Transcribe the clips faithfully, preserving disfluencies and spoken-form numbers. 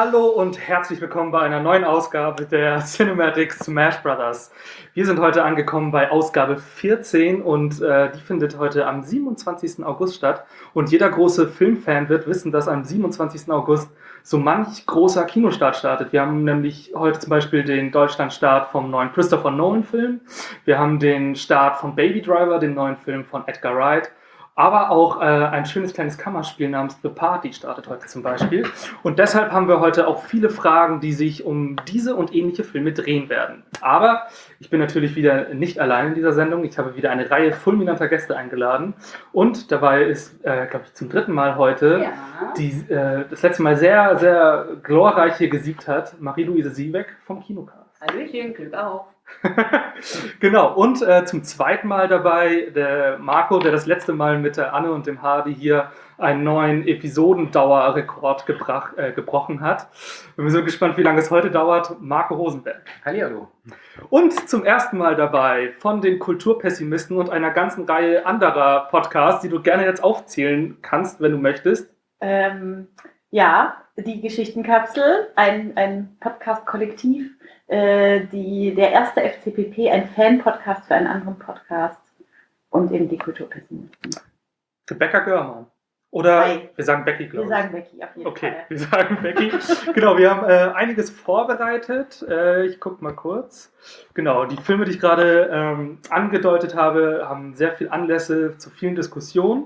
Hallo und herzlich willkommen bei einer neuen Ausgabe der Cinematic Smash Brothers. Wir sind heute angekommen bei Ausgabe vierzehn und äh, die findet heute am siebenundzwanzigsten August statt. Und jeder große Filmfan wird wissen, dass am siebenundzwanzigsten August so manch großer Kinostart startet. Wir haben nämlich heute zum Beispiel den Deutschlandstart vom neuen Christopher Nolan-Film. Wir haben den Start von Baby Driver, dem neuen Film von Edgar Wright. Aber auch äh, ein schönes kleines Kammerspiel namens The Party startet heute zum Beispiel. Und deshalb haben wir heute auch viele Fragen, die sich um diese und ähnliche Filme drehen werden. Aber ich bin natürlich wieder nicht allein in dieser Sendung. Ich habe wieder eine Reihe fulminanter Gäste eingeladen. Und dabei ist, äh, glaube ich, zum dritten Mal heute, ja. die äh, das letzte Mal sehr, sehr glorreich hier gesiegt hat, Marie-Louise Siebeck vom Kinocast. Hallöchen, Glück auf. Genau, und äh, zum zweiten Mal dabei der Marco, der das letzte Mal mit der Anne und dem Hardy hier einen neuen Episodendauerrekord gebrach, äh, gebrochen hat. Wir sind gespannt, wie lange es heute dauert. Marco Rosenberg. Hallihallo. Und zum ersten Mal dabei von den Kulturpessimisten und einer ganzen Reihe anderer Podcasts, die du gerne jetzt aufzählen kannst, wenn du möchtest. Ähm, ja, die Geschichtenkapsel, ein, ein Podcast-Kollektiv. Die, der erste F C P P, ein Fan-Podcast für einen anderen Podcast und eben die Kulturpessimisten. Rebecca Görmann. Oder Hi. Wir sagen Becky, glaube ich. Wir sagen Becky, auf jeden okay, Fall. Okay, wir sagen Becky. Genau, wir haben äh, einiges vorbereitet. Äh, ich gucke mal kurz. Genau, die Filme, die ich gerade ähm, angedeutet habe, haben sehr viele Anlässe zu vielen Diskussionen.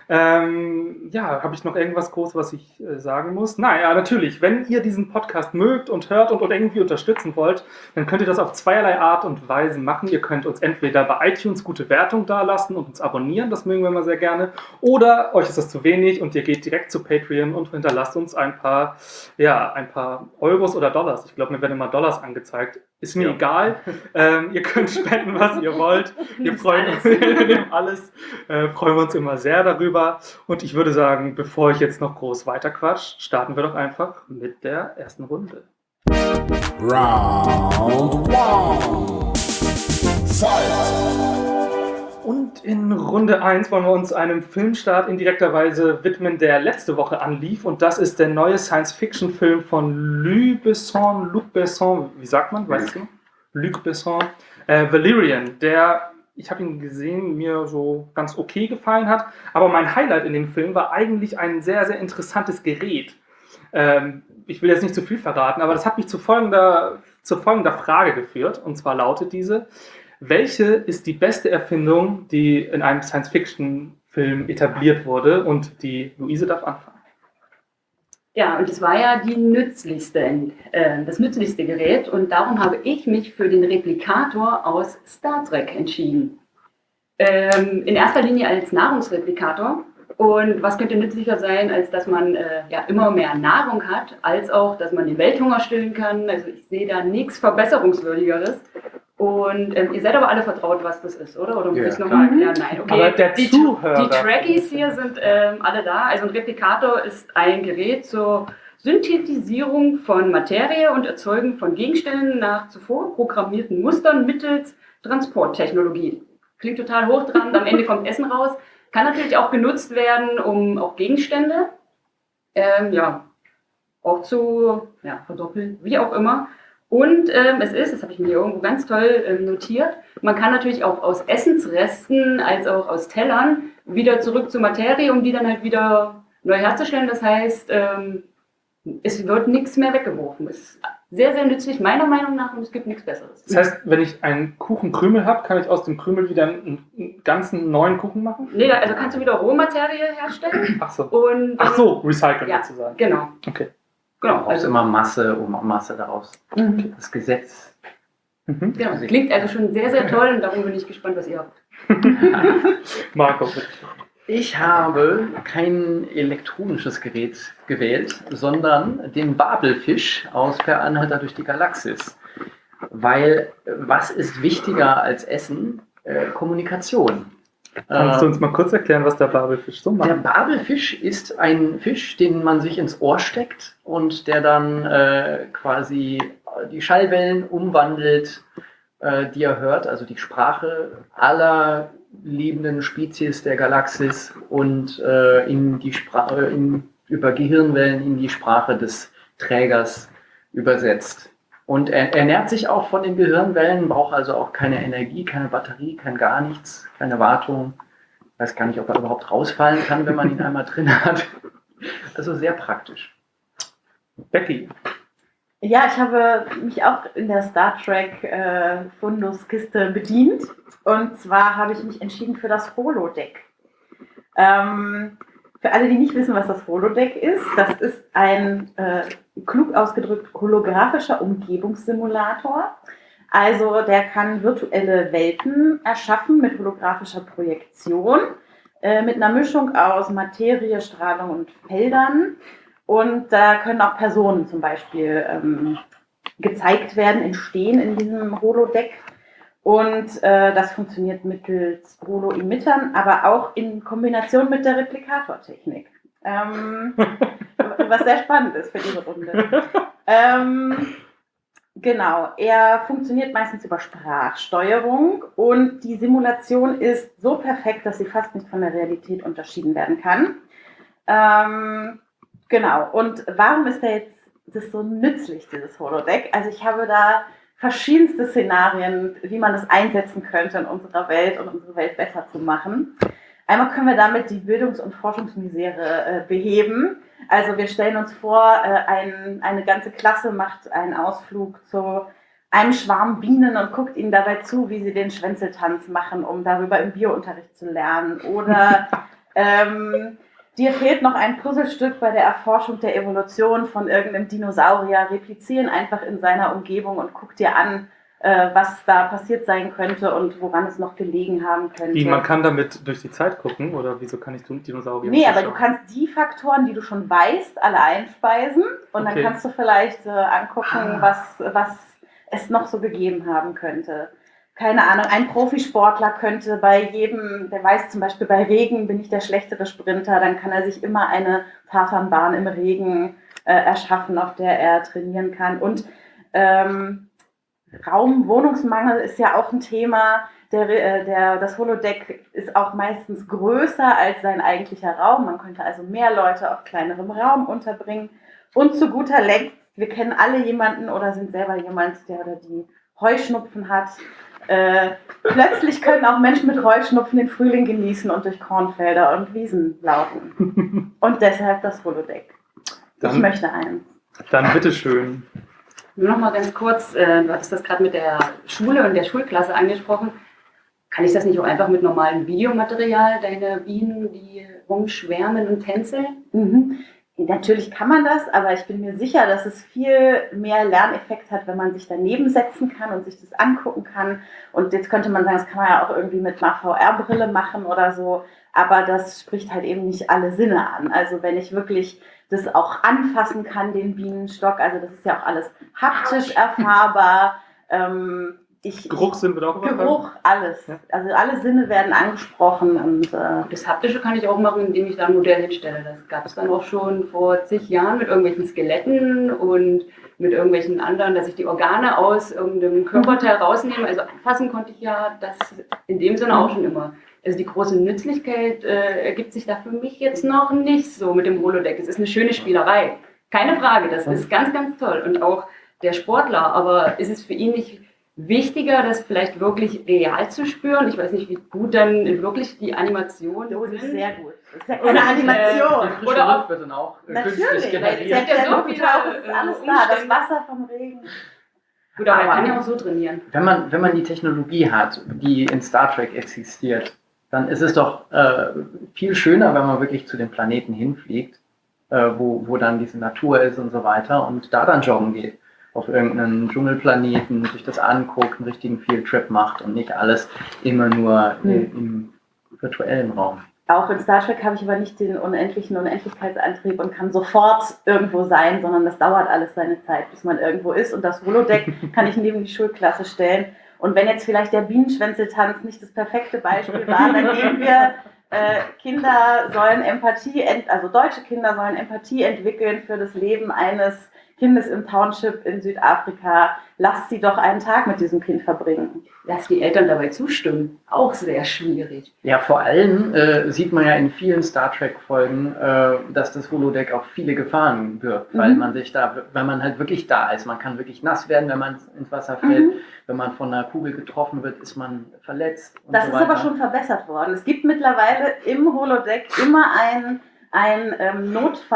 Ähm, ja, habe ich noch irgendwas groß, was ich äh, sagen muss? Naja, natürlich, wenn ihr diesen Podcast mögt und hört und, und irgendwie unterstützen wollt, dann könnt ihr das auf zweierlei Art und Weise machen. Ihr könnt uns entweder bei iTunes gute Wertung dalassen und uns abonnieren, das mögen wir immer sehr gerne, oder euch ist das zu wenig und ihr geht direkt zu Patreon und hinterlasst uns ein paar, ja, ein paar Euros oder Dollars. Ich glaube, mir werden immer Dollars angezeigt. Ist mir ja. egal. Ähm, ihr könnt spenden, was ihr wollt. Wir freuen uns, alles, äh, freuen wir uns immer sehr darüber. Und ich würde sagen, bevor ich jetzt noch groß weiterquatsch, starten wir doch einfach mit der ersten Runde. Round one. Fight! Und in Runde eins wollen wir uns einem Filmstart in direkter Weise widmen, der letzte Woche anlief. Und das ist der neue Science-Fiction-Film von Luc Besson, Luc Besson, wie sagt man, weißt du? Luc Besson, äh, Valerian, der, ich habe ihn gesehen, mir so ganz okay gefallen hat. Aber mein Highlight in dem Film war eigentlich ein sehr, sehr interessantes Gerät. Ähm, ich will jetzt nicht zu viel verraten, aber das hat mich zu folgender, zu folgender Frage geführt. Und zwar lautet diese: Welche ist die beste Erfindung, die in einem Science-Fiction-Film etabliert wurde? Und die Luise darf anfangen. Ja, und es war ja die nützlichste, äh, das nützlichste Gerät. Und darum habe ich mich für den Replikator aus Star Trek entschieden. Ähm, in erster Linie als Nahrungsreplikator. Und was könnte nützlicher sein, als dass man äh, ja immer mehr Nahrung hat, als auch, dass man den Welthunger stillen kann. Also ich sehe da nichts Verbesserungswürdigeres. Und ähm, ihr seid aber alle vertraut, was das ist, oder? Oder muss ja, ich es nochmal erklären? Nein, okay. Aber der die, Zuhörer. Die Trekkies hier sind ähm, alle da. Also ein Replikator ist ein Gerät zur Synthetisierung von Materie und Erzeugen von Gegenständen nach zuvor programmierten Mustern mittels Transporttechnologie. Klingt total hochtrabend, am Ende kommt Essen raus. Kann natürlich auch genutzt werden, um auch Gegenstände ähm, ja, auch zu ja, verdoppeln, wie auch immer. Und ähm, es ist, das habe ich mir hier irgendwo ganz toll ähm, notiert, man kann natürlich auch aus Essensresten als auch aus Tellern wieder zurück zur Materie, um die dann halt wieder neu herzustellen. Das heißt, ähm, es wird nichts mehr weggeworfen. Es ist sehr, sehr nützlich, meiner Meinung nach, und es gibt nichts Besseres. Das heißt, wenn ich einen Kuchenkrümel habe, kann ich aus dem Krümel wieder einen, einen ganzen neuen Kuchen machen? Nee, also kannst du wieder Rohmaterie herstellen. Ach so, und, Ach so recyceln ja, sozusagen. Genau. Okay. Genau, du brauchst also immer Masse, um Masse daraus. Mhm. Das Gesetz. Mhm. Genau, das klingt also schon sehr, sehr toll und darum bin ich gespannt, was ihr habt. Marco, bitte. Ich habe kein elektronisches Gerät gewählt, sondern den Babelfisch aus Per Anhalter durch die Galaxis. Weil, was ist wichtiger als Essen? Äh, Kommunikation. Kannst du uns mal kurz erklären, was der Babelfisch so macht? Der Babelfisch ist ein Fisch, den man sich ins Ohr steckt und der dann äh, quasi die Schallwellen umwandelt, äh, die er hört, also die Sprache aller lebenden Spezies der Galaxis und äh, in die Sprache, in, über Gehirnwellen in die Sprache des Trägers übersetzt. Und er ernährt sich auch von den Gehirnwellen, braucht also auch keine Energie, keine Batterie, kein gar nichts, keine Wartung. Ich weiß gar nicht, ob er überhaupt rausfallen kann, wenn man ihn einmal drin hat. Also sehr praktisch. Becky. Ja, ich habe mich auch in der Star Trek äh, Funduskiste bedient. Und zwar habe ich mich entschieden für das Holodeck. Ähm, für alle, die nicht wissen, was das Holodeck ist, das ist ein äh, klug ausgedrückt holographischer Umgebungssimulator. Also der kann virtuelle Welten erschaffen mit holographischer Projektion, äh, mit einer Mischung aus Materie, Strahlung und Feldern. Und da können auch Personen zum Beispiel ähm, gezeigt werden, entstehen in diesem Holodeck. Und äh, das funktioniert mittels Holo-Emittern, aber auch in Kombination mit der Replikatortechnik. Ähm, was sehr spannend ist für diese Runde. Ähm, genau, er funktioniert meistens über Sprachsteuerung und die Simulation ist so perfekt, dass sie fast nicht von der Realität unterschieden werden kann. Ähm, genau, und warum ist da jetzt das so nützlich, dieses Holodeck? Also ich habe da verschiedenste Szenarien, wie man es einsetzen könnte in unserer Welt und unsere Welt besser zu machen. Einmal können wir damit die Bildungs- und Forschungsmisere äh, beheben. Also wir stellen uns vor, äh, ein, eine ganze Klasse macht einen Ausflug zu einem Schwarm Bienen und guckt ihnen dabei zu, wie sie den Schwänzeltanz machen, um darüber im Biounterricht zu lernen. Oder ähm, dir fehlt noch ein Puzzlestück bei der Erforschung der Evolution von irgendeinem Dinosaurier. Replizieren einfach in seiner Umgebung und guck dir an, äh, was da passiert sein könnte und woran es noch gelegen haben könnte. Wie, man kann damit durch die Zeit gucken? Oder wieso kann ich Dinosaurier Nee, aber zuschauen? du kannst die Faktoren, die du schon weißt, alle einspeisen und Okay. dann kannst du vielleicht äh, angucken, Ah. was, was es noch so gegeben haben könnte. Keine Ahnung, ein Profisportler könnte bei jedem, der weiß zum Beispiel, bei Regen bin ich der schlechtere Sprinter, dann kann er sich immer eine Tatanbahn im Regen äh, erschaffen, auf der er trainieren kann. Und ähm, Raum, Wohnungsmangel ist ja auch ein Thema. Der, äh, der, das Holodeck ist auch meistens größer als sein eigentlicher Raum. Man könnte also mehr Leute auf kleinerem Raum unterbringen. Und zu guter Letzt, wir kennen alle jemanden oder sind selber jemand, der oder die Heuschnupfen hat. Äh, plötzlich können auch Menschen mit Heuschnupfen den Frühling genießen und durch Kornfelder und Wiesen laufen. Und deshalb das Holodeck. Dann- Ich möchte eins. Dann bitteschön. Nur noch mal ganz kurz, äh, du hattest das gerade mit der Schule und der Schulklasse angesprochen. Kann ich das nicht auch einfach mit normalem Videomaterial, deine Bienen, die rumschwärmen und tänzeln? Mhm. Natürlich kann man das, aber ich bin mir sicher, dass es viel mehr Lerneffekt hat, wenn man sich daneben setzen kann und sich das angucken kann. Und jetzt könnte man sagen, das kann man ja auch irgendwie mit einer V R-Brille machen oder so, aber das spricht halt eben nicht alle Sinne an. Also wenn ich wirklich das auch anfassen kann, den Bienenstock, also das ist ja auch alles haptisch erfahrbar. Ähm, ich, Geruchssinn wird auch übertragen? Geruch, alles. Ja. Also alle Sinne werden angesprochen und äh, Das Haptische kann ich auch machen, indem ich da ein Modell hinstelle. Das gab es dann auch schon vor zig Jahren mit irgendwelchen Skeletten und mit irgendwelchen anderen, dass ich die Organe aus irgendeinem Körperteil rausnehme. Also anfassen konnte ich ja das in dem Sinne auch schon immer. Also die große Nützlichkeit äh, ergibt sich da für mich jetzt noch nicht so mit dem Holodeck. Es ist eine schöne Spielerei. Keine Frage, das ist ganz, ganz toll. Und auch der Sportler, aber ist es für ihn nicht wichtiger, das vielleicht wirklich real zu spüren? Ich weiß nicht, wie gut dann wirklich die Animationen oh, das ist sind. sehr gut. Das ist ja Oder, keine äh, Animation. Die frische Oder Luft wird dann auch äh, künstlich Natürlich, weil generiert. selbst Ja, der so Lufttauch viele, ist äh, alles da, das Umstände. Wasser vom Regen. Gut, aber er Aber- kann ja auch so trainieren. Wenn man, wenn man die Technologie hat, die in Star Trek existiert, dann ist es doch äh, viel schöner, wenn man wirklich zu den Planeten hinfliegt, äh, wo, wo dann diese Natur ist und so weiter und da dann joggen geht. Auf irgendeinen Dschungelplaneten, sich das anguckt, einen richtigen Fieldtrip macht und nicht alles immer nur Hm. im, im virtuellen Raum. Auch in Star Trek habe ich aber nicht den unendlichen Unendlichkeitsantrieb und kann sofort irgendwo sein, sondern das dauert alles seine Zeit, bis man irgendwo ist. Und das Holodeck kann ich neben die Schulklasse stellen. Und wenn jetzt vielleicht der Bienenschwänzeltanz nicht das perfekte Beispiel war, dann nehmen wir, äh, Kinder sollen Empathie, ent- also deutsche Kinder sollen Empathie entwickeln für das Leben eines Kind ist im Township in Südafrika, lasst sie doch einen Tag mit diesem Kind verbringen. Dass die Eltern dabei zustimmen, auch sehr schwierig. Ja, vor allem äh, sieht man ja in vielen Star Trek-Folgen, äh, dass das Holodeck auch viele Gefahren birgt, weil Mhm. man sich da, weil man halt wirklich da ist. Man kann wirklich nass werden, wenn man ins Wasser fällt. Mhm. Wenn man von einer Kugel getroffen wird, ist man verletzt. Und Das so ist weiter. aber schon verbessert worden. Es gibt mittlerweile im Holodeck immer ein, ein ähm,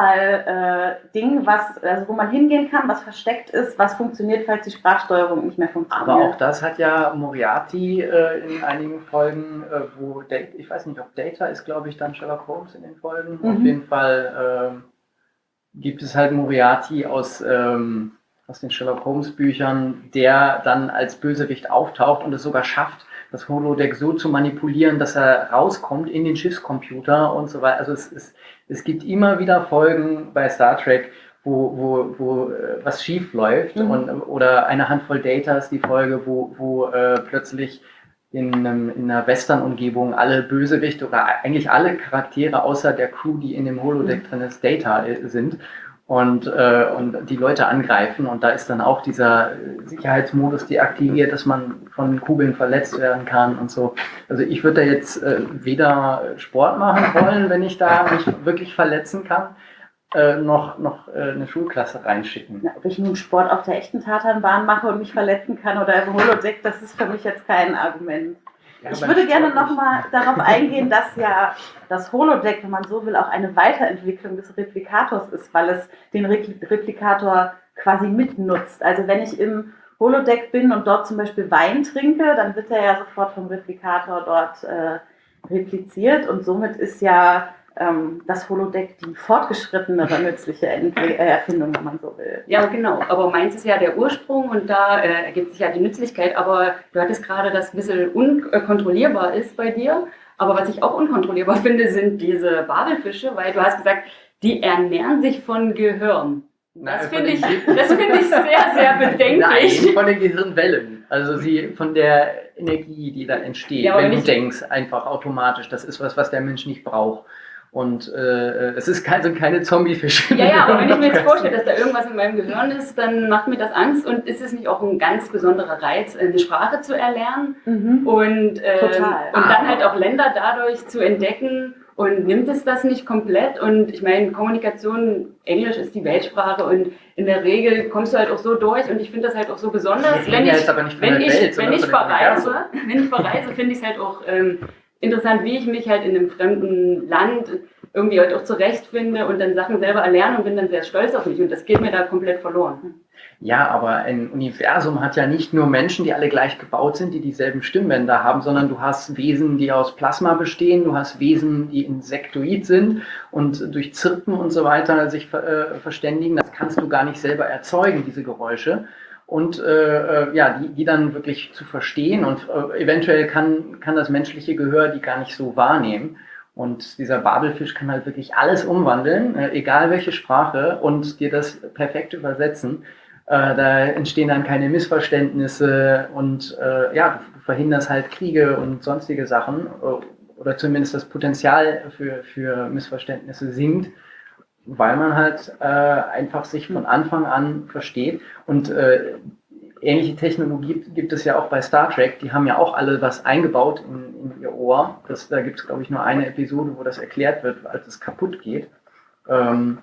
Notfall-Ding, was also wo man hingehen kann, was versteckt ist, was funktioniert, falls die Sprachsteuerung nicht mehr funktioniert. Aber auch das hat ja Moriarty äh, in einigen Folgen, äh, wo Da- ich weiß nicht, ob Data ist, glaube ich, dann Sherlock Holmes in den Folgen. Mhm. Auf jeden Fall ähm, gibt es halt Moriarty aus, ähm, aus den Sherlock Holmes Büchern, der dann als Bösewicht auftaucht und es sogar schafft, das Holodeck so zu manipulieren, dass er rauskommt in den Schiffscomputer und so weiter. Also es, es, es gibt immer wieder Folgen bei Star Trek, wo, wo, wo äh, was schief läuft. Mhm. Und, oder eine Handvoll Data ist die Folge, wo, wo äh, plötzlich in, einem, in einer Western-Umgebung alle Bösewichte oder eigentlich alle Charaktere außer der Crew, die in dem Holodeck drin ist, Data äh, sind. Und, äh, und die Leute angreifen und da ist dann auch dieser Sicherheitsmodus deaktiviert, dass man von Kugeln verletzt werden kann und so. Also ich würde da jetzt äh, weder Sport machen wollen, wenn ich da mich wirklich verletzen kann, äh, noch, noch äh, eine Schulklasse reinschicken. Na, ob ich nun Sport auf der echten Tatanbahn mache und mich verletzen kann oder im Holodeck, das ist für mich jetzt kein Argument. Ja, Ich beim würde gerne Sport nicht. nochmal darauf eingehen, dass ja das Holodeck, wenn man so will, auch eine Weiterentwicklung des Replikators ist, weil es den Re- Replikator quasi mitnutzt. Also wenn ich im Holodeck bin und dort zum Beispiel Wein trinke, dann wird er ja sofort vom Replikator dort äh, repliziert und somit ist ja ähm, das Holodeck die fortgeschrittenere nützliche Ent- äh, Erfindung, wenn man so will. Ja, genau. Aber meins ist ja der Ursprung und da äh, ergibt sich ja die Nützlichkeit. Aber du hattest gerade, dass ein bisschen unkontrollierbar ist bei dir. Aber was ich auch unkontrollierbar finde, sind diese Babelfische, weil du hast gesagt, die ernähren sich von Gehirn. Nein, Das von finde den ich, Ge- das finde ich sehr, sehr bedenklich. Nein, von den Gehirnwellen. Also sie von der Energie, die da entsteht, Ja, aber wenn wenn du ich- denkst, einfach automatisch. Das ist was, was der Mensch nicht braucht. Und äh, es ist kein, sind keine Zombiefische. Ja, ja, aber wenn ich mir jetzt vorstelle, dass da irgendwas in meinem Gehirn ist, dann macht mir das Angst. Und ist es nicht auch ein ganz besonderer Reiz, eine Sprache zu erlernen? Mhm. Und, ähm, Total. und dann halt auch Länder dadurch zu entdecken. Und nimmt es das nicht komplett? Und ich meine, Kommunikation, Englisch ist die Weltsprache und in der Regel kommst du halt auch so durch. Und ich finde das halt auch so besonders. Wir Wenn reden ja ich, jetzt aber nicht von wenn der ich, Welt, wenn sondern ich von dem verreise, Universum. wenn ich verreise, finde ich es halt auch ähm, interessant, wie ich mich halt in einem fremden Land irgendwie halt auch zurechtfinde und dann Sachen selber erlerne und bin dann sehr stolz auf mich. Und das geht mir da komplett verloren. Ja, aber ein Universum hat ja nicht nur Menschen, die alle gleich gebaut sind, die dieselben Stimmbänder haben, sondern du hast Wesen, die aus Plasma bestehen, du hast Wesen, die insektoid sind und durch Zirpen und so weiter sich äh, verständigen. Das kannst du gar nicht selber erzeugen, diese Geräusche. Und äh, ja, die, die dann wirklich zu verstehen und äh, eventuell kann, kann das menschliche Gehör die gar nicht so wahrnehmen. Und dieser Babelfisch kann halt wirklich alles umwandeln, äh, egal welche Sprache, und dir das perfekt übersetzen. Äh, da entstehen dann keine Missverständnisse und äh, ja, du verhinderst halt Kriege und sonstige Sachen äh, oder zumindest das Potenzial für, für Missverständnisse sinkt, weil man halt äh, einfach sich von Anfang an versteht. Und äh, ähnliche Technologie gibt es ja auch bei Star Trek. Die haben ja auch alle was eingebaut in, in ihr Ohr. Das, da gibt es, glaube ich, nur eine Episode, wo das erklärt wird, als es kaputt geht. Ähm,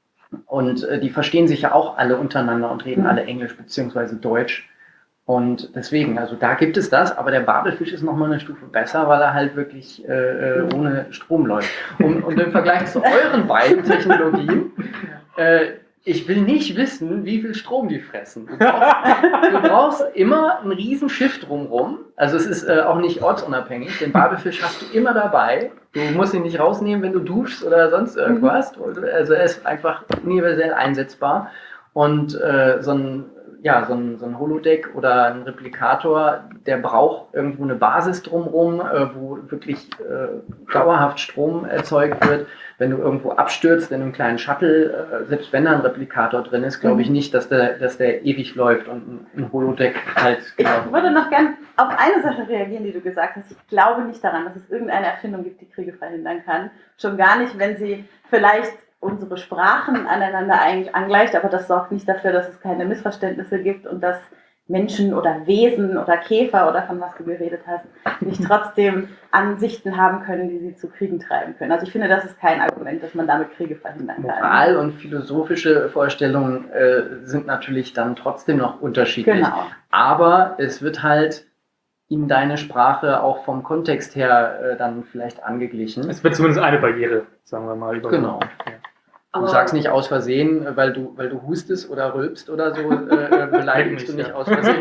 und äh, die verstehen sich ja auch alle untereinander und reden Mhm. alle Englisch beziehungsweise Deutsch. Und deswegen, also da gibt es das, aber der Babelfisch ist nochmal eine Stufe besser, weil er halt wirklich äh, äh, ohne Strom läuft. Und, und im Vergleich zu euren beiden Technologien, äh, ich will nicht wissen, wie viel Strom die fressen. Du brauchst, du brauchst immer ein riesen Schiff drumrum. Also es ist äh, auch nicht ortsunabhängig. Den Babelfisch hast du immer dabei. Du musst ihn nicht rausnehmen, wenn du duschst oder sonst irgendwas. Also er ist einfach universell einsetzbar. Und äh, so ein ja, so ein, so ein Holodeck oder ein Replikator, der braucht irgendwo eine Basis drumherum, äh, wo wirklich äh, dauerhaft Strom erzeugt wird. Wenn du irgendwo abstürzt in einem kleinen Shuttle, äh, selbst wenn da ein Replikator drin ist, glaube ich nicht, dass der, dass der ewig läuft und ein, ein Holodeck halt... Ich würde noch gern auf eine Sache reagieren, die du gesagt hast. Ich glaube nicht daran, dass es irgendeine Erfindung gibt, die Kriege verhindern kann. Schon gar nicht, wenn sie vielleicht unsere Sprachen aneinander eigentlich angleicht, aber das sorgt nicht dafür, dass es keine Missverständnisse gibt und dass Menschen oder Wesen oder Käfer oder von was du geredet hast, nicht trotzdem Ansichten haben können, die sie zu Kriegen treiben können. Also ich finde, das ist kein Argument, dass man damit Kriege verhindern kann. Moral und philosophische Vorstellungen äh, sind natürlich dann trotzdem noch unterschiedlich. Genau. Aber es wird halt in deine Sprache auch vom Kontext her äh, dann vielleicht angeglichen. Es wird zumindest eine Barriere, sagen wir mal. Genau. Ja. Du Aber- sagst nicht aus Versehen, weil du, weil du hustest oder rülpst oder so, äh, beleidigst du nicht Ja. aus Versehen.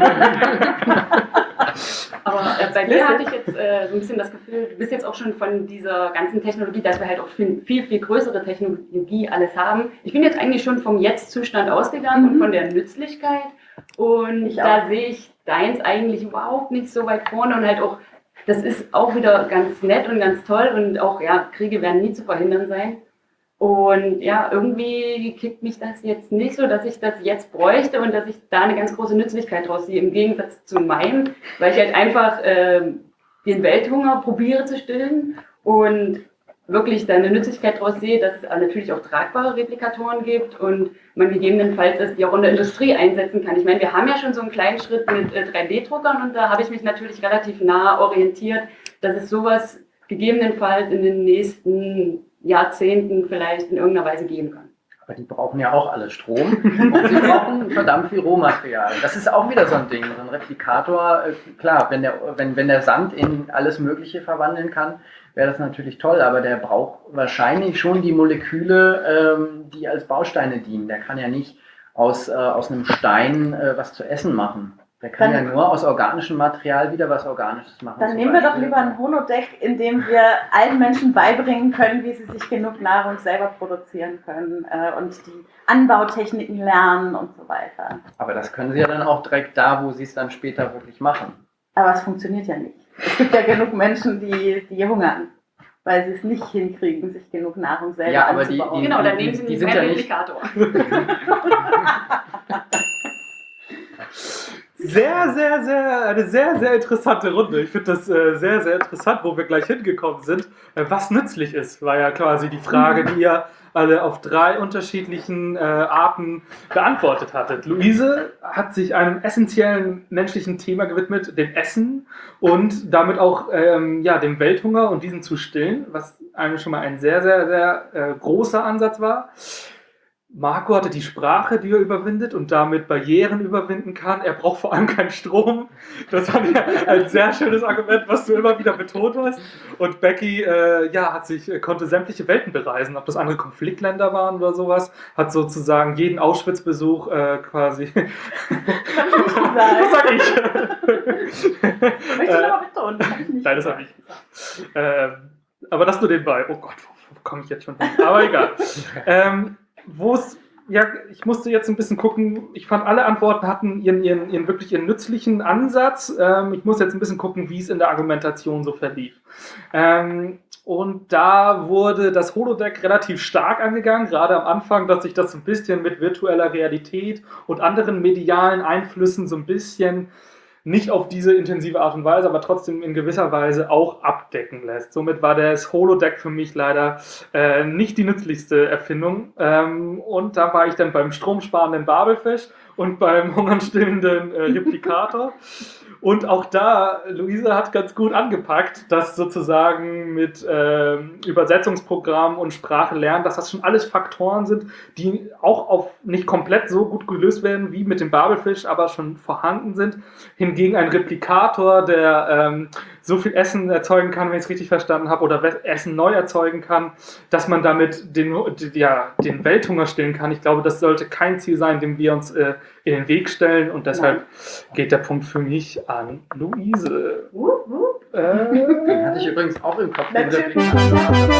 Aber äh, bei dir hatte ich jetzt äh, so ein bisschen das Gefühl, du bist jetzt auch schon von dieser ganzen Technologie, dass wir halt auch viel, viel, viel größere Technologie alles haben. Ich bin jetzt eigentlich schon vom Jetzt-Zustand ausgegangen Mhm. und von der Nützlichkeit. Und Ich da auch. sehe ich deins eigentlich überhaupt nicht so weit vorne und halt auch, das ist auch wieder ganz nett und ganz toll und auch, ja, Kriege werden nie zu verhindern sein. Und ja, irgendwie kickt mich das jetzt nicht so, dass ich das jetzt bräuchte und dass ich da eine ganz große Nützlichkeit draus sehe, im Gegensatz zu meinem, weil ich halt einfach ähm, den Welthunger probiere zu stillen und wirklich da eine Nützlichkeit draus sehe, dass es natürlich auch tragbare Replikatoren gibt und man gegebenenfalls das die auch in der Industrie einsetzen kann. Ich meine, wir haben ja schon so einen kleinen Schritt mit äh, drei D-Druckern und da habe ich mich natürlich relativ nah orientiert, dass es sowas gegebenenfalls in den nächsten Jahrzehnten vielleicht in irgendeiner Weise geben kann. Aber die brauchen ja auch alle Strom und sie brauchen verdammt viel Rohmaterial. Das ist auch wieder so ein Ding. So ein Replikator, äh, klar, wenn der, wenn, wenn der Sand in alles Mögliche verwandeln kann, wäre das natürlich toll, aber der braucht wahrscheinlich schon die Moleküle, ähm, die als Bausteine dienen. Der kann ja nicht aus, äh, aus einem Stein äh, was zu essen machen. Der kann Dann- ja nur aus organischem Material wieder was Organisches machen. Dann zum nehmen wir doch Beispiel. lieber ein Holodeck, in dem wir allen Menschen beibringen können, wie sie sich genug Nahrung selber produzieren können äh, und die Anbautechniken lernen und so weiter. Aber das können sie ja dann auch direkt da, wo sie es dann später wirklich machen. Aber es funktioniert ja nicht. Es gibt ja genug Menschen, die, die hungern, weil sie es nicht hinkriegen, sich genug Nahrung selber Ja, aber die- anzubauen. die- Genau, dann die- nehmen Sie die einen sind ja nicht- Replikator. Sehr, sehr, sehr, eine sehr, sehr interessante Runde. Ich finde das äh, sehr, sehr interessant, wo wir gleich hingekommen sind. Äh, was nützlich ist, war ja quasi die Frage, die ihr alle auf drei unterschiedlichen äh, Arten beantwortet hattet. Luise hat sich einem essentiellen menschlichen Thema gewidmet, dem Essen und damit auch ähm, ja, dem Welthunger und diesen zu stillen, was einem schon mal ein sehr, sehr, sehr äh, großer Ansatz war. Marco hatte die Sprache, die er überwindet und damit Barrieren überwinden kann. Er braucht vor allem keinen Strom. Das fand ich ein sehr schönes Argument, was du immer wieder betont hast. Und Becky äh, ja, hat sich, konnte sämtliche Welten bereisen, ob das andere Konfliktländer waren oder sowas, hat sozusagen jeden Auschwitz-Besuch äh, quasi. Das habe ich nicht gesagt. Das sag ich. Möchte ich Äh, nochmal betonen. Das hab ich nicht Nein, das habe ich gesagt. Ähm, aber das nur nebenbei. Oh Gott, wo, wo komme ich jetzt schon hin? Aber egal. ähm, Wo es, ja, ich musste jetzt ein bisschen gucken, ich fand, alle Antworten hatten ihren, ihren, ihren wirklich ihren nützlichen Ansatz. Ähm, ich muss jetzt ein bisschen gucken, wie es in der Argumentation so verlief. Ähm, und da wurde das Holodeck relativ stark angegangen, gerade am Anfang, dass sich das so ein bisschen mit virtueller Realität und anderen medialen Einflüssen so ein bisschen nicht auf diese intensive Art und Weise, aber trotzdem in gewisser Weise auch abdecken lässt. Somit war das Holodeck für mich leider äh, nicht die nützlichste Erfindung. Ähm, und da war ich dann beim stromsparenden Babelfisch und beim hungernstillenden äh, Replikator. Und auch da, Luise hat ganz gut angepackt, dass sozusagen mit ähm, Übersetzungsprogrammen und Sprache lernen, dass das schon alles Faktoren sind, die auch auf nicht komplett so gut gelöst werden wie mit dem Babelfisch, aber schon vorhanden sind. Hingegen ein Replikator, der ähm, so viel Essen erzeugen kann, wenn ich es richtig verstanden habe, oder Essen neu erzeugen kann, dass man damit den, ja, den Welthunger stillen kann. Ich glaube, das sollte kein Ziel sein, dem wir uns äh, in den Weg stellen. Und deshalb Nein. geht der Punkt für mich an Luise. Wupp, wupp. Äh, Den hatte ich übrigens auch im Kopf. Den Natürlich. Replikator.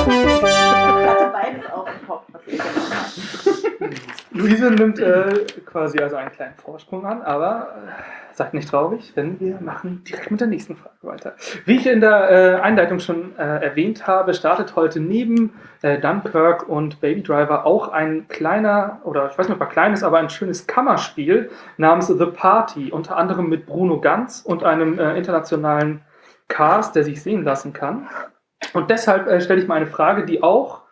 Ich hatte beides auch im Kopf, was ich genommen habe. Luise nimmt äh, quasi also einen kleinen Vorsprung an, aber äh, seid nicht traurig, denn wir machen direkt mit der nächsten Frage weiter. Wie ich in der äh, Einleitung schon äh, erwähnt habe, startet heute neben äh, Dunkirk und Baby Driver auch ein kleiner, oder ich weiß nicht, ob er klein ist, aber ein schönes Kammerspiel namens The Party, unter anderem mit Bruno Ganz und einem äh, internationalen Cast, der sich sehen lassen kann. Und deshalb äh, stelle ich mal eine Frage, die auch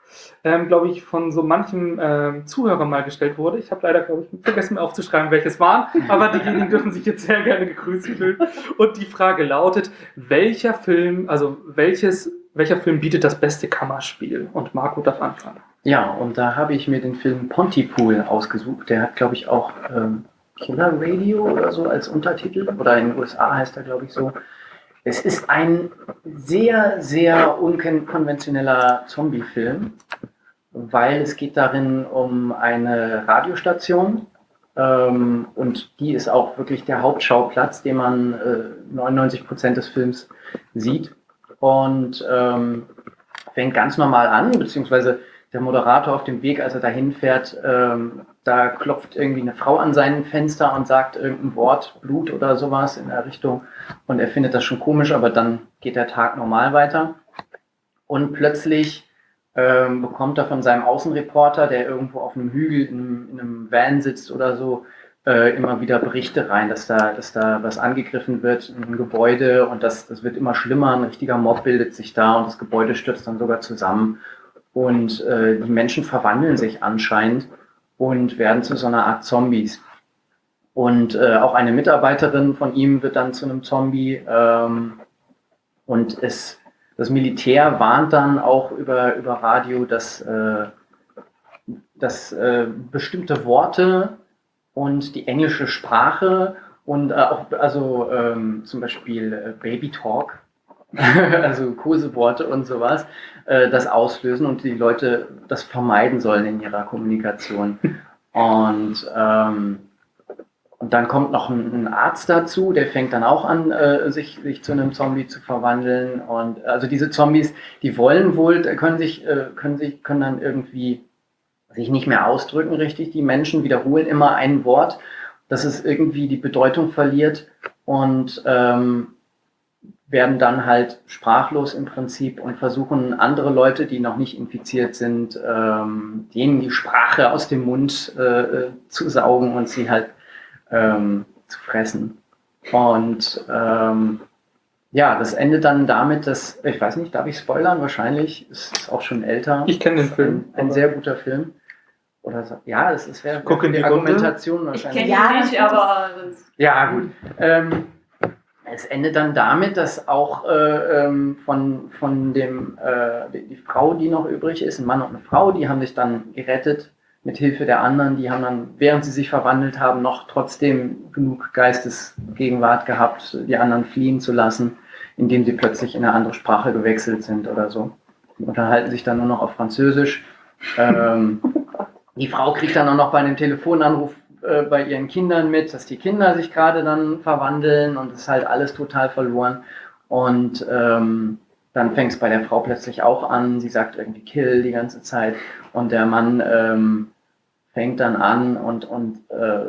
ähm, glaube ich, von so manchem ähm, Zuhörer mal gestellt wurde. Ich habe leider, glaube ich, vergessen mir aufzuschreiben, welches waren, aber diejenigen dürfen sich jetzt sehr gerne gegrüßt fühlen. Und die Frage lautet, welcher Film, also welches, welcher Film bietet das beste Kammerspiel? Und Marco darf anfangen. Ja, und da habe ich mir den Film Pontypool ausgesucht. Der hat, glaube ich, auch ähm, Killer Radio oder so als Untertitel. Oder in den U S A heißt er, glaube ich, so. Es ist ein sehr, sehr unkonventioneller Zombie-Film, weil es geht darin um eine Radiostation ähm, und die ist auch wirklich der Hauptschauplatz, den man äh, neunundneunzig Prozent des Films sieht und ähm, fängt ganz normal an, beziehungsweise der Moderator auf dem Weg, als er dahin fährt, ähm, da klopft irgendwie eine Frau an sein Fenster und sagt irgendein Wort, Blut oder sowas in der Richtung. Und er findet das schon komisch, aber dann geht der Tag normal weiter. Und plötzlich ähm, bekommt er von seinem Außenreporter, der irgendwo auf einem Hügel in, in einem Van sitzt oder so, äh, immer wieder Berichte rein, dass da, dass da was angegriffen wird in einem Gebäude und das, das wird immer schlimmer. Ein richtiger Mob bildet sich da und das Gebäude stürzt dann sogar zusammen. Und äh, die Menschen verwandeln sich anscheinend und werden zu so einer Art Zombies. Und äh, auch eine Mitarbeiterin von ihm wird dann zu einem Zombie. Ähm, und es, das Militär warnt dann auch über, über Radio, dass, äh, dass äh, bestimmte Worte und die englische Sprache und äh, auch also ähm, zum Beispiel äh, Baby Talk, also Koseworte und sowas, äh, das auslösen und die Leute das vermeiden sollen in ihrer Kommunikation. Und, ähm, und dann kommt noch ein, ein Arzt dazu, der fängt dann auch an, äh, sich, sich zu einem Zombie zu verwandeln. Und also diese Zombies, die wollen wohl, können sich, äh, können sich, können dann irgendwie sich nicht mehr ausdrücken richtig. Die Menschen wiederholen immer ein Wort, dass es irgendwie die Bedeutung verliert und ähm, werden dann halt sprachlos im Prinzip und versuchen andere Leute, die noch nicht infiziert sind, ähm, denen die Sprache aus dem Mund äh, zu saugen und sie halt ähm, zu fressen. Und ähm, ja, das endet dann damit, dass, ich weiß nicht, darf ich spoilern? Wahrscheinlich, es ist auch schon älter. Ich kenne den Film. Ein, ein sehr guter Film. Oder so. Ja, es ist wäre Guck in die die Runde. Argumentation Ich wahrscheinlich. kenne ihn nicht, aber sonst. Ja, gut. Ähm, es endet dann damit, dass auch äh, ähm, von, von dem, äh, die, die Frau, die noch übrig ist, ein Mann und eine Frau, die haben sich dann gerettet mit Hilfe der anderen. Die haben dann, während sie sich verwandelt haben, noch trotzdem genug Geistesgegenwart gehabt, die anderen fliehen zu lassen, indem sie plötzlich in eine andere Sprache gewechselt sind oder so. Die unterhalten sich dann nur noch auf Französisch. Ähm, die Frau kriegt dann auch noch bei einem Telefonanruf äh, bei ihren Kindern mit, dass die Kinder sich gerade dann verwandeln und es ist halt alles total verloren. Und ähm, dann fängt es bei der Frau plötzlich auch an, sie sagt irgendwie Kill die ganze Zeit und der Mann ähm, fängt dann an und, und äh,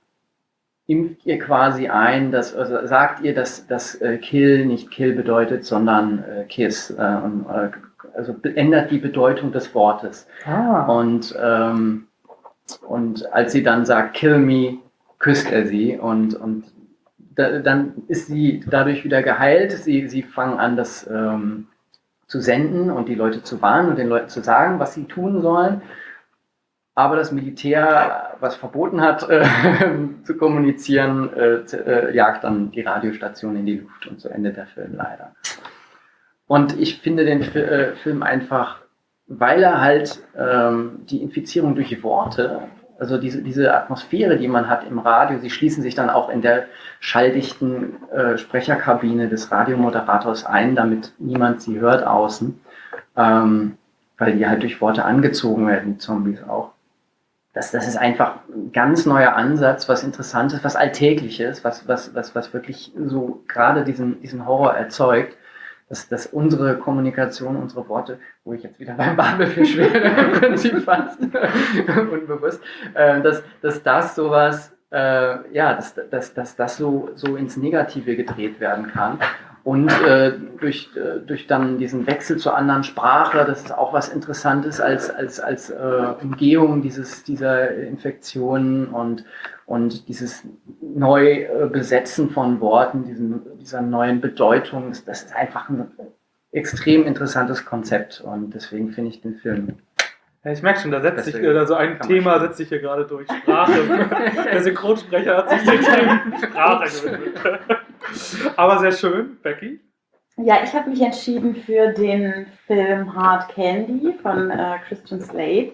impft ihr quasi ein, dass, also sagt ihr, dass, dass äh, Kill nicht Kill bedeutet, sondern äh, Kiss. Äh, und, äh, also ändert die Bedeutung des Wortes. Ah. Und, ähm, und als sie dann sagt, kill me, küsst er sie und, und da, dann ist sie dadurch wieder geheilt. Sie, sie fangen an, das ähm, zu senden und die Leute zu warnen und den Leuten zu sagen, was sie tun sollen. Aber das Militär, was verboten hat, äh, zu kommunizieren, äh, zu, äh, jagt dann die Radiostation in die Luft und so endet der Film leider. Und ich finde den Fi- äh, Film einfach, weil er halt ähm, die Infizierung durch Worte, also diese, diese Atmosphäre, die man hat im Radio, sie schließen sich dann auch in der schalldichten äh, Sprecherkabine des Radiomoderators ein, damit niemand sie hört außen, ähm, weil die halt durch Worte angezogen werden, die Zombies auch. Das, das ist einfach ein ganz neuer Ansatz, was Interessantes, was Alltägliches, was, was, was, was wirklich so gerade diesen, diesen Horror erzeugt. Dass, dass unsere Kommunikation, unsere Worte, wo ich jetzt wieder beim Babelfisch wäre, im Prinzip fast unbewusst, äh, dass, dass das sowas, äh, ja, dass, dass, dass das so, so ins Negative gedreht werden kann. Und äh, durch, äh, durch dann diesen Wechsel zur anderen Sprache, das ist auch was Interessantes als, als, als äh, Umgehung dieses, dieser Infektionen und, und dieses neu äh, Besetzen von Worten, diesen, dieser neuen Bedeutung. Das ist einfach ein extrem interessantes Konzept und deswegen finde ich den Film Ja, ich merke schon, da setzt sich Deswegen äh, so ein kann man Thema schon. setzt sich hier gerade durch Sprache. Der Synchronsprecher hat sich den Themen Sprache gewidmet. Aber sehr schön, Becky. Ja, ich habe mich entschieden für den Film Hard Candy von äh, Christian Slade.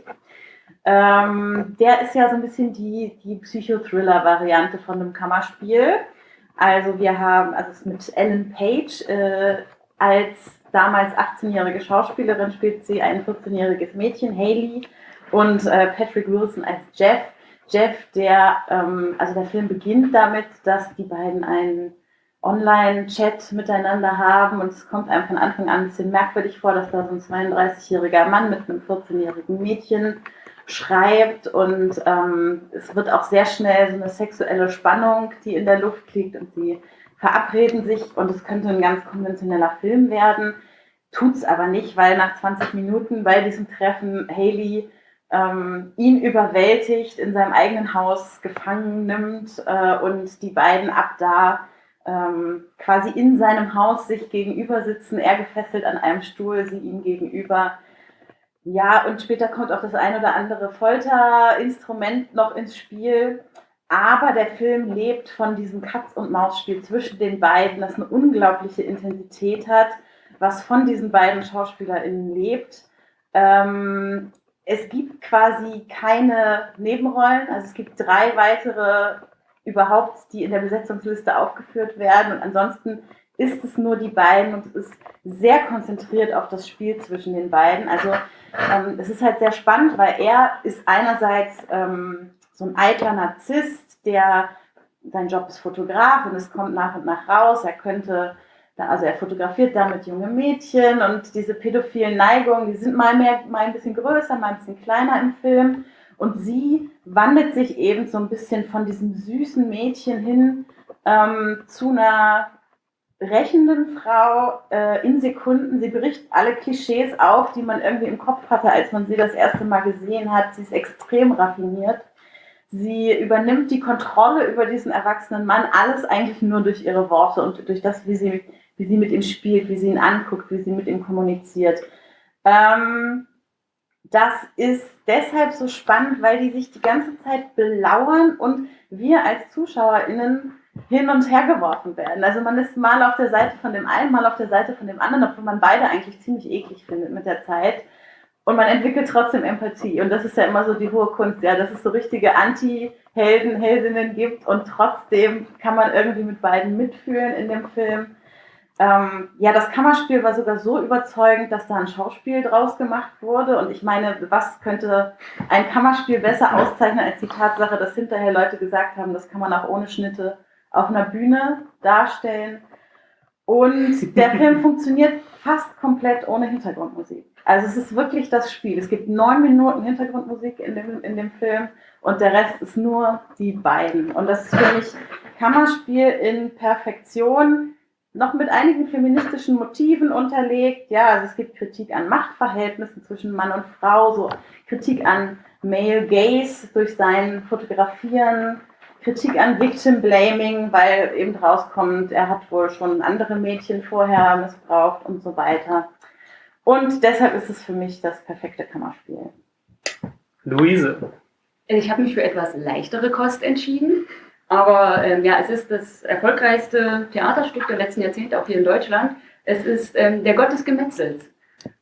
Ähm, der ist ja so ein bisschen die, die Psychothriller-Variante von einem Kammerspiel. Also wir haben, also es ist mit Ellen Page äh, als damals achtzehnjährige Schauspielerin spielt sie ein vierzehnjähriges Mädchen, Hayley, und äh, Patrick Wilson als Jeff. Jeff, der, ähm, also der Film beginnt damit, dass die beiden einen Online-Chat miteinander haben und es kommt einem von Anfang an ein bisschen merkwürdig vor, dass da so ein zweiunddreißigjähriger Mann mit einem vierzehnjährigen Mädchen schreibt und ähm, es wird auch sehr schnell so eine sexuelle Spannung, die in der Luft liegt und sie verabreden sich und es könnte ein ganz konventioneller Film werden, tut's aber nicht, weil nach zwanzig Minuten bei diesem Treffen Hayley ähm, ihn überwältigt, in seinem eigenen Haus gefangen nimmt äh, und die beiden ab da ähm, quasi in seinem Haus sich gegenüber sitzen, er gefesselt an einem Stuhl, sie ihm gegenüber. Ja, und später kommt auch das ein oder andere Folterinstrument noch ins Spiel. Aber der Film lebt von diesem Katz-und-Maus-Spiel zwischen den beiden, das eine unglaubliche Intensität hat, was von diesen beiden SchauspielerInnen lebt. Ähm, es gibt quasi keine Nebenrollen, also es gibt drei weitere überhaupt, die in der Besetzungsliste aufgeführt werden und ansonsten ist es nur die beiden und es ist sehr konzentriert auf das Spiel zwischen den beiden. Also ähm, es ist halt sehr spannend, weil er ist einerseits ähm, so ein eitler Narzisst, der, sein Job ist Fotograf und es kommt nach und nach raus, er könnte, also er fotografiert damit junge Mädchen und diese pädophilen Neigungen, die sind mal mehr, mal ein bisschen größer, mal ein bisschen kleiner im Film und sie wandelt sich eben so ein bisschen von diesem süßen Mädchen hin ähm, zu einer rächenden Frau äh, in Sekunden. Sie bricht alle Klischees auf, die man irgendwie im Kopf hatte, als man sie das erste Mal gesehen hat. Sie ist extrem raffiniert. Sie übernimmt die Kontrolle über diesen erwachsenen Mann, alles eigentlich nur durch ihre Worte und durch das, wie sie, wie sie mit ihm spielt, wie sie ihn anguckt, wie sie mit ihm kommuniziert. Ähm, das ist deshalb so spannend, weil die sich die ganze Zeit belauern und wir als ZuschauerInnen hin und her geworfen werden. Also man ist mal auf der Seite von dem einen, mal auf der Seite von dem anderen, obwohl man beide eigentlich ziemlich eklig findet mit der Zeit. Und man entwickelt trotzdem Empathie. Und das ist ja immer so die hohe Kunst, ja, dass es so richtige Anti-Helden, Heldinnen gibt und trotzdem kann man irgendwie mit beiden mitfühlen in dem Film. Ähm, ja, das Kammerspiel war sogar so überzeugend, dass da ein Schauspiel draus gemacht wurde. Und ich meine, was könnte ein Kammerspiel besser auszeichnen als die Tatsache, dass hinterher Leute gesagt haben, das kann man auch ohne Schnitte auf einer Bühne darstellen. Und der Film funktioniert fast komplett ohne Hintergrundmusik. Also es ist wirklich das Spiel. Es gibt neun Minuten Hintergrundmusik in dem, in dem Film und der Rest ist nur die beiden. Und das ist für mich Kammerspiel in Perfektion, noch mit einigen feministischen Motiven unterlegt. Ja, also es gibt Kritik an Machtverhältnissen zwischen Mann und Frau, so Kritik an Male Gaze durch sein Fotografieren, Kritik an Victim Blaming, weil eben rauskommt, er hat wohl schon andere Mädchen vorher missbraucht und so weiter. Und deshalb ist es für mich das perfekte Kammerspiel. Luise. Ich habe mich für etwas leichtere Kost entschieden. Aber ähm, ja, es ist das erfolgreichste Theaterstück der letzten Jahrzehnte, auch hier in Deutschland. Es ist ähm, Der Gott des Gemetzels.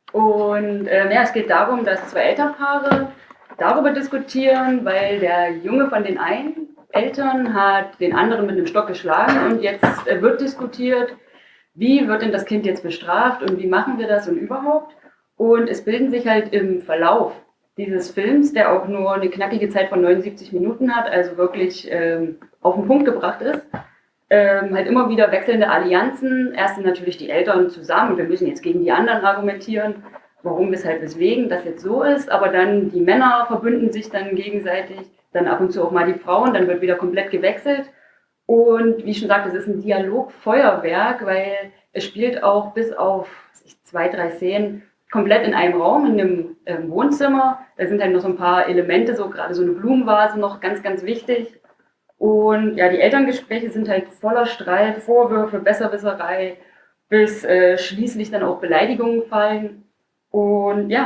Und ähm, ja, es geht darum, dass zwei Elternpaare darüber diskutieren, weil der Junge von den einen Eltern hat den anderen mit einem Stock geschlagen und jetzt äh, wird diskutiert, wie wird denn das Kind jetzt bestraft und wie machen wir das und überhaupt. Und es bilden sich halt im Verlauf dieses Films, der auch nur eine knackige Zeit von neunundsiebzig Minuten hat, also wirklich ähm, auf den Punkt gebracht ist, ähm, halt immer wieder wechselnde Allianzen. Erst sind natürlich die Eltern zusammen und wir müssen jetzt gegen die anderen argumentieren, warum, weshalb, weswegen das jetzt so ist, aber dann die Männer verbünden sich dann gegenseitig, dann ab und zu auch mal die Frauen, dann wird wieder komplett gewechselt. Und wie ich schon sagte, es ist ein Dialogfeuerwerk, weil es spielt auch bis auf zwei, drei Szenen komplett in einem Raum, in einem ähm, Wohnzimmer. Da sind halt noch so ein paar Elemente, so gerade so eine Blumenvase noch ganz, ganz wichtig. Und ja, die Elterngespräche sind halt voller Streit, Vorwürfe, Besserwisserei, bis äh, schließlich dann auch Beleidigungen fallen. Und ja,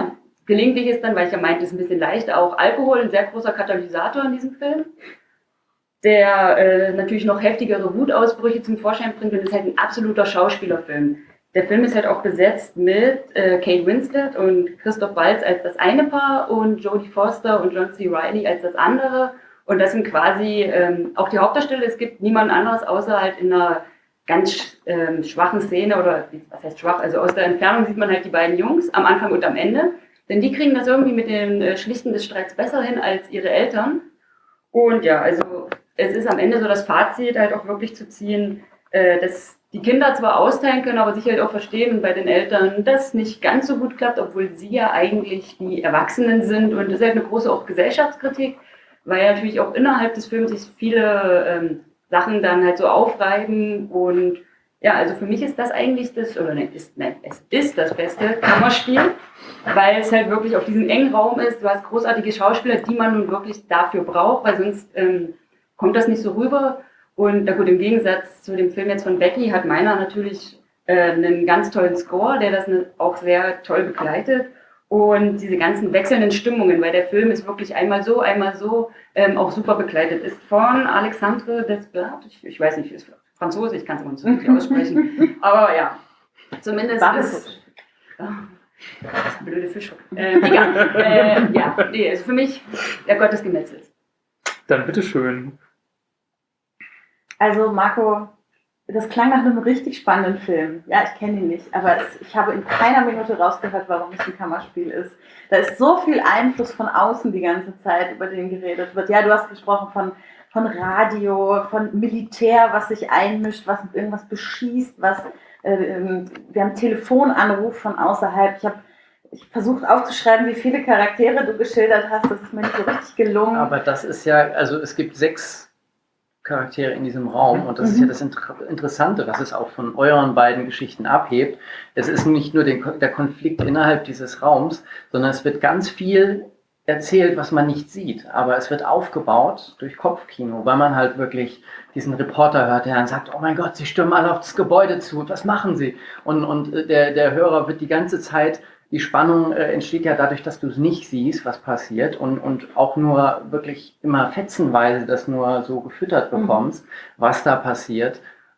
gelegentlich ist dann, weil ich ja meinte, ist ein bisschen leichter, auch Alkohol ein sehr großer Katalysator in diesem Film, der äh, natürlich noch heftigere Wutausbrüche zum Vorschein bringt und ist halt ein absoluter Schauspielerfilm. Der Film ist halt auch besetzt mit äh, Kate Winslet und Christoph Waltz als das eine Paar und Jodie Foster und John C. Reilly als das andere. Und das sind quasi ähm, auch die Hauptdarsteller. Es gibt niemand anderes, außer halt in einer ganz ähm, schwachen Szene oder was heißt schwach, also aus der Entfernung sieht man halt die beiden Jungs am Anfang und am Ende. Denn die kriegen das irgendwie mit dem äh, Schlichten des Streits besser hin als ihre Eltern. Und ja, also es ist am Ende so das Fazit halt auch wirklich zu ziehen, äh, dass die Kinder zwar austeilen können, aber sich halt auch verstehen und bei den Eltern das nicht ganz so gut klappt, obwohl sie ja eigentlich die Erwachsenen sind. Und das ist halt eine große auch Gesellschaftskritik, weil natürlich auch innerhalb des Films sich viele ähm, Sachen dann halt so aufreiben. Und ja, also für mich ist das eigentlich das, oder nein, ist, nein, es ist das beste Kammerspiel, weil es halt wirklich auf diesem engen Raum ist. Du hast großartige Schauspieler, die man nun wirklich dafür braucht, weil sonst ähm, kommt das nicht so rüber. Und na gut, im Gegensatz zu dem Film jetzt von Becky hat meiner natürlich äh, einen ganz tollen Score, der das ne, auch sehr toll begleitet. Und diese ganzen wechselnden Stimmungen, weil der Film ist wirklich einmal so, einmal so, ähm, auch super begleitet. Ist von Alexandre Desplat, ich, ich weiß nicht, ist Franzose, ich kann es immer nicht so richtig aussprechen. Aber ja, zumindest ist... Oh, das ist ein blöde Fisch. Äh, egal. äh, ja, nee, also für mich der Gott des Gemetzels. Dann bitteschön. Also Marco, das klang nach einem richtig spannenden Film. Ja, ich kenne ihn nicht, aber es, ich habe in keiner Minute rausgehört, warum es ein Kammerspiel ist. Da ist so viel Einfluss von außen die ganze Zeit, über den geredet wird. Ja, du hast gesprochen von, von Radio, von Militär, was sich einmischt, was irgendwas beschießt, was äh, wir haben Telefonanruf von außerhalb. Ich habe ich versucht aufzuschreiben, wie viele Charaktere du geschildert hast. Das ist mir nicht so richtig gelungen. Aber das ist ja, also es gibt sechs Charaktere in diesem Raum und das mhm. ist ja das Inter- Interessante, was es auch von euren beiden Geschichten abhebt. Es ist nicht nur den, der Konflikt innerhalb dieses Raums, sondern es wird ganz viel erzählt, was man nicht sieht, aber es wird aufgebaut durch Kopfkino, weil man halt wirklich diesen Reporter hört, der dann sagt, oh mein Gott, sie stürmen alle auf das Gebäude zu, was machen sie? Und, und der, der Hörer wird die ganze Zeit, die Spannung äh, entsteht ja dadurch, dass du es nicht siehst, was passiert und, und auch nur wirklich immer fetzenweise das nur so gefüttert bekommst, mhm. was da passiert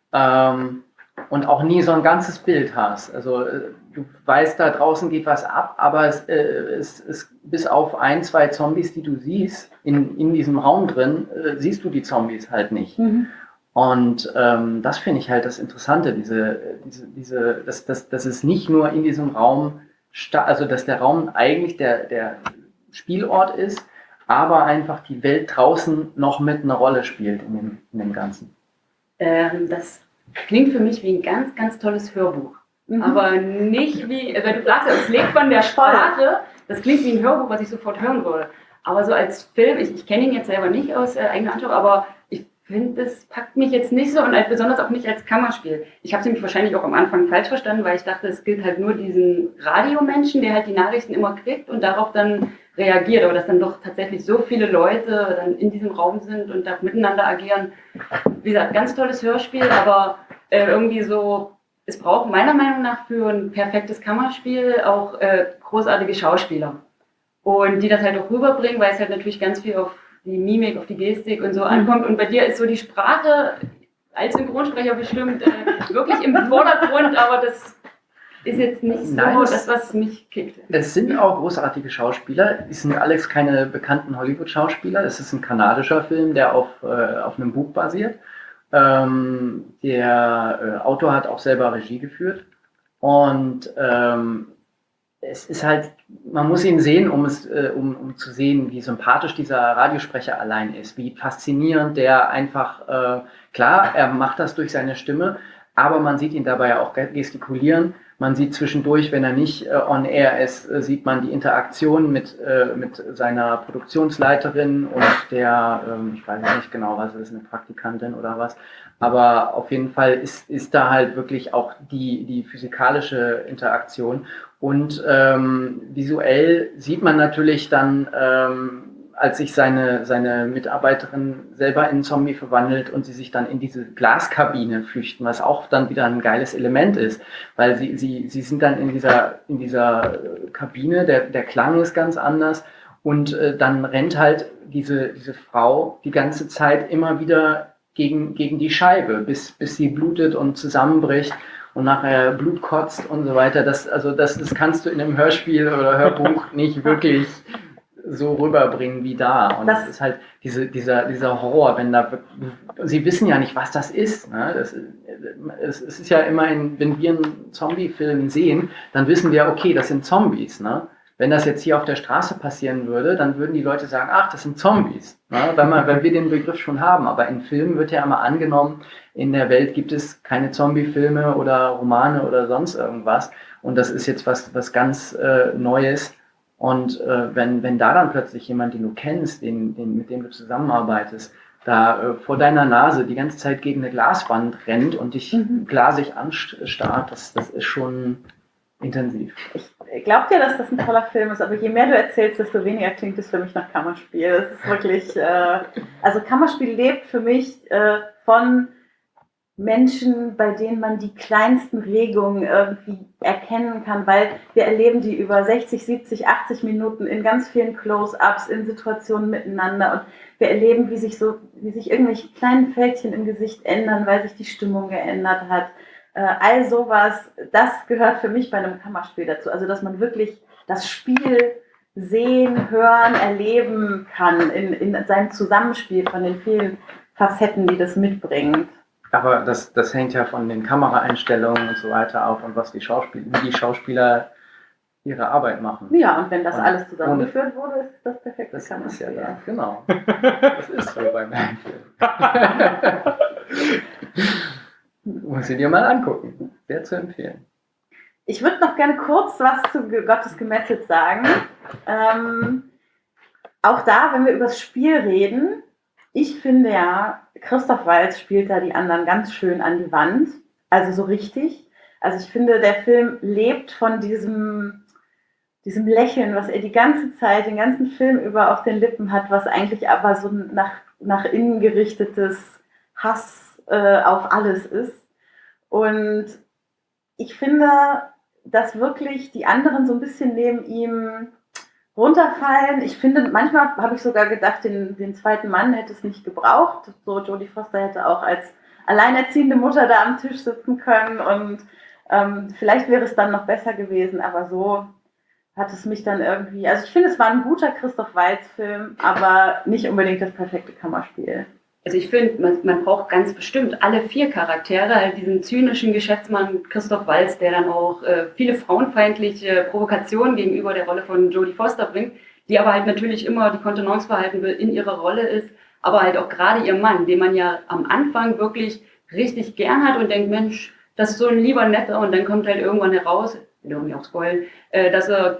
ähm, und auch nie so ein ganzes Bild hast. Also äh, du weißt, da draußen geht was ab, aber es, äh, es, es, bis auf ein, zwei Zombies, die du siehst, in, in diesem Raum drin, äh, siehst du die Zombies halt nicht. Mhm. Und ähm, das finde ich halt das Interessante, diese, diese, diese, dass, dass, dass es nicht nur in diesem Raum also dass der Raum eigentlich der, der Spielort ist, aber einfach die Welt draußen noch mit einer Rolle spielt in dem, in dem Ganzen. Ähm, das klingt für mich wie ein ganz, ganz tolles Hörbuch. Mhm. Aber nicht wie, weil du sagst, es lebt von der Sprache, das klingt wie ein Hörbuch, was ich sofort hören würde. Aber so als Film, ich, ich kenne ihn jetzt selber nicht aus äh, eigener Anschauung, aber ich finde, das packt mich jetzt nicht so und halt besonders auch nicht als Kammerspiel. Ich habe es nämlich wahrscheinlich auch am Anfang falsch verstanden, weil ich dachte, es gilt halt nur diesen Radiomenschen, der halt die Nachrichten immer kriegt und darauf dann reagiert. Aber dass dann doch tatsächlich so viele Leute dann in diesem Raum sind und da miteinander agieren. Wie gesagt, ganz tolles Hörspiel, aber äh, irgendwie so, es braucht meiner Meinung nach für ein perfektes Kammerspiel auch äh, großartige Schauspieler. Und die das halt auch rüberbringen, weil es halt natürlich ganz viel auf die Mimik, auf die Gestik und so ankommt. Und bei dir ist so die Sprache als Synchronsprecher bestimmt äh, wirklich im Vordergrund, aber das ist jetzt nicht so Nein, das, was mich kickt. Es sind auch großartige Schauspieler. Es sind alles keine bekannten Hollywood-Schauspieler. Es ist ein kanadischer Film, der auf, äh, auf einem Buch basiert. Ähm, der äh, Autor hat auch selber Regie geführt. Und ähm, es ist halt, man muss ihn sehen, um es, äh, um, um zu sehen, wie sympathisch dieser Radiosprecher allein ist, wie faszinierend der einfach, äh, klar, er macht das durch seine Stimme, aber man sieht ihn dabei ja auch gestikulieren. Man sieht zwischendurch, wenn er nicht äh, on air ist, äh, sieht man die Interaktion mit, äh, mit seiner Produktionsleiterin und der, äh, ich weiß nicht genau, was ist, eine Praktikantin oder was, aber auf jeden Fall ist, ist da halt wirklich auch die, die physikalische Interaktion und ähm, visuell sieht man natürlich dann ähm, als sich seine, seine Mitarbeiterin selber in einen Zombie verwandelt und sie sich dann in diese Glaskabine flüchten, was auch dann wieder ein geiles Element ist, weil sie, sie, sie sind dann in dieser, in dieser Kabine, der, der Klang ist ganz anders und äh, dann rennt halt diese, diese Frau die ganze Zeit immer wieder gegen, gegen die Scheibe, bis, bis sie blutet und zusammenbricht und nachher Blut kotzt und so weiter. Das, also das, das kannst du in einem Hörspiel oder Hörbuch nicht wirklich so rüberbringen wie da. Und das, das ist halt diese, dieser, dieser Horror, wenn da, sie wissen ja nicht, was das ist. Ne? Das, es, es ist ja immer, in, wenn wir einen Zombie-Film sehen, dann wissen wir, okay, das sind Zombies. Ne? Wenn das jetzt hier auf der Straße passieren würde, dann würden die Leute sagen, ach, das sind Zombies, ne? weil, man, weil wir den Begriff schon haben. Aber in Filmen wird ja immer angenommen, in der Welt gibt es keine Zombie-Filme oder Romane oder sonst irgendwas. Und das ist jetzt was, was ganz äh, Neues. Und äh, wenn, wenn da dann plötzlich jemand, den du kennst, den, den, mit dem du zusammenarbeitest, da äh, vor deiner Nase die ganze Zeit gegen eine Glaswand rennt und dich mhm. glasig anstarrt, das, das ist schon intensiv. Ich glaube dir, dass das ein toller Film ist, aber je mehr du erzählst, desto weniger klingt es für mich nach Kammerspiel. Das ist wirklich, äh, also Kammerspiel lebt für mich äh, von Menschen, bei denen man die kleinsten Regungen irgendwie erkennen kann, weil wir erleben die über sechzig, siebzig, achtzig Minuten in ganz vielen Close-ups, in Situationen miteinander und wir erleben, wie sich so, wie sich irgendwelche kleinen Fältchen im Gesicht ändern, weil sich die Stimmung geändert hat. All sowas, das gehört für mich bei einem Kammerspiel dazu. Also, dass man wirklich das Spiel sehen, hören, erleben kann in, in seinem Zusammenspiel von den vielen Facetten, die das mitbringt. Aber das, das hängt ja von den Kameraeinstellungen und so weiter ab und was die Schauspieler, wie die Schauspieler ihre Arbeit machen. Ja, und wenn das und alles zusammengeführt wurde, ist das perfekte das Kammerspiel. Ist ja da, genau. Das ist so beim Film. Muss ich dir mal angucken. Sehr zu empfehlen. Ich würde noch gerne kurz was zu Gottes Gemetzel sagen. Ähm, auch da, wenn wir über das Spiel reden, ich finde ja, Christoph Waltz spielt da die anderen ganz schön an die Wand. Also so richtig. Also ich finde, der Film lebt von diesem, diesem Lächeln, was er die ganze Zeit, den ganzen Film über auf den Lippen hat, was eigentlich aber so nach, nach innen gerichtetes Hass äh, auf alles ist. Und ich finde, dass wirklich die anderen so ein bisschen neben ihm runterfallen. Ich finde, manchmal habe ich sogar gedacht, den, den zweiten Mann hätte es nicht gebraucht. So, Jodie Foster hätte auch als alleinerziehende Mutter da am Tisch sitzen können und ähm, vielleicht wäre es dann noch besser gewesen, aber so hat es mich dann irgendwie, also ich finde, es war ein guter Christoph Waltz-Film, aber nicht unbedingt das perfekte Kammerspiel. Also ich finde, man, man braucht ganz bestimmt alle vier Charaktere, halt diesen zynischen Geschäftsmann Christoph Waltz, der dann auch äh, viele frauenfeindliche Provokationen gegenüber der Rolle von Jodie Foster bringt, die aber halt natürlich immer die Kontenance behalten will, in ihrer Rolle ist, aber halt auch gerade ihr Mann, den man ja am Anfang wirklich richtig gern hat und denkt, Mensch, das ist so ein lieber Netter, und dann kommt halt irgendwann heraus, will irgendwie auch spoilen, äh, dass er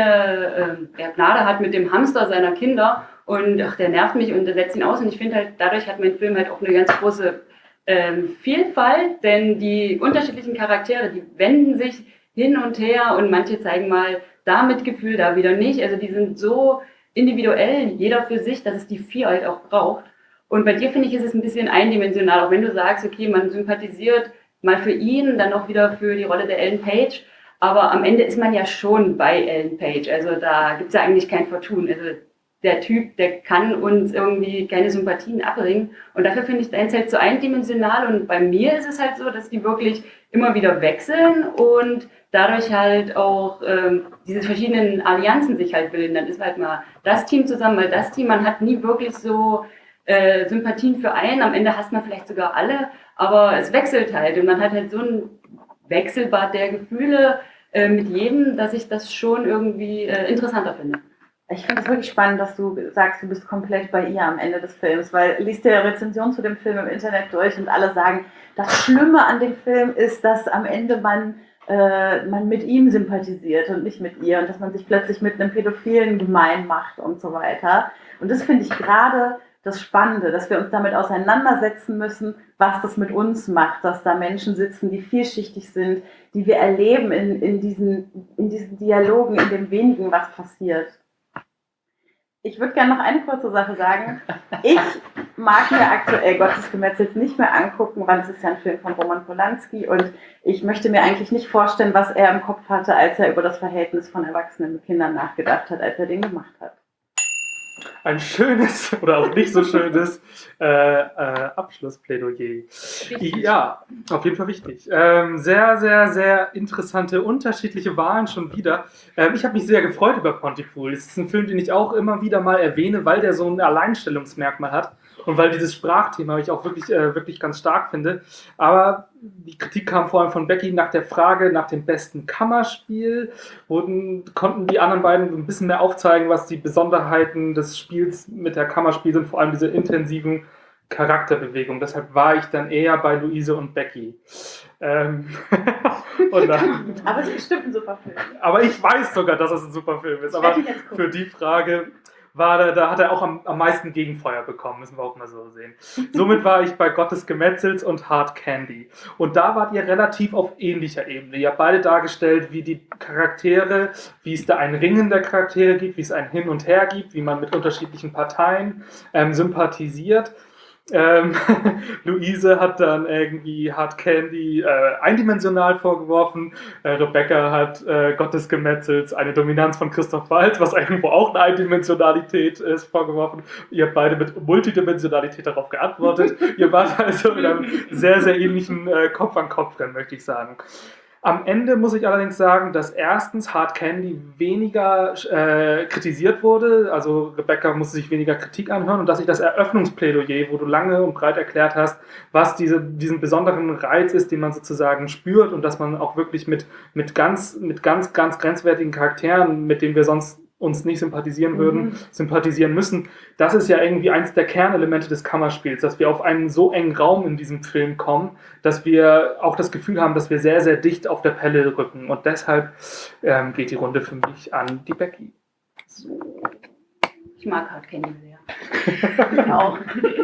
keine äh, Gnade hat mit dem Hamster seiner Kinder. Und ach, der nervt mich und der setzt ihn aus. Und ich finde halt, dadurch hat mein Film halt auch eine ganz große ähm, Vielfalt, denn die unterschiedlichen Charaktere, die wenden sich hin und her und manche zeigen mal da Mitgefühl, da wieder nicht. Also die sind so individuell, jeder für sich, dass es die vier halt auch braucht. Und bei dir, finde ich, ist es ein bisschen eindimensional, auch wenn du sagst, okay, man sympathisiert mal für ihn, dann auch wieder für die Rolle der Ellen Page. Aber am Ende ist man ja schon bei Ellen Page. Also da gibt es ja eigentlich kein Vertun. Also der Typ, der kann uns irgendwie keine Sympathien abbringen. Und dafür finde ich deins halt so eindimensional. Und bei mir ist es halt so, dass die wirklich immer wieder wechseln und dadurch halt auch ähm, diese verschiedenen Allianzen sich halt bilden. Dann ist halt mal das Team zusammen, mal das Team. Man hat nie wirklich so äh, Sympathien für einen. Am Ende hasst man vielleicht sogar alle. Aber es wechselt halt. Und man hat halt so ein Wechselbad der Gefühle äh, mit jedem, dass ich das schon irgendwie äh, interessanter finde. Ich finde es wirklich spannend, dass du sagst, du bist komplett bei ihr am Ende des Films, weil liest dir Rezension zu dem Film im Internet durch und alle sagen, das Schlimme an dem Film ist, dass am Ende man, äh, man mit ihm sympathisiert und nicht mit ihr und dass man sich plötzlich mit einem Pädophilen gemein macht und so weiter. Und das finde ich gerade das Spannende, dass wir uns damit auseinandersetzen müssen, was das mit uns macht, dass da Menschen sitzen, die vielschichtig sind, die wir erleben in, in, diesen, in diesen Dialogen, in dem wenigen, was passiert. Ich würde gerne noch eine kurze Sache sagen. Ich mag mir aktuell Gottesgemetzel nicht mehr angucken, weil es ist ja ein Film von Roman Polanski und ich möchte mir eigentlich nicht vorstellen, was er im Kopf hatte, als er über das Verhältnis von Erwachsenen mit Kindern nachgedacht hat, als er den gemacht hat. Ein schönes oder auch nicht so schönes äh, äh, Abschlussplädoyer. Ja, auf jeden Fall wichtig. Ähm, sehr, sehr, sehr interessante, unterschiedliche Wahlen schon wieder. Ähm, ich habe mich sehr gefreut über Pontypool. Es ist ein Film, den ich auch immer wieder mal erwähne, weil der so ein Alleinstellungsmerkmal hat und weil dieses Sprachthema ich auch wirklich, äh, wirklich ganz stark finde. Aber die Kritik kam vor allem von Becky nach der Frage nach dem besten Kammerspiel. Wurden, konnten die anderen beiden ein bisschen mehr aufzeigen, was die Besonderheiten des Spiels mit der Kammerspiel sind, vor allem diese intensiven Charakterbewegungen. Deshalb war ich dann eher bei Luise und Becky. Ähm und dann, aber es ist bestimmt ein super Film. aber ich weiß sogar, dass es ein super Film ist. Aber für die Frage war da, da hat er auch am, am meisten Gegenfeuer bekommen, müssen wir auch mal so sehen. Somit war ich bei Gottes Gemetzels und Hard Candy. Und da wart ihr relativ auf ähnlicher Ebene. Ihr habt beide dargestellt, wie die Charaktere, wie es da ein Ringen der Charaktere gibt, wie es ein Hin und Her gibt, wie man mit unterschiedlichen Parteien ähm, sympathisiert. Ähm, Luise hat dann irgendwie Hard Candy äh, eindimensional vorgeworfen. Äh, Rebecca hat äh, Gottes Gemetzels eine Dominanz von Christoph Waltz, was irgendwo auch eine Eindimensionalität ist, vorgeworfen. Ihr habt beide mit Multidimensionalität darauf geantwortet. Ihr wart also in einem sehr, sehr ähnlichen äh, Kopf-an-Kopf-Rennen, möchte ich sagen. Am Ende muss ich allerdings sagen, dass erstens Hard Candy weniger äh, kritisiert wurde, also Rebecca musste sich weniger Kritik anhören und dass ich das Eröffnungsplädoyer, wo du lange und breit erklärt hast, was diese, diesen besonderen Reiz ist, den man sozusagen spürt und dass man auch wirklich mit, mit, ganz, mit ganz, ganz grenzwertigen Charakteren, mit denen wir sonst uns nicht sympathisieren würden, mhm. sympathisieren müssen. Das ist ja irgendwie eins der Kernelemente des Kammerspiels, dass wir auf einen so engen Raum in diesem Film kommen, dass wir auch das Gefühl haben, dass wir sehr, sehr dicht auf der Pelle rücken. Und deshalb ähm, geht die Runde für mich an die Becky. So. Ich mag Hard Candy sehr. Ich auch.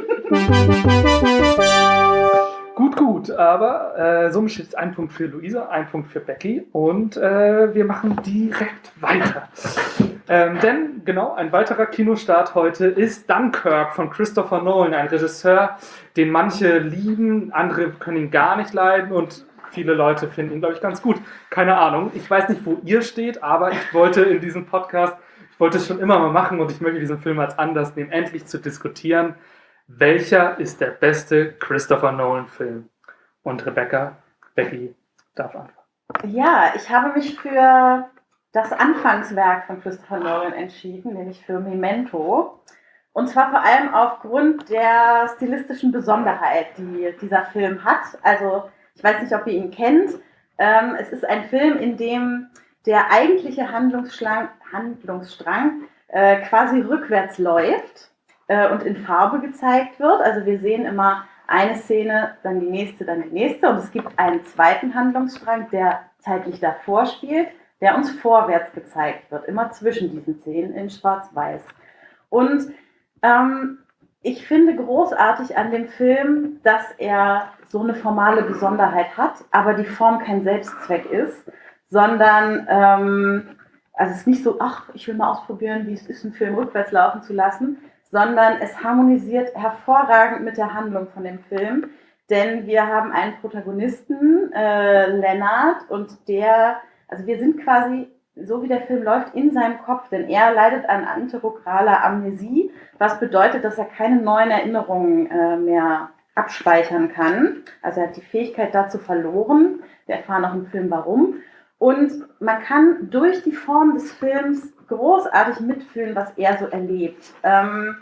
Gut, gut, aber äh, somit steht jetzt ein Punkt für Luisa, ein Punkt für Becky und äh, wir machen direkt weiter. Ähm, denn genau, ein weiterer Kinostart heute ist Dunkirk von Christopher Nolan, ein Regisseur, den manche lieben, andere können ihn gar nicht leiden und viele Leute finden ihn, glaube ich, ganz gut. Keine Ahnung, ich weiß nicht, wo ihr steht, aber ich wollte in diesem Podcast, ich wollte es schon immer mal machen und ich möchte diesen Film als Anlass nehmen, endlich zu diskutieren, welcher ist der beste Christopher Nolan-Film? Und Rebecca, Becky darf anfangen. Ja, ich habe mich für das Anfangswerk von Christopher Nolan entschieden, nämlich für Memento. Und zwar vor allem aufgrund der stilistischen Besonderheit, die dieser Film hat. Also, ich weiß nicht, ob ihr ihn kennt. Ähm, es ist ein Film, in dem der eigentliche Handlungsstrang, Handlungsstrang äh, quasi rückwärts läuft und in Farbe gezeigt wird. Also wir sehen immer eine Szene, dann die nächste, dann die nächste. Und es gibt einen zweiten Handlungsstrang, der zeitlich davor spielt, der uns vorwärts gezeigt wird, immer zwischen diesen Szenen in Schwarz-Weiß. Und ähm, ich finde großartig an dem Film, dass er so eine formale Besonderheit hat, aber die Form kein Selbstzweck ist, sondern ähm, also es ist nicht so, ach, ich will mal ausprobieren, wie es ist, einen Film rückwärts laufen zu lassen, sondern es harmonisiert hervorragend mit der Handlung von dem Film, denn wir haben einen Protagonisten, äh, Lennart, und der, also wir sind quasi, so wie der Film läuft, in seinem Kopf, denn er leidet an anterograler Amnesie, was bedeutet, dass er keine neuen Erinnerungen äh, mehr abspeichern kann. Also er hat die Fähigkeit dazu verloren, wir erfahren auch im Film warum. Und man kann durch die Form des Films großartig mitfühlen, was er so erlebt. Ähm,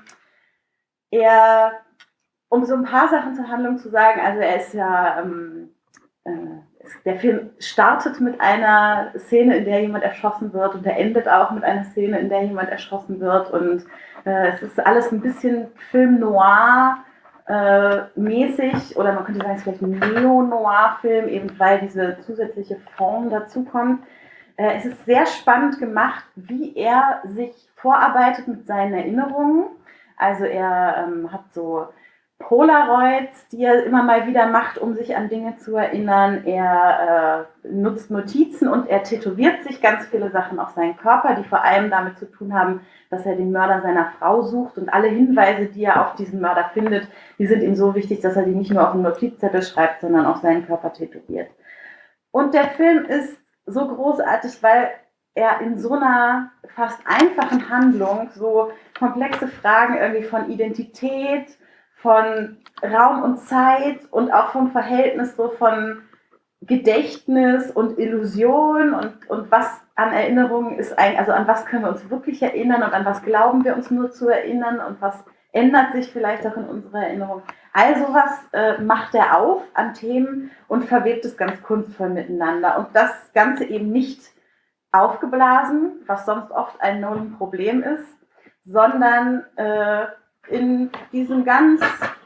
er, um so ein paar Sachen zur Handlung zu sagen, also er ist ja, ähm, äh, der Film startet mit einer Szene, in der jemand erschossen wird und er endet auch mit einer Szene, in der jemand erschossen wird und äh, es ist alles ein bisschen Film noir äh, mäßig oder man könnte sagen, es ist vielleicht ein Neo-Noir-Film, eben weil diese zusätzliche Form dazukommt. Äh, es ist sehr spannend gemacht, wie er sich vorarbeitet mit seinen Erinnerungen. Also er ähm, hat so Polaroids, die er immer mal wieder macht, um sich an Dinge zu erinnern. Er äh, nutzt Notizen und er tätowiert sich ganz viele Sachen auf seinen Körper, die vor allem damit zu tun haben, dass er den Mörder seiner Frau sucht. Und alle Hinweise, die er auf diesen Mörder findet, die sind ihm so wichtig, dass er die nicht nur auf einen Notizzettel schreibt, sondern auf seinen Körper tätowiert. Und der Film ist so großartig, weil er in so einer fast einfachen Handlung so komplexe Fragen irgendwie von Identität, von Raum und Zeit und auch vom Verhältnis so von Gedächtnis und Illusion und, und was an Erinnerungen ist, ein, also an was können wir uns wirklich erinnern und an was glauben wir uns nur zu erinnern und was ändert sich vielleicht auch in unserer Erinnerung. All sowas äh, macht er auf an Themen und verwebt es ganz kunstvoll miteinander. Und das Ganze eben nicht aufgeblasen, was sonst oft ein Nolan-Problem ist, sondern äh, in diesem ganz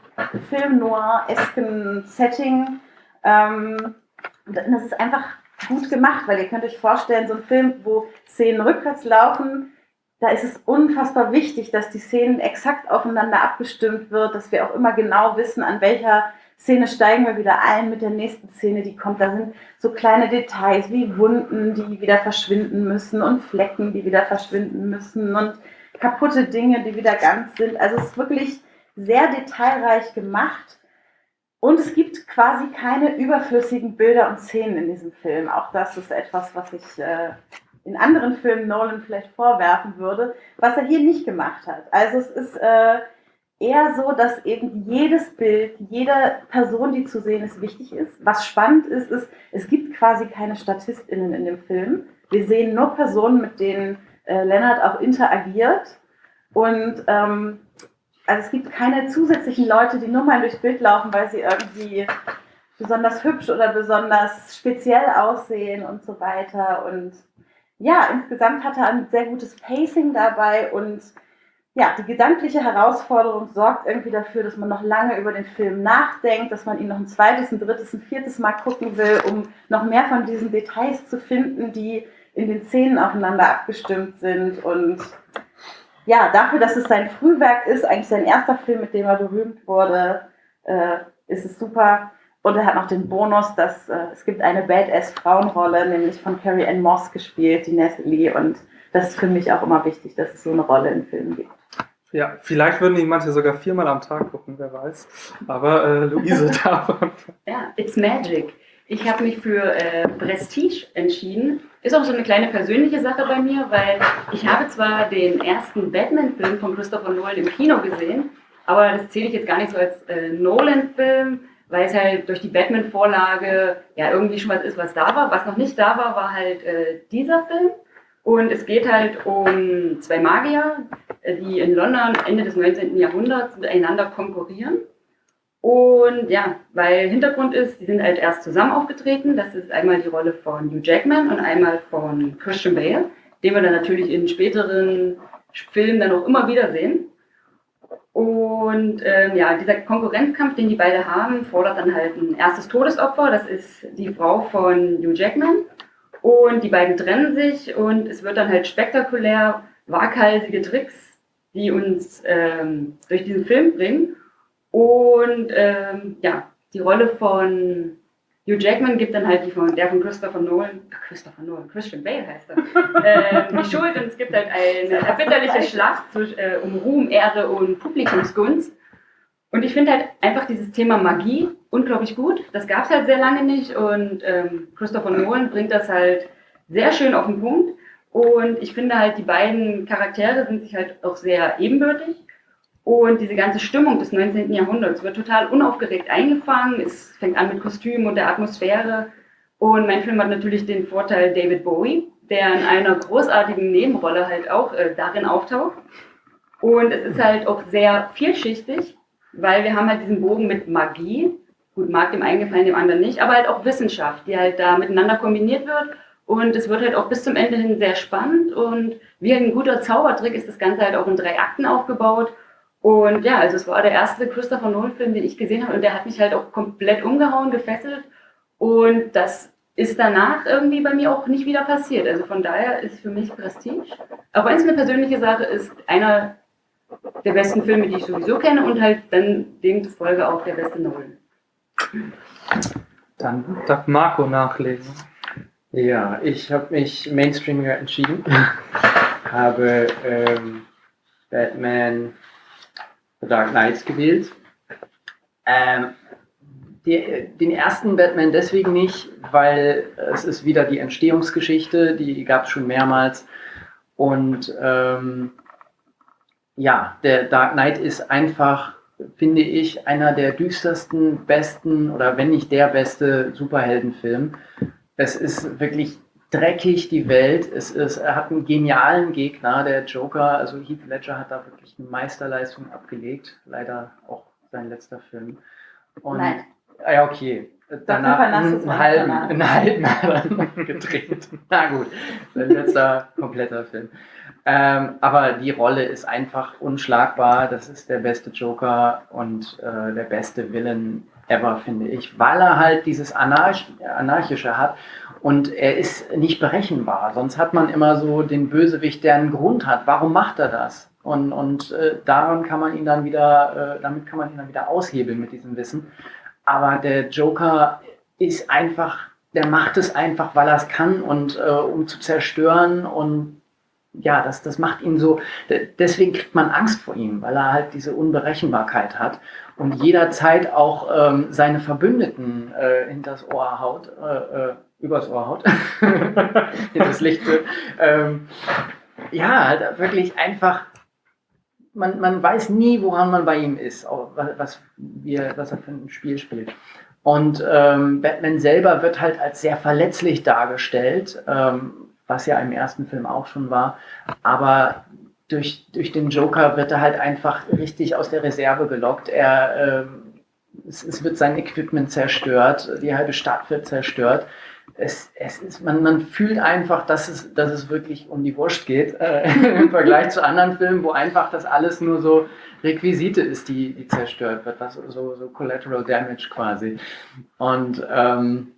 Film-Noir-esken Setting. Ähm, das ist einfach gut gemacht, weil ihr könnt euch vorstellen, so ein Film, wo Szenen rückwärts laufen, da ist es unfassbar wichtig, dass die Szenen exakt aufeinander abgestimmt wird, dass wir auch immer genau wissen, an welcher Szene steigen wir wieder ein mit der nächsten Szene, die kommt. Da sind so kleine Details wie Wunden, die wieder verschwinden müssen und Flecken, die wieder verschwinden müssen und kaputte Dinge, die wieder ganz sind. Also es ist wirklich sehr detailreich gemacht und es gibt quasi keine überflüssigen Bilder und Szenen in diesem Film. Auch das ist etwas, was ich äh, in anderen Filmen Nolan vielleicht vorwerfen würde, was er hier nicht gemacht hat. Also es ist äh, eher so, dass eben jedes Bild, jede Person, die zu sehen ist, wichtig ist. Was spannend ist, ist, es gibt quasi keine StatistInnen in dem Film. Wir sehen nur Personen, mit denen äh, Leonard auch interagiert. Und ähm, also es gibt keine zusätzlichen Leute, die nur mal durchs Bild laufen, weil sie irgendwie besonders hübsch oder besonders speziell aussehen und so weiter. Und ja, insgesamt hat er ein sehr gutes Pacing dabei und ja, die gedankliche Herausforderung sorgt irgendwie dafür, dass man noch lange über den Film nachdenkt, dass man ihn noch ein zweites, ein drittes, ein viertes Mal gucken will, um noch mehr von diesen Details zu finden, die in den Szenen aufeinander abgestimmt sind. Und ja, dafür, dass es sein Frühwerk ist, eigentlich sein erster Film, mit dem er berühmt wurde, äh, ist es super. Und er hat noch den Bonus, dass äh, es gibt eine Badass-Frauenrolle, nämlich von Carrie Ann Moss gespielt, die Natalie. Und das ist für mich auch immer wichtig, dass es so eine Rolle in Filmen gibt. Ja, vielleicht würden ihn manche sogar viermal am Tag gucken, wer weiß. Aber äh, Luise davon. Ja, it's magic. Ich habe mich für äh, Prestige entschieden. Ist auch so eine kleine persönliche Sache bei mir, weil ich habe zwar den ersten Batman-Film von Christopher Nolan im Kino gesehen, aber das zähle ich jetzt gar nicht so als äh, Nolan-Film, weil es halt durch die Batman-Vorlage ja irgendwie schon was ist, was da war. Was noch nicht da war, war halt äh, dieser Film. Und es geht halt um zwei Magier, die in London Ende des neunzehnten Jahrhunderts miteinander konkurrieren. Und ja, weil Hintergrund ist, die sind halt erst zusammen aufgetreten. Das ist einmal die Rolle von Hugh Jackman und einmal von Christian Bale, den wir dann natürlich in späteren Filmen dann auch immer wieder sehen. Und ähm, ja, dieser Konkurrenzkampf, den die beide haben, fordert dann halt ein erstes Todesopfer. Das ist die Frau von Hugh Jackman. Und die beiden trennen sich und es wird dann halt spektakulär waghalsige Tricks, die uns ähm, durch diesen Film bringen. Und ähm, ja, die Rolle von Hugh Jackman gibt dann halt die von, der von Christopher Nolan, Christopher Nolan, Christian Bale heißt er, ähm, die Schuld. Und es gibt halt eine erbitterliche Schlacht zwischen, äh, um Ruhm, Ehre und Publikumsgunst. Und ich finde halt einfach dieses Thema Magie unglaublich gut. Das gab es halt sehr lange nicht und ähm, Christopher Nolan bringt das halt sehr schön auf den Punkt. Und ich finde halt, die beiden Charaktere sind sich halt auch sehr ebenbürtig. Und diese ganze Stimmung des neunzehnten Jahrhunderts wird total unaufgeregt eingefangen. Es fängt an mit Kostümen und der Atmosphäre. Und mein Film hat natürlich den Vorteil David Bowie, der in einer großartigen Nebenrolle halt auch äh, darin auftaucht. Und es ist halt auch sehr vielschichtig, weil wir haben halt diesen Bogen mit Magie, gut, mag dem einen gefallen, dem anderen nicht, aber halt auch Wissenschaft, die halt da miteinander kombiniert wird und es wird halt auch bis zum Ende hin sehr spannend und wie ein guter Zaubertrick ist das Ganze halt auch in drei Akten aufgebaut und ja, also es war der erste Christopher Nolan-Film, den ich gesehen habe und der hat mich halt auch komplett umgehauen, gefesselt und das ist danach irgendwie bei mir auch nicht wieder passiert, also von daher ist für mich Prestige, auch wenn es eine persönliche Sache ist, einer der besten Filme, die ich sowieso kenne und halt dann demzufolge auch der beste Nolan. Dann darf Marco nachlegen. Ja, ich habe mich mainstreamiger entschieden. habe ähm, Batman The Dark Knight gewählt. Ähm, die, den ersten Batman deswegen nicht, weil es ist wieder die Entstehungsgeschichte, die gab es schon mehrmals. Und ähm, ja, der Dark Knight ist einfach, finde ich, einer der düstersten, besten oder wenn nicht der beste Superheldenfilm. Es ist wirklich dreckig, die Welt. Es ist, er hat einen genialen Gegner, der Joker. Also Heath Ledger hat da wirklich eine Meisterleistung abgelegt. Leider auch sein letzter Film. Und, Nein. Ah ja, okay. Danach einen, einen halben, einen halben dann gedreht. Na gut, sein letzter kompletter Film. Ähm, aber die Rolle ist einfach unschlagbar. Das ist der beste Joker und äh, der beste Villain ever, finde ich, weil er halt dieses Anarch- Anarchische hat und er ist nicht berechenbar. Sonst hat man immer so den Bösewicht, der einen Grund hat. Warum macht er das? Und, und äh, daran kann man ihn dann wieder, äh, damit kann man ihn dann wieder aushebeln mit diesem Wissen. Aber der Joker ist einfach, der macht es einfach, weil er es kann und äh, um zu zerstören und ja, das, das macht ihn so, deswegen kriegt man Angst vor ihm, weil er halt diese Unberechenbarkeit hat und jederzeit auch ähm, seine Verbündeten äh, hinters Ohr haut, äh, äh, übers Ohr haut, hinters Licht. Ähm, ja, halt wirklich einfach, man, man weiß nie, woran man bei ihm ist, was, wie er, was er für ein Spiel spielt. Und ähm, Batman selber wird halt als sehr verletzlich dargestellt, ähm, was ja im ersten Film auch schon war, aber durch, durch den Joker wird er halt einfach richtig aus der Reserve gelockt. Er, äh, es, es wird sein Equipment zerstört, die halbe Stadt wird zerstört. Es, es ist, man, man fühlt einfach, dass es, dass es wirklich um die Wurst geht, äh, im Vergleich zu anderen Filmen, wo einfach das alles nur so Requisite ist, die, die zerstört wird, was, so, so Collateral Damage quasi. Und ähm,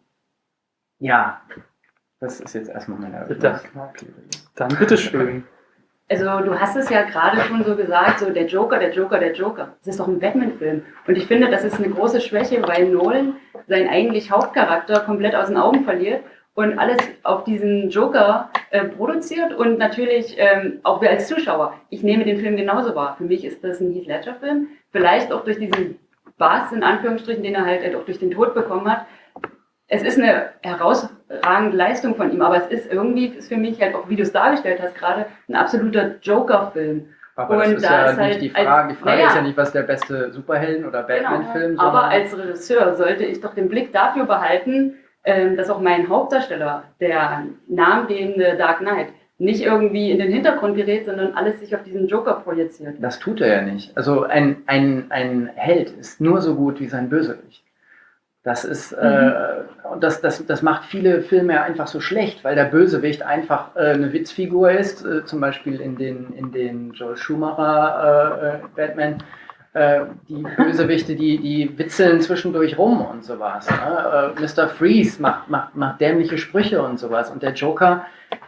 ja, das ist jetzt erstmal meine Eröffnung. Dann bitteschön. Also du hast es ja gerade schon so gesagt, so der Joker, der Joker, der Joker. Das ist doch ein Batman-Film. Und ich finde, das ist eine große Schwäche, weil Nolan seinen eigentlich Hauptcharakter komplett aus den Augen verliert und alles auf diesen Joker äh, produziert und natürlich ähm, auch wir als Zuschauer. Ich nehme den Film genauso wahr. Für mich ist das ein Heath Ledger-Film. Vielleicht auch durch diesen Bass, in Anführungsstrichen, den er halt, halt auch durch den Tod bekommen hat. Es ist eine herausragende Leistung von ihm, aber es ist irgendwie, ist für mich halt auch, wie du es dargestellt hast, gerade ein absoluter Joker-Film. Aber das und ist da ja ist nicht halt die Frage. als, Die Frage naja, ist ja nicht, was der beste Superhelden- oder Batman-Film ist. genau, aber als Regisseur sollte ich doch den Blick dafür behalten, ähm, dass auch mein Hauptdarsteller, der namengebende Dark Knight, nicht irgendwie in den Hintergrund gerät, sondern alles sich auf diesen Joker projiziert. Das tut er ja nicht. Also ein, ein, ein Held ist nur so gut wie sein Bösewicht. Das ist, mhm. äh, und das, das, das macht viele Filme einfach so schlecht, weil der Bösewicht einfach äh, eine Witzfigur ist, äh, zum Beispiel in den, in den Joel Schumacher äh, Batman, äh, die Bösewichte, die, die witzeln zwischendurch rum und sowas. Ne? Äh, Mister Freeze macht, macht, macht dämliche Sprüche und sowas und der Joker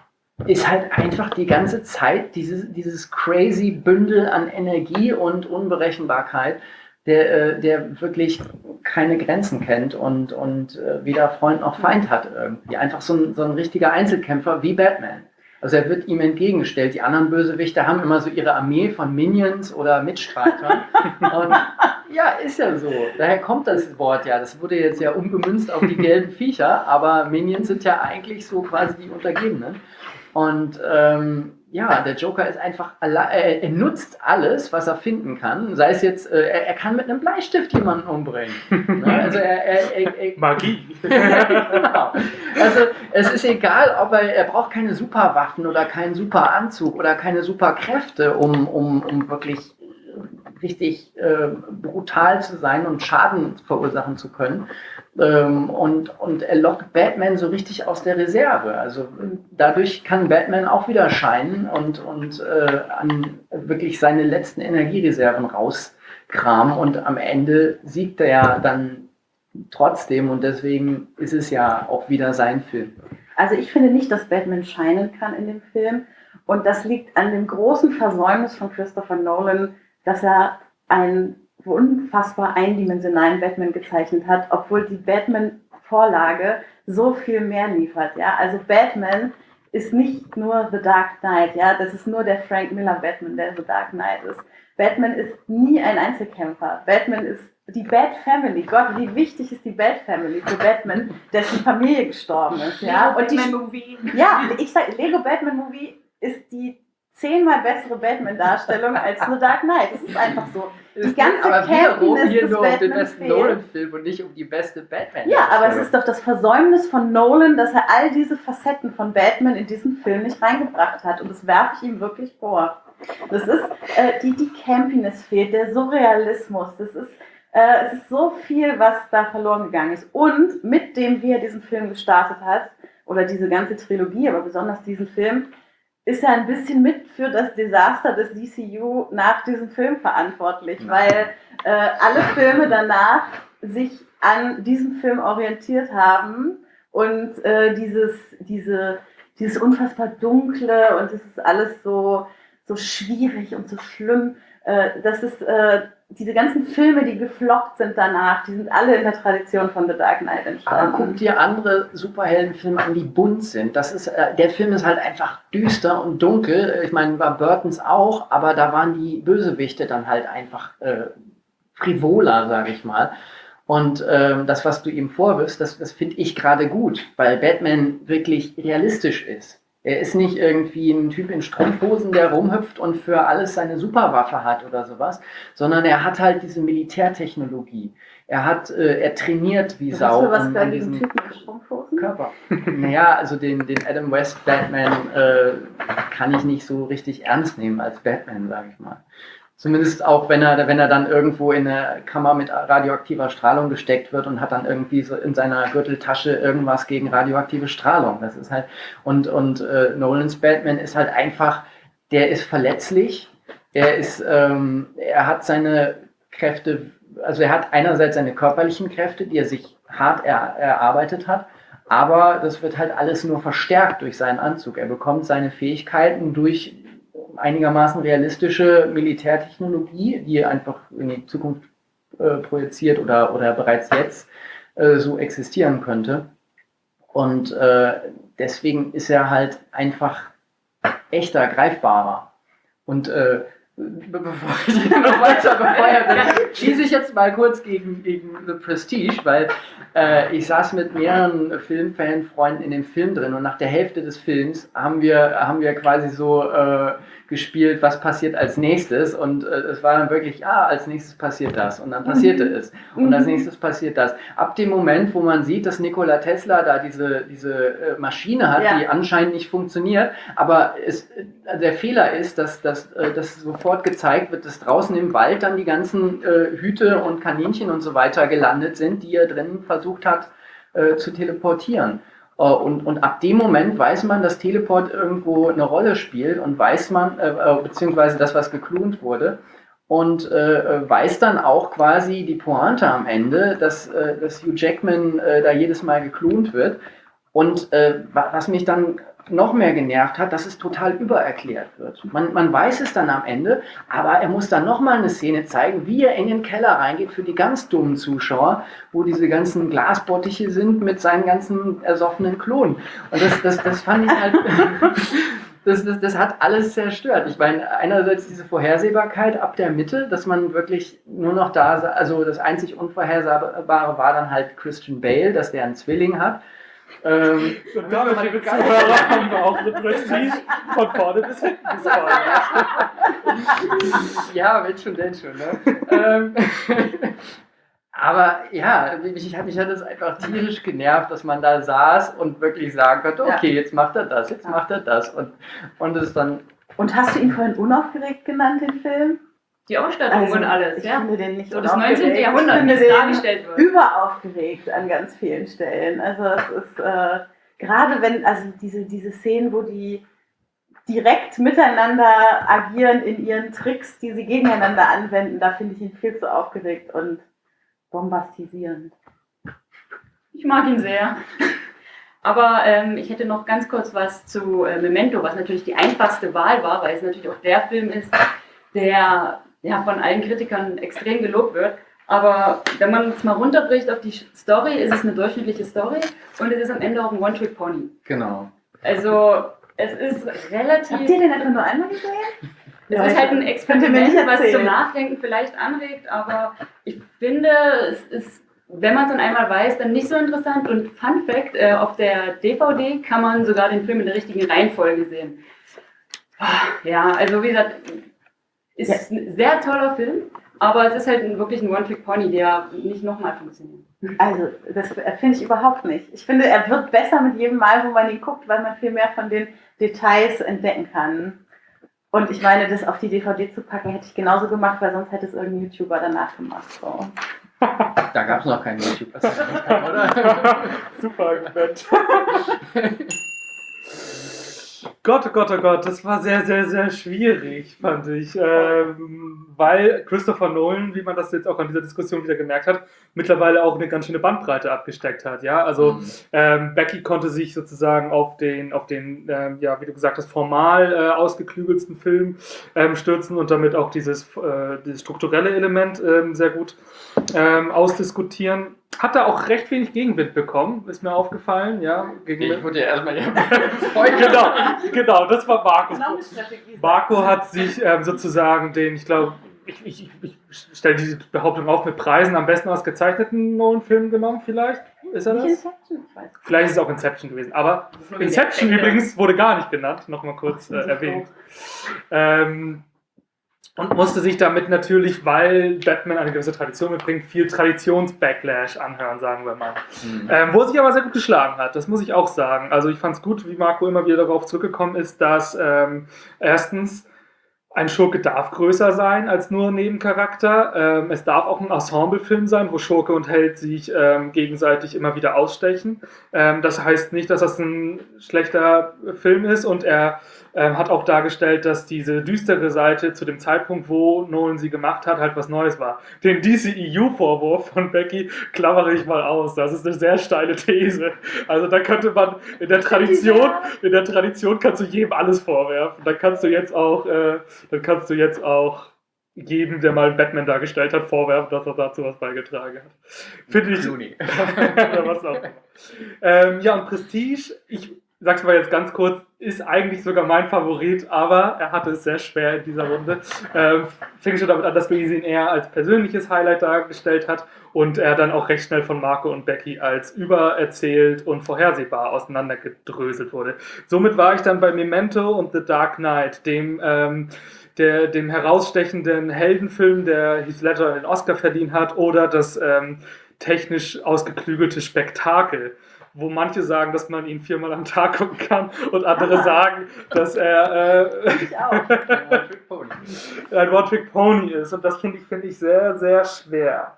ist halt einfach die ganze Zeit dieses, dieses crazy Bündel an Energie und Unberechenbarkeit, der, der wirklich keine Grenzen kennt und, und weder Freund noch Feind hat irgendwie. Einfach so ein, so ein richtiger Einzelkämpfer wie Batman. Also er wird ihm entgegengestellt. Die anderen Bösewichte haben immer so ihre Armee von Minions oder Mitstreitern. Und ja, ist ja so. Daher kommt das Wort ja. Das wurde jetzt ja umgemünzt auf die gelben Viecher, aber Minions sind ja eigentlich so quasi die Untergebenen. Und ähm, ja, der Joker ist einfach, äh, er nutzt alles, was er finden kann. Sei es jetzt, äh, er, er kann mit einem Bleistift jemanden umbringen. Ne? Also er, er, er, er Magie. Genau. Also es ist egal, ob er, er braucht keine Superwaffen oder keinen Superanzug oder keine Superkräfte, um, um, um wirklich richtig äh, brutal zu sein und Schaden verursachen zu können. Ähm, und, und er lockt Batman so richtig aus der Reserve. Also dadurch kann Batman auch wieder scheinen und, und äh, an wirklich seine letzten Energiereserven rauskramen und am Ende siegt er ja dann trotzdem und deswegen ist es ja auch wieder sein Film. Also ich finde nicht, dass Batman scheinen kann in dem Film Und das liegt an dem großen Versäumnis von Christopher Nolan, dass er einen unfassbar eindimensionalen Batman gezeichnet hat, obwohl die Batman-Vorlage so viel mehr liefert. Ja? Also Batman ist nicht nur The Dark Knight, ja, das ist nur der Frank Miller Batman, der The Dark Knight ist. Batman ist nie ein Einzelkämpfer. Batman ist die Bat Family. Gott, wie wichtig ist die Bat Family für Batman, dessen Familie gestorben ist. Ja? Und die, Batman-Movie. ja, ich sag, Lego Batman Movie ist die zehnmal bessere Batman-Darstellung als The Dark Knight. Das ist einfach so. Die ganze aber wiederum Campiness hier des nur um den Batman besten fehlt. Nolan-Film und nicht um die beste Batman. Ja, aber es ist doch das Versäumnis von Nolan, dass er all diese Facetten von Batman in diesen Film nicht reingebracht hat. Und das werfe ich ihm wirklich vor. Das ist, äh, die, die Campiness fehlt, der Surrealismus. Das ist, äh, es ist so viel, was da verloren gegangen ist. Und mit dem, wie er diesen Film gestartet hat, oder diese ganze Trilogie, aber besonders diesen Film, ist er ein bisschen mit für das Desaster des D C U nach diesem Film verantwortlich, Nein. weil äh, alle Filme danach sich an diesem Film orientiert haben und äh, dieses, diese, dieses unfassbar Dunkle und es ist alles so, so schwierig und so schlimm. Äh, das ist äh, diese ganzen Filme, die gefloppt sind danach, die sind alle in der Tradition von The Dark Knight entstanden. Aber guck dir andere Superheldenfilme an, die bunt sind. Das ist, äh, der Film ist halt einfach düster und dunkel. Ich meine, war Burtons auch, aber da waren die Bösewichte dann halt einfach äh, frivoler, sage ich mal. Und ähm, das, was du ihm vorwirfst, das, das finde ich gerade gut, weil Batman wirklich realistisch ist. Er ist nicht irgendwie ein Typ in Strumpfhosen, der rumhüpft und für alles seine Superwaffe hat oder sowas, sondern er hat halt diese Militärtechnologie. Er hat, äh, er trainiert wie Was Sau für was an, für an einen diesem Typen mit Strumpfhosen? Körper. Naja, also den, den Adam West Batman äh, kann ich nicht so richtig ernst nehmen als Batman, sage ich mal. Zumindest auch, wenn er, wenn er dann irgendwo in eine Kammer mit radioaktiver Strahlung gesteckt wird und hat dann irgendwie so in seiner Gürteltasche irgendwas gegen radioaktive Strahlung. Das ist halt, und, und äh, Nolans Batman ist halt einfach, der ist verletzlich, er ist, ähm, er hat seine Kräfte, also er hat einerseits seine körperlichen Kräfte, die er sich hart er, erarbeitet hat, aber das wird halt alles nur verstärkt durch seinen Anzug. Er bekommt seine Fähigkeiten durch einigermaßen realistische Militärtechnologie, die einfach in die Zukunft äh, projiziert oder, oder bereits jetzt äh, so existieren könnte. Und äh, deswegen ist er halt einfach echter, greifbarer. Und äh, be bevor ich noch weiter befeuert bin, schieße ich jetzt mal kurz gegen, gegen The Prestige, weil äh, ich saß mit mehreren Filmfanfreunden in dem Film drin und nach der Hälfte des Films haben wir, haben wir quasi so äh, gespielt, was passiert als nächstes und äh, es war dann wirklich, ah, als nächstes passiert das und dann passierte mhm. es und als nächstes passiert das. Ab dem Moment, wo man sieht, dass Nikola Tesla da diese, diese äh, Maschine hat, ja. die anscheinend nicht funktioniert, aber es, äh, der Fehler ist, dass, dass, äh, dass sofort gezeigt wird, dass draußen im Wald dann die ganzen äh, Hüte und Kaninchen und so weiter gelandet sind, die er drinnen versucht hat äh, zu teleportieren. Und, und ab dem Moment weiß man, dass Teleport irgendwo eine Rolle spielt und weiß man, äh, beziehungsweise das, was geklont wurde, und äh, weiß dann auch quasi die Pointe am Ende, dass, äh, dass Hugh Jackman äh, da jedes Mal geklont wird. Und äh, was mich dann noch mehr genervt hat, dass es total übererklärt wird. Man, man weiß es dann am Ende, aber er muss dann nochmal eine Szene zeigen, wie er in den Keller reingeht für die ganz dummen Zuschauer, wo diese ganzen Glasbottiche sind mit seinen ganzen ersoffenen Klonen. Und das, das, das fand ich halt, das, das, das hat alles zerstört. Ich meine, einerseits diese Vorhersehbarkeit ab der Mitte, dass man wirklich nur noch da, also das einzig Unvorhersehbare war dann halt Christian Bale, dass der einen Zwilling hat. Ähm, und damit, liebe Zuhörer, haben wir auch The Prestige von vorne bis hinten gespoilert. Ja, wenn schon, denn schon. Ne? ähm, aber ja, mich hat, mich hat es einfach tierisch genervt, dass man da saß und wirklich sagen konnte, okay, jetzt macht er das, jetzt macht er das. Und, und es dann. Und hast du ihn vorhin unaufgeregt genannt, den Film? Die Ausstattung also, und alles, ich ja. Finde den nicht so das neunzehnte. Jahrhundert, wie es dargestellt wird. Überaufgeregt an ganz vielen Stellen. Also es ist äh, gerade wenn, also diese, diese Szenen, wo die direkt miteinander agieren in ihren Tricks, die sie gegeneinander anwenden, da finde ich ihn viel zu aufgeregt und bombastisierend. Ich mag ihn sehr. Aber ähm, ich hätte noch ganz kurz was zu äh, Memento, was natürlich die einfachste Wahl war, weil es natürlich auch der Film ist, der ja, von allen Kritikern extrem gelobt wird. Aber wenn man es mal runterbricht auf die Story, ist es eine durchschnittliche Story und es ist am Ende auch ein One-Trick-Pony. Genau. Also es ist relativ... Habt ihr den einfach nur einmal gesehen? Es Ja, ist halt ein Experiment, was erzählen. zum Nachdenken vielleicht anregt, aber ich finde, es ist, wenn man es dann einmal weiß, dann nicht so interessant. Und Fun Fact, äh, auf der D V D kann man sogar den Film in der richtigen Reihenfolge sehen. Ja, also wie gesagt, ist ein sehr toller Film, aber es ist halt ein, wirklich ein One-Trick-Pony, der nicht nochmal funktioniert. Also, das finde ich überhaupt nicht. Ich finde, er wird besser mit jedem Mal, wo man ihn guckt, weil man viel mehr von den Details entdecken kann. Und ich meine, das auf die D V D zu packen, hätte ich genauso gemacht, weil sonst hätte es irgendein YouTuber danach gemacht. So. Da gab es noch keinen YouTube, oder? Super Argument. Gott, oh Gott, oh Gott, das war sehr, sehr, sehr schwierig, fand ich. Ähm, weil Christopher Nolan, wie man das jetzt auch an dieser Diskussion wieder gemerkt hat, mittlerweile auch eine ganz schöne Bandbreite abgesteckt hat. Ja, also Mhm. ähm, Becky konnte sich sozusagen auf den, auf den ähm, ja, wie du gesagt hast, formal äh, ausgeklügelsten Film ähm, stürzen und damit auch dieses, äh, dieses strukturelle Element ähm, sehr gut ähm, ausdiskutieren. Hat er auch recht wenig Gegenwind bekommen, ist mir aufgefallen. Ja, Ich wurde ja erstmal ja genau, genau, das war Marco. Genau eine Strategie. Marco hat sich ähm, sozusagen den, ich glaube, ich, ich, ich stelle diese Behauptung auf, mit Preisen am besten ausgezeichneten Nolan-Film genommen, vielleicht? Ist er Nicht das? Inception, ich weiß. Vielleicht ist es auch Inception gewesen, aber Inception übrigens wurde gar nicht genannt, nochmal kurz äh, erwähnt. Ähm, und musste sich damit natürlich, weil Batman eine gewisse Tradition mitbringt, viel Traditions-Backlash anhören, sagen wir mal. Mhm. Ähm, wo er sich aber sehr gut geschlagen hat, das muss ich auch sagen. Also ich fand es gut, wie Marco immer wieder darauf zurückgekommen ist, dass ähm, erstens ein Schurke darf größer sein als nur ein Nebencharakter. Ähm, es darf auch ein Ensemblefilm sein, wo Schurke und Held sich ähm, gegenseitig immer wieder ausstechen. Ähm, das heißt nicht, dass das ein schlechter Film ist und er ähm, hat auch dargestellt, dass diese düstere Seite zu dem Zeitpunkt, wo Nolan sie gemacht hat, halt was Neues war. Den D C E U-Vorwurf von Becky klammere ich mal aus. Das ist eine sehr steile These. Also da könnte man in der Tradition, in der Tradition kannst du jedem alles vorwerfen. Da kannst du jetzt auch äh, dann kannst du jetzt auch jedem, der mal Batman dargestellt hat, vorwerfen, dass er dazu was beigetragen hat. Finde ich. Clooney. Oder was auch immer. Ähm, ja, und Prestige, ich sag's mal jetzt ganz kurz, ist eigentlich sogar mein Favorit, aber er hatte es sehr schwer in dieser Runde. Ähm, fing schon damit an, dass Luise ihn eher als persönliches Highlight dargestellt hat und er dann auch recht schnell von Marco und Becky als übererzählt und vorhersehbar auseinandergedröselt wurde. Somit war ich dann bei Memento und The Dark Knight, dem, ähm, der, dem herausstechenden Heldenfilm, der Heath Ledger den Oscar verdient hat, oder das ähm, technisch ausgeklügelte Spektakel, wo manche sagen, dass man ihn viermal am Tag gucken kann und andere Ah. sagen, dass er äh, Ich auch. ein One-Trick-Pony ist. Und das finde ich, finde ich sehr, sehr schwer.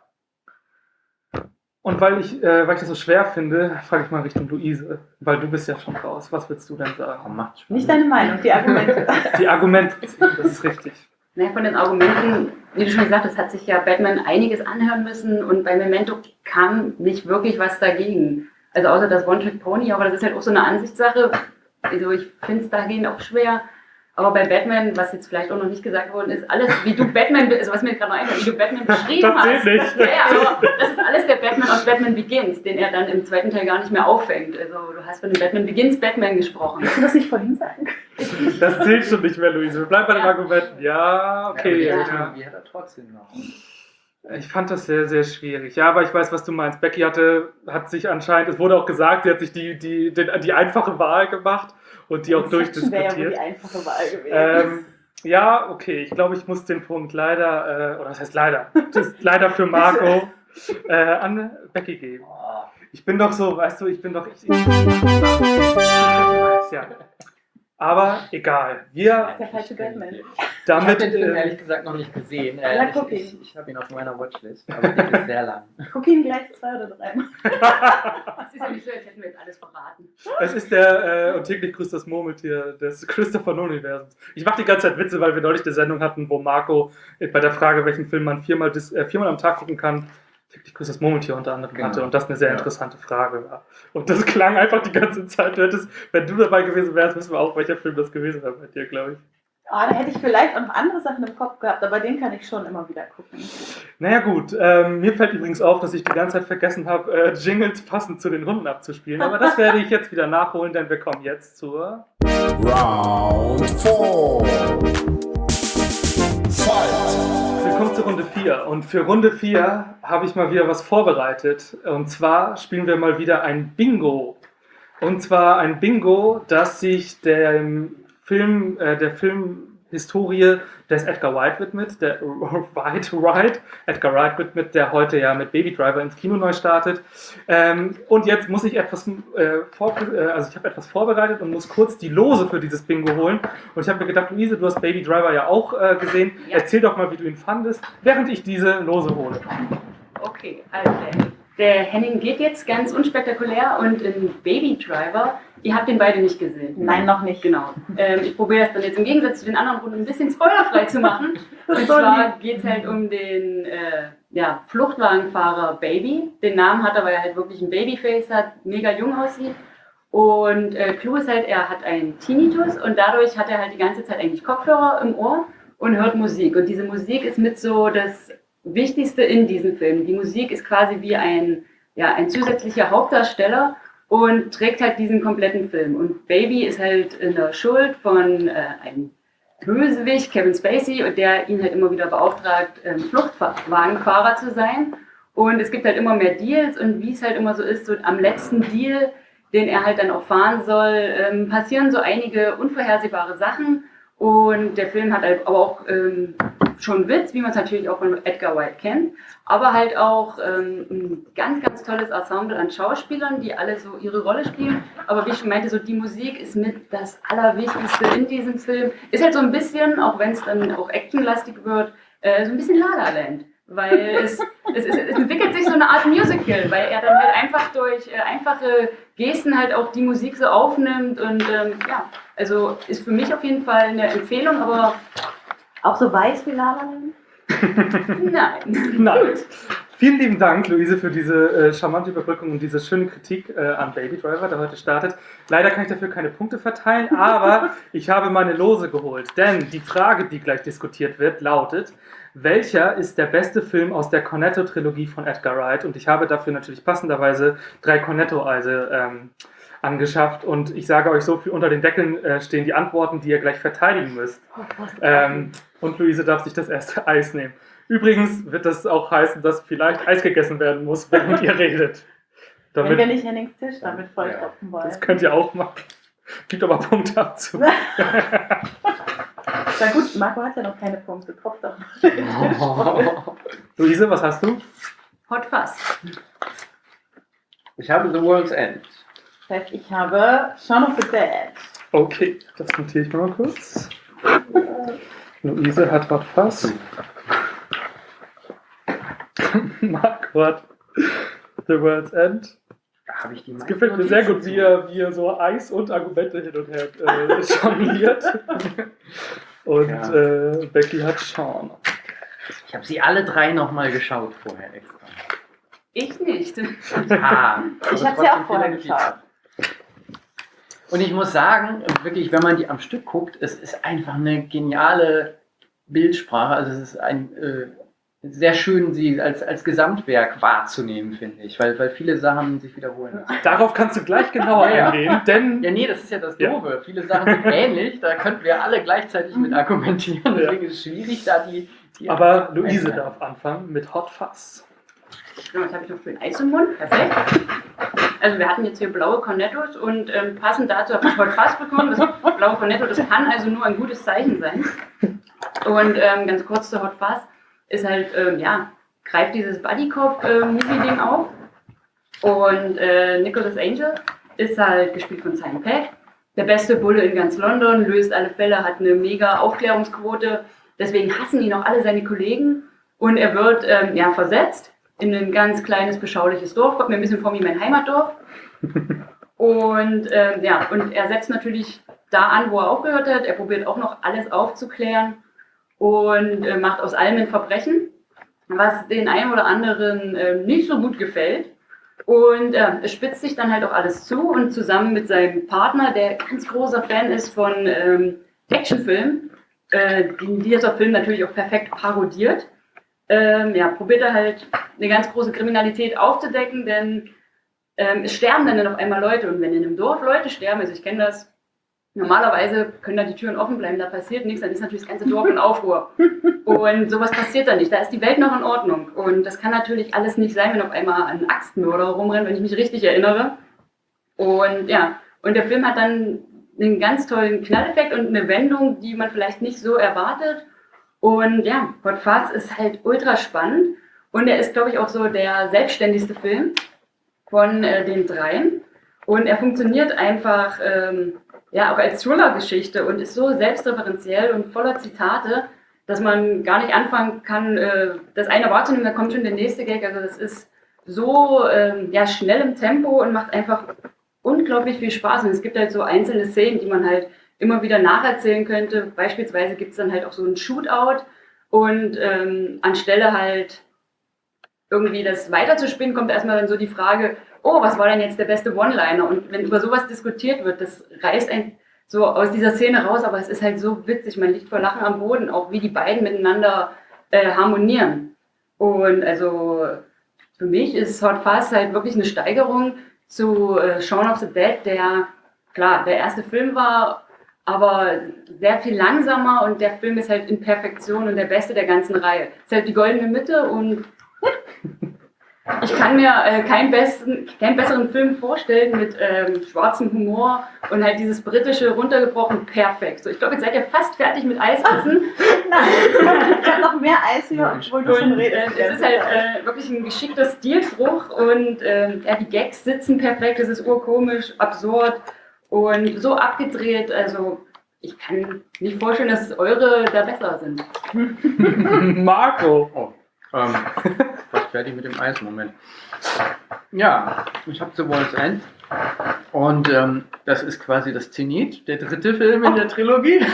Und weil ich, äh, weil ich das so schwer finde, frage ich mal Richtung Luise, weil du bist ja schon raus. Was willst du denn sagen? Macht Spaß. Nicht deine Meinung, die Argumente. Die Argumente, das ist richtig. Naja, von den Argumenten, wie du schon gesagt hast, hat sich ja Batman einiges anhören müssen und bei Memento kam nicht wirklich was dagegen. Also außer das One-Trick-Pony, aber das ist halt auch so eine Ansichtssache. Also ich finde es dagegen auch schwer. Aber bei Batman, was jetzt vielleicht auch noch nicht gesagt worden ist, alles, wie du Batman, also was mir gerade noch einfällt, wie du Batman beschrieben Das hast. zählt nicht. Ja, ja, aber das ist alles der Batman aus Batman Begins, den er dann im zweiten Teil gar nicht mehr auffängt. Also du hast von dem Batman Begins Batman gesprochen. Willst du das nicht vorhin sagen? Das zählt schon nicht mehr, Luise. Wir bleiben bei den Ja. Argumenten. Ja, okay. Ja, Ja. aber die hat er trotzdem noch. Ich fand das sehr, sehr schwierig. Ja, aber ich weiß, was du meinst. Becky hatte, hat sich anscheinend, es wurde auch gesagt, sie hat sich die, die, die, die einfache Wahl gemacht und die auch Inception wäre ja wohl durchdiskutiert. die einfache Wahl gewesen. Ähm, ja, okay. Ich glaube, ich muss den Punkt leider, äh, oder was heißt leider? Das ist leider für Marco äh, an Becky geben. Oh. Ich bin doch so, weißt du, ich bin doch. Ich, ich, ich weiß, ja. Aber egal. Wir Der falsche Batman. Ich habe damit. den Film Äh, ehrlich gesagt noch nicht gesehen. Äh, Ja, ich guck ihn. ich, ich habe ihn auf meiner Watchlist, aber die ist sehr lang. Guck ihn gleich zwei oder dreimal. Es ist ja nicht so, als hätten wir jetzt alles verraten. Es ist der äh, und täglich grüßt das Murmeltier des Christopher Nolan-Universums. Ich mache die ganze Zeit Witze, weil wir neulich eine Sendung hatten, wo Marco bei der Frage, welchen Film man viermal, dis, äh, viermal am Tag gucken kann, Täglich grüßt das Murmeltier unter anderem Genau. hatte und das eine sehr Ja. interessante Frage war. Und das klang einfach die ganze Zeit. Du hättest, wenn du dabei gewesen wärst, wissen wir auch, welcher Film das gewesen wäre bei dir, glaube ich. Oh, da hätte ich vielleicht auch noch andere Sachen im Kopf gehabt, aber den kann ich schon immer wieder gucken. Naja gut, ähm, mir fällt übrigens auf, dass ich die ganze Zeit vergessen habe, äh, Jingles passend zu den Hunden abzuspielen. Aber das werde ich jetzt wieder nachholen, denn wir kommen jetzt zur... Round four. Fight. Wir kommen zur Runde vier. Und für Runde vier habe ich mal wieder was vorbereitet. Und zwar spielen wir mal wieder ein Bingo. Und zwar ein Bingo, das sich dem Film, äh, der Filmhistorie des Edgar Wright widmet, der Wright, Wright, Edgar Wright widmet, der heute ja mit Baby Driver ins Kino neu startet. Ähm, und jetzt muss ich etwas, äh, vor, äh, also ich habe etwas vorbereitet und muss kurz die Lose für dieses Bingo holen. Und ich habe mir gedacht, Luise, du hast Baby Driver ja auch äh, gesehen. Ja. Erzähl doch mal, wie du ihn fandest, während ich diese Lose hole. Okay, also der, der Henning geht jetzt ganz unspektakulär und in Baby Driver, ihr habt den beide nicht gesehen. Nein, noch nicht. Genau. Ähm, ich probiere das dann jetzt im Gegensatz zu den anderen Runden ein bisschen spoilerfrei zu machen. Das Und ist so zwar geht es halt um den äh, ja, Fluchtwagenfahrer Baby. Den Namen hat er, weil er halt wirklich ein Babyface hat, mega jung aussieht. Und äh, Clou ist halt, er hat einen Tinnitus und dadurch hat er halt die ganze Zeit eigentlich Kopfhörer im Ohr und hört Musik. Und diese Musik ist mit so das Wichtigste in diesem Film. Die Musik ist quasi wie ein, ja, ein zusätzlicher Hauptdarsteller und trägt halt diesen kompletten Film. Und Baby ist halt in der Schuld von äh, einem Bösewicht, Kevin Spacey, und der ihn halt immer wieder beauftragt, ähm, Fluchtwagenfahrer zu sein. Und es gibt halt immer mehr Deals und wie es halt immer so ist, so am letzten Deal, den er halt dann auch fahren soll, ähm, passieren so einige unvorhersehbare Sachen. Und der Film hat halt aber auch ähm, schon Witz, wie man es natürlich auch von Edgar Wright kennt, aber halt auch ähm, ein ganz, ganz tolles Ensemble an Schauspielern, die alle so ihre Rolle spielen. Aber wie ich schon meinte, so die Musik ist mit das Allerwichtigste in diesem Film. Ist halt so ein bisschen, auch wenn es dann auch actionlastig wird, äh, so ein bisschen La La Land. Weil es, es, es, es entwickelt sich so eine Art Musical, weil er dann halt einfach durch äh, einfache Gesten halt auch die Musik so aufnimmt und ähm, ja, also ist für mich auf jeden Fall eine Empfehlung, aber Auch so weiß wie La La Land? nein. Nein. Vielen lieben Dank, Luise, für diese äh, charmante Überbrückung und diese schöne Kritik äh, an Baby Driver, der heute startet. Leider kann ich dafür keine Punkte verteilen, aber ich habe meine Lose geholt. Denn die Frage, die gleich diskutiert wird, lautet: Welcher ist der beste Film aus der Cornetto-Trilogie von Edgar Wright? Und ich habe dafür natürlich passenderweise drei Cornetto-Eise ähm, angeschafft. Und ich sage euch so viel, unter den Deckeln äh, stehen die Antworten, die ihr gleich verteidigen müsst. Ähm, und Luise darf sich das erste Eis nehmen. Übrigens wird das auch heißen, dass vielleicht Eis gegessen werden muss, während ihr redet. Wenn wir Damit, nicht Hennings Tisch damit vollstopfen wollen. das könnt ihr auch machen. Gibt aber Punkte abzu. Na gut, Marco hat ja noch keine Punkte. Tropft doch. Luise, was hast du? Hot Fuzz. Ich habe The World's End. Das heißt, ich habe Shaun of the Dead. Okay, das notiere ich mir mal kurz. Luise hat Hot Fuzz. Marco hat The World's End. Da habe ich die Es gefällt mir sehr gut, wie er, wie er so Eis und Argumente hin und her äh, jongliert. Und Ja. äh, Becky hat Sean. Ich habe sie alle drei nochmal geschaut vorher extra. Ich nicht. Ah, Ich aber habe sie auch trotzdem vorher Fehler geschaut. Und ich muss sagen, wirklich, wenn man die am Stück guckt, es ist einfach eine geniale Bildsprache. Also es ist ein äh, sehr schön, sie als, als Gesamtwerk wahrzunehmen, finde ich, weil, weil viele Sachen sich wiederholen. Darauf kannst du gleich genauer Ja, ja. eingehen, denn Ja, nee, das ist ja das Ja. Doofe. Viele Sachen sind ähnlich, da könnten wir alle gleichzeitig mit argumentieren. Deswegen ist es schwierig, da die. die aber Luise Ja. darf anfangen mit Hot Fuzz. Genau, jetzt habe ich noch schön Eis im Mund. Perfekt. Also wir hatten jetzt hier blaue Cornettos und ähm, passend dazu habe ich Hot Fuzz bekommen. Das blaue Cornetto, das kann also nur ein gutes Zeichen sein. Und ähm, ganz kurz zu Hot Fuzz ist halt, ähm, ja, greift dieses Buddy-Cop-Movie-Ding auf. Und äh, Nicholas Angel ist halt gespielt von Simon Pegg. Der beste Bulle in ganz London, löst alle Fälle, hat eine mega Aufklärungsquote. Deswegen hassen ihn auch alle seine Kollegen. Und er wird ähm, ja, versetzt in ein ganz kleines, beschauliches Dorf. Kommt mir ein bisschen vor wie mein Heimatdorf. Und, ähm, ja, und er setzt natürlich da an, wo er aufgehört hat. Er probiert auch noch alles aufzuklären und äh, macht aus allem ein Verbrechen. was den einen oder anderen äh, nicht so gut gefällt. Und äh, es spitzt sich dann halt auch alles zu und zusammen mit seinem Partner, der ganz großer Fan ist von ähm, Actionfilmen, äh, die dieser Film natürlich auch perfekt parodiert, ähm, ja, probiert er halt eine ganz große Kriminalität aufzudecken, denn ähm, es sterben dann auf einmal Leute und wenn in einem Dorf Leute sterben, also ich kenne das, normalerweise können da die Türen offen bleiben, da passiert nichts, dann ist natürlich das ganze Dorf in Aufruhr. Und sowas passiert da nicht, da ist die Welt noch in Ordnung. Und das kann natürlich alles nicht sein, wenn auf einmal ein Axtmörder rumrennt, wenn ich mich richtig erinnere. Und ja, und der Film hat dann einen ganz tollen Knalleffekt und eine Wendung, die man vielleicht nicht so erwartet. Und ja, Hot Fuzz ist halt ultra spannend. Und er ist, glaube ich, auch so der selbstständigste Film von äh, den dreien. Und er funktioniert einfach... Ähm, ja, auch als Thriller-Geschichte und ist so selbstreferenziell und voller Zitate, dass man gar nicht anfangen kann, äh, das eine wahrzunehmen, da kommt schon der nächste Gag. Also das ist so ähm, ja, schnell im Tempo und macht einfach unglaublich viel Spaß. Und es gibt halt so einzelne Szenen, die man halt immer wieder nacherzählen könnte. Beispielsweise gibt es dann halt auch so ein Shootout und ähm, anstelle halt irgendwie das weiterzuspinnen, kommt erstmal dann so die Frage, oh, was war denn jetzt der beste One-Liner? Und wenn über sowas diskutiert wird, das reißt einen so aus dieser Szene raus, aber es ist halt so witzig, man liegt vor Lachen am Boden, auch wie die beiden miteinander äh, harmonieren. Und also für mich ist Hot Fuzz halt wirklich eine Steigerung zu äh, Shaun of the Dead, der, klar, der erste Film war, aber sehr viel langsamer und der Film ist halt in Perfektion und der beste der ganzen Reihe. Es ist halt die goldene Mitte und ich kann mir äh, keinen, besten, keinen besseren Film vorstellen mit ähm, schwarzem Humor und halt dieses britische runtergebrochen perfekt. So, ich glaube, jetzt seid ihr fast fertig mit Eisessen. Nein, ich habe noch mehr Eis hier, obwohl du schon Und äh, redest. es ist halt äh, wirklich ein geschickter Stilbruch und äh, ja, die Gags sitzen perfekt, es ist urkomisch, absurd und so abgedreht. Also ich kann nicht vorstellen, dass eure da besser sind. Marco! Oh, ähm, fast fertig mit dem Eis, Moment. Ja, ich habe The World's End und ähm, das ist quasi das Zenit, der dritte Film in der Trilogie.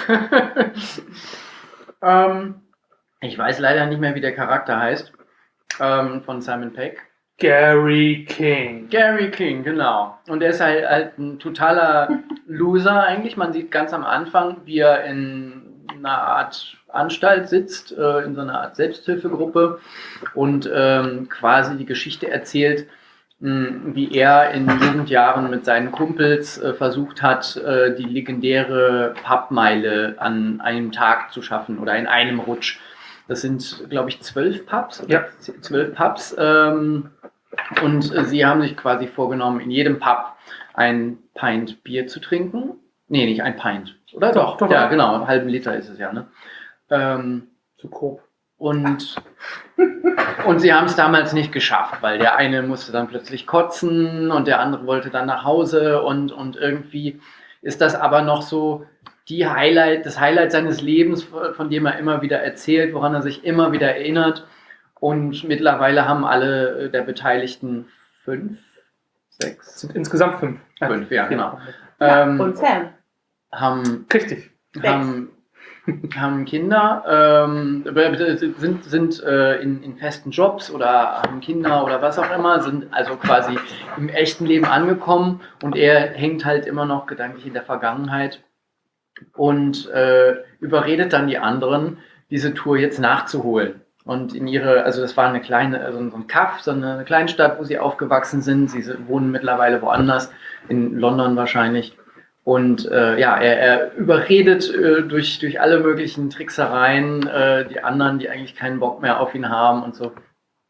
ähm, ich weiß leider nicht mehr, wie der Charakter heißt, ähm, von Simon Pegg. Gary King. Gary King, genau. Und er ist halt, halt ein totaler Loser eigentlich. Man sieht ganz am Anfang, wie er in einer Art Anstalt sitzt, äh, in so einer Art Selbsthilfegruppe und ähm, quasi die Geschichte erzählt, mh, wie er in Jugendjahren mit seinen Kumpels äh, versucht hat, äh, die legendäre Pubmeile an einem Tag zu schaffen oder in einem Rutsch. Das sind, glaube ich, zwölf Pubs. Ja. Zwölf Pubs. Ähm, und äh, sie haben sich quasi vorgenommen, in jedem Pub ein Pint Bier zu trinken. Nee, nicht ein Pint. Oder doch? Doch, doch. Ja, genau. Einen halben Liter ist es ja, ne? Ähm, Zu grob. und, und sie haben es damals nicht geschafft, weil der eine musste dann plötzlich kotzen und der andere wollte dann nach Hause und, und irgendwie ist das aber noch so die Highlight, das Highlight seines Lebens, von dem er immer wieder erzählt, woran er sich immer wieder erinnert. Und mittlerweile haben alle der Beteiligten fünf, Es sechs, sind insgesamt fünf. fünf, ja, genau. Ja, Ähm, und Sam. haben Richtig. haben, haben Kinder, ähm, sind, sind äh, in, in festen Jobs oder haben Kinder oder was auch immer, sind also quasi im echten Leben angekommen und er hängt halt immer noch gedanklich in der Vergangenheit und äh, überredet dann die anderen, diese Tour jetzt nachzuholen. Und in ihre, also das war eine kleine, also so ein Kaff, so eine Kleinstadt, wo sie aufgewachsen sind. Sie wohnen mittlerweile woanders, in London wahrscheinlich. Und äh, ja, er, er überredet äh, durch, durch alle möglichen Tricksereien äh, die anderen, die eigentlich keinen Bock mehr auf ihn haben und so,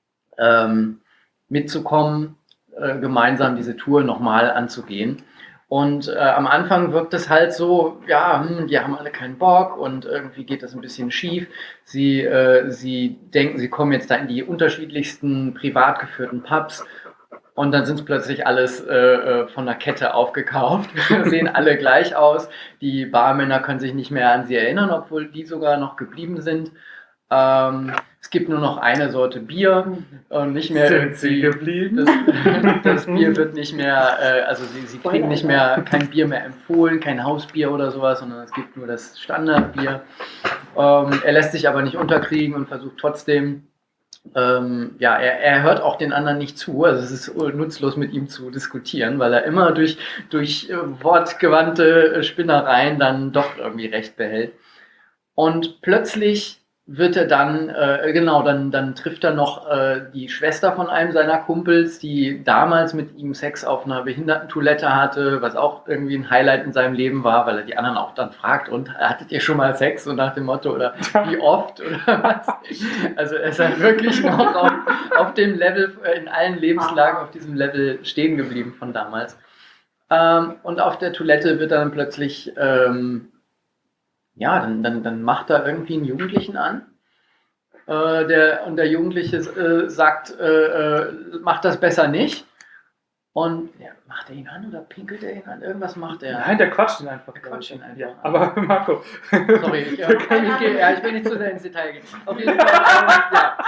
ähm, mitzukommen, äh, gemeinsam diese Tour nochmal anzugehen. Und äh, am Anfang wirkt es halt so, ja, hm, die haben alle keinen Bock und irgendwie geht das ein bisschen schief. Sie, äh, sie denken, sie kommen jetzt da in die unterschiedlichsten privat geführten Pubs. Und dann sind es plötzlich alles äh, von der Kette aufgekauft. Sehen alle gleich aus. Die Barmänner können sich nicht mehr an sie erinnern, obwohl die sogar noch geblieben sind. Ähm, es gibt nur noch eine Sorte Bier und nicht mehr Sind sie irgendwie. geblieben? Das, das Bier wird nicht mehr, äh, also sie, sie kriegen nicht mehr kein Bier mehr empfohlen, kein Hausbier oder sowas, sondern es gibt nur das Standardbier. Ähm, er lässt sich aber nicht unterkriegen und versucht trotzdem ähm, ja, er, er hört auch den anderen nicht zu. Also es ist nutzlos, mit ihm zu diskutieren, weil er immer durch, durch äh, wortgewandte äh, Spinnereien dann doch irgendwie Recht behält. Und plötzlich wird er dann, äh, genau, dann, dann trifft er noch äh, die Schwester von einem seiner Kumpels, die damals mit ihm Sex auf einer Behindertentoilette hatte, was auch irgendwie ein Highlight in seinem Leben war, weil er die anderen auch dann fragt, und hattet ihr schon mal Sex? So nach dem Motto, oder wie oft, oder was? Also er ist halt wirklich noch auf, auf dem Level, in allen Lebenslagen auf diesem Level stehen geblieben von damals. Ähm, und auf der Toilette wird er dann plötzlich... Ähm, Ja, dann, dann, dann macht er irgendwie einen Jugendlichen an. Äh, der, und der Jugendliche äh, sagt, äh, äh, macht das besser nicht. Und ja, macht er ihn an oder pinkelt er ihn an? Irgendwas macht er. Nein, der quatscht ihn einfach. Der quatscht ihn einfach Ja, an. aber Marco. Sorry, ich, ja, ich, gehe, ja, ich will nicht zu sehr ins Detail gehen. Auf jeden Fall, äh, ja.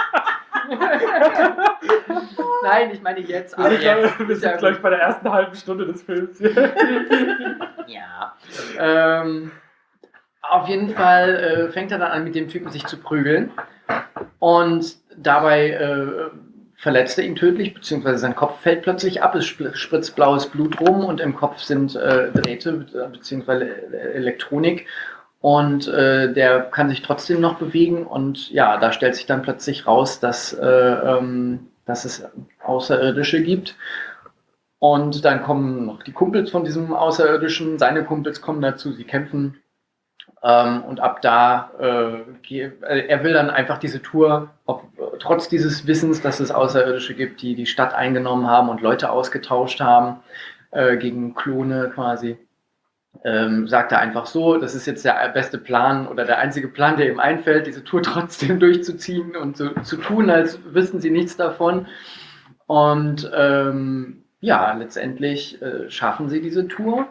Nein, ich meine jetzt. Wir Aber sind, glaub, jetzt wir ist sind ja gleich gut. bei der ersten halben Stunde des Films. Ja. Ähm, auf jeden Fall äh, fängt er dann an, mit dem Typen sich zu prügeln. Und dabei äh, verletzt er ihn tödlich, beziehungsweise sein Kopf fällt plötzlich ab, es spl- spritzt blaues Blut rum und im Kopf sind äh, Drähte, beziehungsweise Elektronik. Und äh, der kann sich trotzdem noch bewegen. Und ja, da stellt sich dann plötzlich raus, dass, äh, ähm, dass es Außerirdische gibt. Und dann kommen noch die Kumpels von diesem Außerirdischen, seine Kumpels kommen dazu, sie kämpfen. Ähm, und ab da, äh, er will dann einfach diese Tour, ob, trotz dieses Wissens, dass es Außerirdische gibt, die die Stadt eingenommen haben und Leute ausgetauscht haben, äh, gegen Klone quasi, ähm, sagt er einfach so, das ist jetzt der beste Plan oder der einzige Plan, der ihm einfällt, diese Tour trotzdem durchzuziehen und so, zu tun, als wüssten sie nichts davon. Und ähm, ja, letztendlich äh, schaffen sie diese Tour.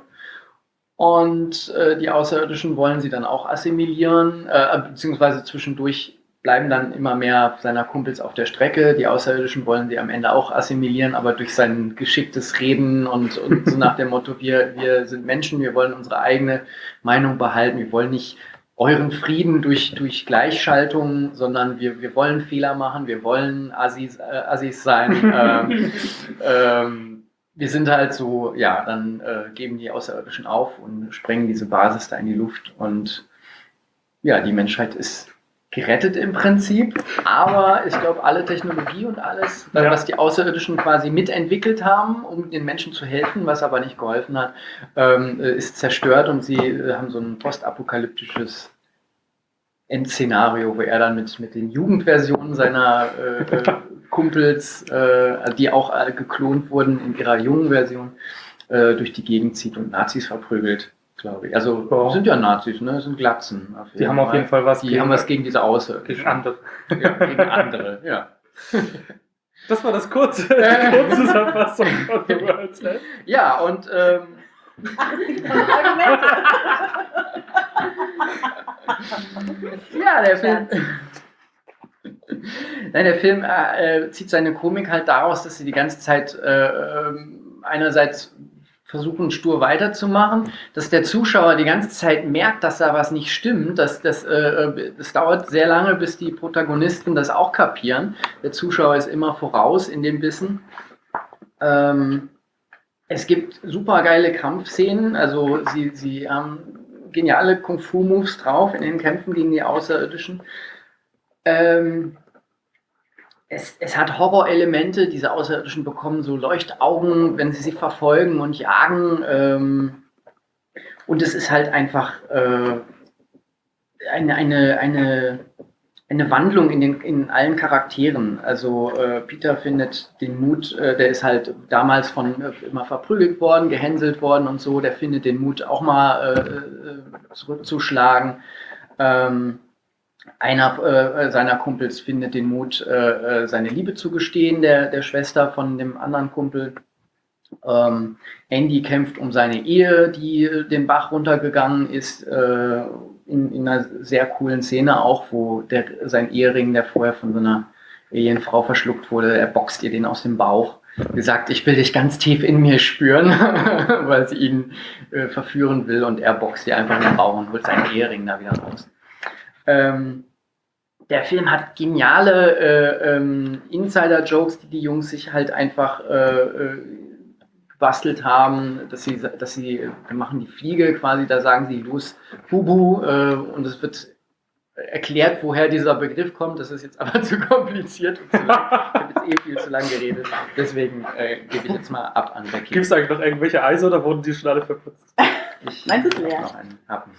Und äh, die Außerirdischen wollen sie dann auch assimilieren, äh, beziehungsweise zwischendurch bleiben dann immer mehr seiner Kumpels auf der Strecke. Die Außerirdischen wollen sie am Ende auch assimilieren, aber durch sein geschicktes Reden und, und so nach dem Motto, wir, wir sind Menschen, wir wollen unsere eigene Meinung behalten, wir wollen nicht euren Frieden durch, durch Gleichschaltung, sondern wir, wir wollen Fehler machen, wir wollen Assis, äh, Assis sein. ähm, ähm, Wir sind halt so, ja, dann äh, geben die Außerirdischen auf und sprengen diese Basis da in die Luft. Und ja, die Menschheit ist gerettet im Prinzip. Aber ich glaube, alle Technologie und alles, äh, Ja. was die Außerirdischen quasi mitentwickelt haben, um den Menschen zu helfen, was aber nicht geholfen hat, ähm, ist zerstört. Und sie äh, haben so ein postapokalyptisches Endszenario, wo er dann mit, mit den Jugendversionen seiner äh, äh, Kumpels, äh, die auch alle geklont wurden in ihrer jungen Version, äh, durch die Gegend zieht und Nazis verprügelt, glaube ich. Also Ja. sind ja Nazis, ne? Sind Glatzen. Auf Die haben auf jeden Fall was Die gegen- haben was gegen diese Gegen Außerirdischen. andere. Ja, gegen andere, ja. Das war das kurze, die kurze Zusammenfassung von The World's End. Ja, und ähm, ja, der Film. Nein, der Film äh, zieht seine Komik halt daraus, dass sie die ganze Zeit äh, ähm, einerseits versuchen, stur weiterzumachen, dass der Zuschauer die ganze Zeit merkt, dass da was nicht stimmt. Das, das, äh, das dauert sehr lange, bis die Protagonisten das auch kapieren. Der Zuschauer ist immer voraus in dem Wissen. Ähm, es gibt super geile Kampfszenen, also sie, sie haben, gehen ja alle Kung-Fu-Moves drauf in den Kämpfen gegen die Außerirdischen. Ähm, es, es hat Horrorelemente, diese Außerirdischen bekommen so Leuchtaugen, wenn sie sie verfolgen und jagen. Ähm, und es ist halt einfach äh, eine, eine, eine, eine Wandlung in, den, in allen Charakteren. Also äh, Peter findet den Mut, äh, der ist halt damals von äh, immer verprügelt worden, gehänselt worden und so, der findet den Mut auch mal äh, zurückzuschlagen. Ähm, Einer äh, seiner Kumpels findet den Mut, äh, seine Liebe zu gestehen, der, der Schwester von dem anderen Kumpel. Ähm, Andy kämpft um seine Ehe, die den Bach runtergegangen ist, äh, in, in einer sehr coolen Szene auch, wo der, sein Ehering, der vorher von so einer Alienfrau verschluckt wurde, er boxt ihr den aus dem Bauch. Gesagt, ich will dich ganz tief in mir spüren, weil sie ihn äh, verführen will, und er boxt ihr einfach in den Bauch und holt seinen Ehering da wieder raus. Ähm, der Film hat geniale äh, ähm, Insider-Jokes, die die Jungs sich halt einfach äh, äh, gebastelt haben, dass sie, dass sie wir machen die Fliege quasi, da sagen sie los, Bubu, äh, und es wird erklärt, woher dieser Begriff kommt. Das ist jetzt aber zu kompliziert und zu lang. Ich habe jetzt eh viel zu lang geredet. Deswegen äh, gebe ich jetzt mal ab an Becky. Gibt es eigentlich noch irgendwelche Eise oder wurden die schon alle verputzt? Ich Meins ist leer. noch einen haben.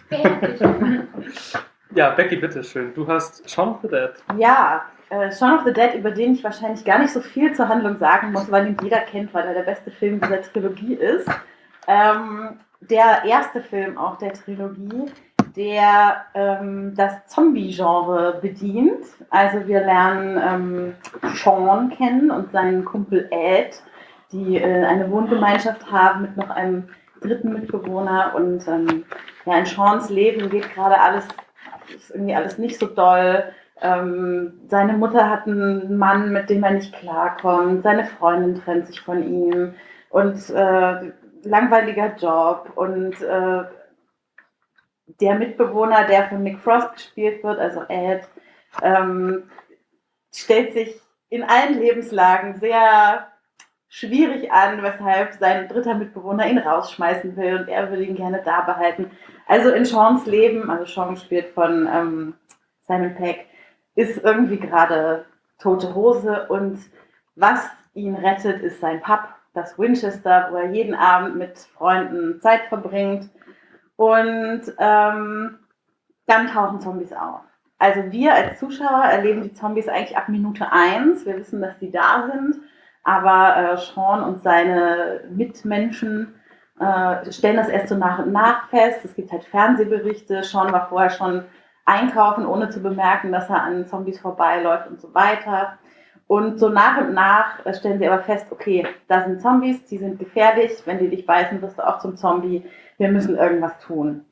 Ja, Becky, bitteschön. Du hast Shaun of the Dead. Ja, äh, Shaun of the Dead, über den ich wahrscheinlich gar nicht so viel zur Handlung sagen muss, weil ihn jeder kennt, weil er der beste Film dieser Trilogie ist. Ähm, der erste Film auch der Trilogie, der ähm, das Zombie-Genre bedient. Also wir lernen ähm, Sean kennen und seinen Kumpel Ed, die äh, eine Wohngemeinschaft haben mit noch einem dritten Mitbewohner. Und ähm, ja, in Seans Leben geht gerade alles, ist irgendwie alles nicht so doll. Ähm, seine Mutter hat einen Mann, mit dem er nicht klarkommt. Seine Freundin trennt sich von ihm. Und äh, langweiliger Job. Und äh, der Mitbewohner, der von Nick Frost gespielt wird, also Ed, ähm, stellt sich in allen Lebenslagen sehr schwierig an, weshalb sein dritter Mitbewohner ihn rausschmeißen will und er würde ihn gerne da behalten. Also in Seans Leben, also Sean gespielt von ähm, Simon Pegg, ist irgendwie gerade tote Hose und was ihn rettet, ist sein Pub, das Winchester, wo er jeden Abend mit Freunden Zeit verbringt. Und ähm, dann tauchen Zombies auf. Also wir als Zuschauer erleben die Zombies eigentlich ab Minute eins. Wir wissen, dass die da sind, aber äh, Sean und seine Mitmenschen äh, stellen das erst so nach und nach fest. Es gibt halt Fernsehberichte. Sean war vorher schon einkaufen, ohne zu bemerken, dass er an Zombies vorbeiläuft und so weiter. Und so nach und nach stellen sie aber fest, okay, da sind Zombies, die sind gefährlich. Wenn die dich beißen, wirst du auch zum Zombie. Wir müssen irgendwas tun.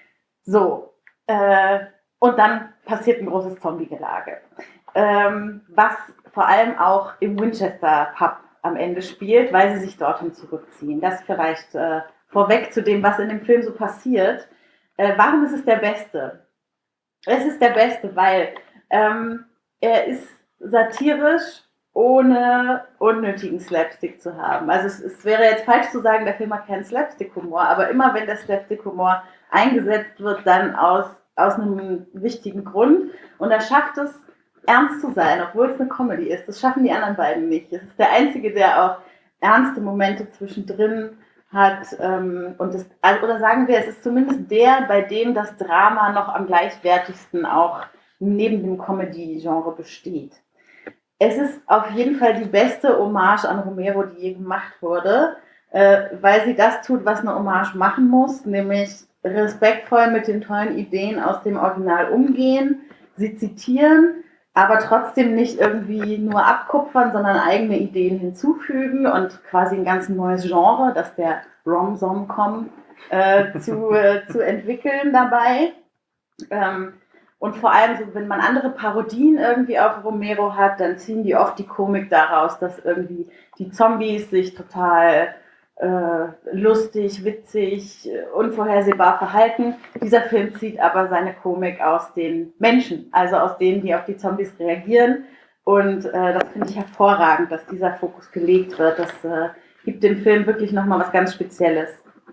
So, äh, und dann passiert ein großes Zombie-Gelage. Ähm, was vor allem auch im Winchester Pub am Ende spielt, weil sie sich dorthin zurückziehen. Das vielleicht äh, vorweg zu dem, was in dem Film so passiert. Äh, warum ist es der Beste? Es ist der Beste, weil ähm, er ist satirisch, ohne unnötigen Slapstick zu haben. Also es, es wäre jetzt falsch zu sagen, der Film hat keinen Slapstick-Humor, aber immer wenn der Slapstick-Humor eingesetzt wird, dann aus, aus einem wichtigen Grund. Und er schafft es, ernst zu sein, obwohl es eine Comedy ist. Das schaffen die anderen beiden nicht. Es ist der Einzige, der auch ernste Momente zwischendrin hat. Ähm, und das, oder sagen wir, es ist zumindest der, bei dem das Drama noch am gleichwertigsten auch neben dem Comedy-Genre besteht. Es ist auf jeden Fall die beste Hommage an Romero, die je gemacht wurde, äh, weil sie das tut, was eine Hommage machen muss, nämlich respektvoll mit den tollen Ideen aus dem Original umgehen, sie zitieren, aber trotzdem nicht irgendwie nur abkupfern, sondern eigene Ideen hinzufügen und quasi ein ganz neues Genre, das der Rom-Som-Com, äh, zu, äh, zu entwickeln dabei. Ähm, Und vor allem, so, wenn man andere Parodien irgendwie auf Romero hat, dann ziehen die oft die Komik daraus, dass irgendwie die Zombies sich total äh, lustig, witzig, unvorhersehbar verhalten. Dieser Film zieht aber seine Komik aus den Menschen, also aus denen, die auf die Zombies reagieren. Und äh, das finde ich hervorragend, dass dieser Fokus gelegt wird. Das äh, gibt dem Film wirklich nochmal was ganz Spezielles.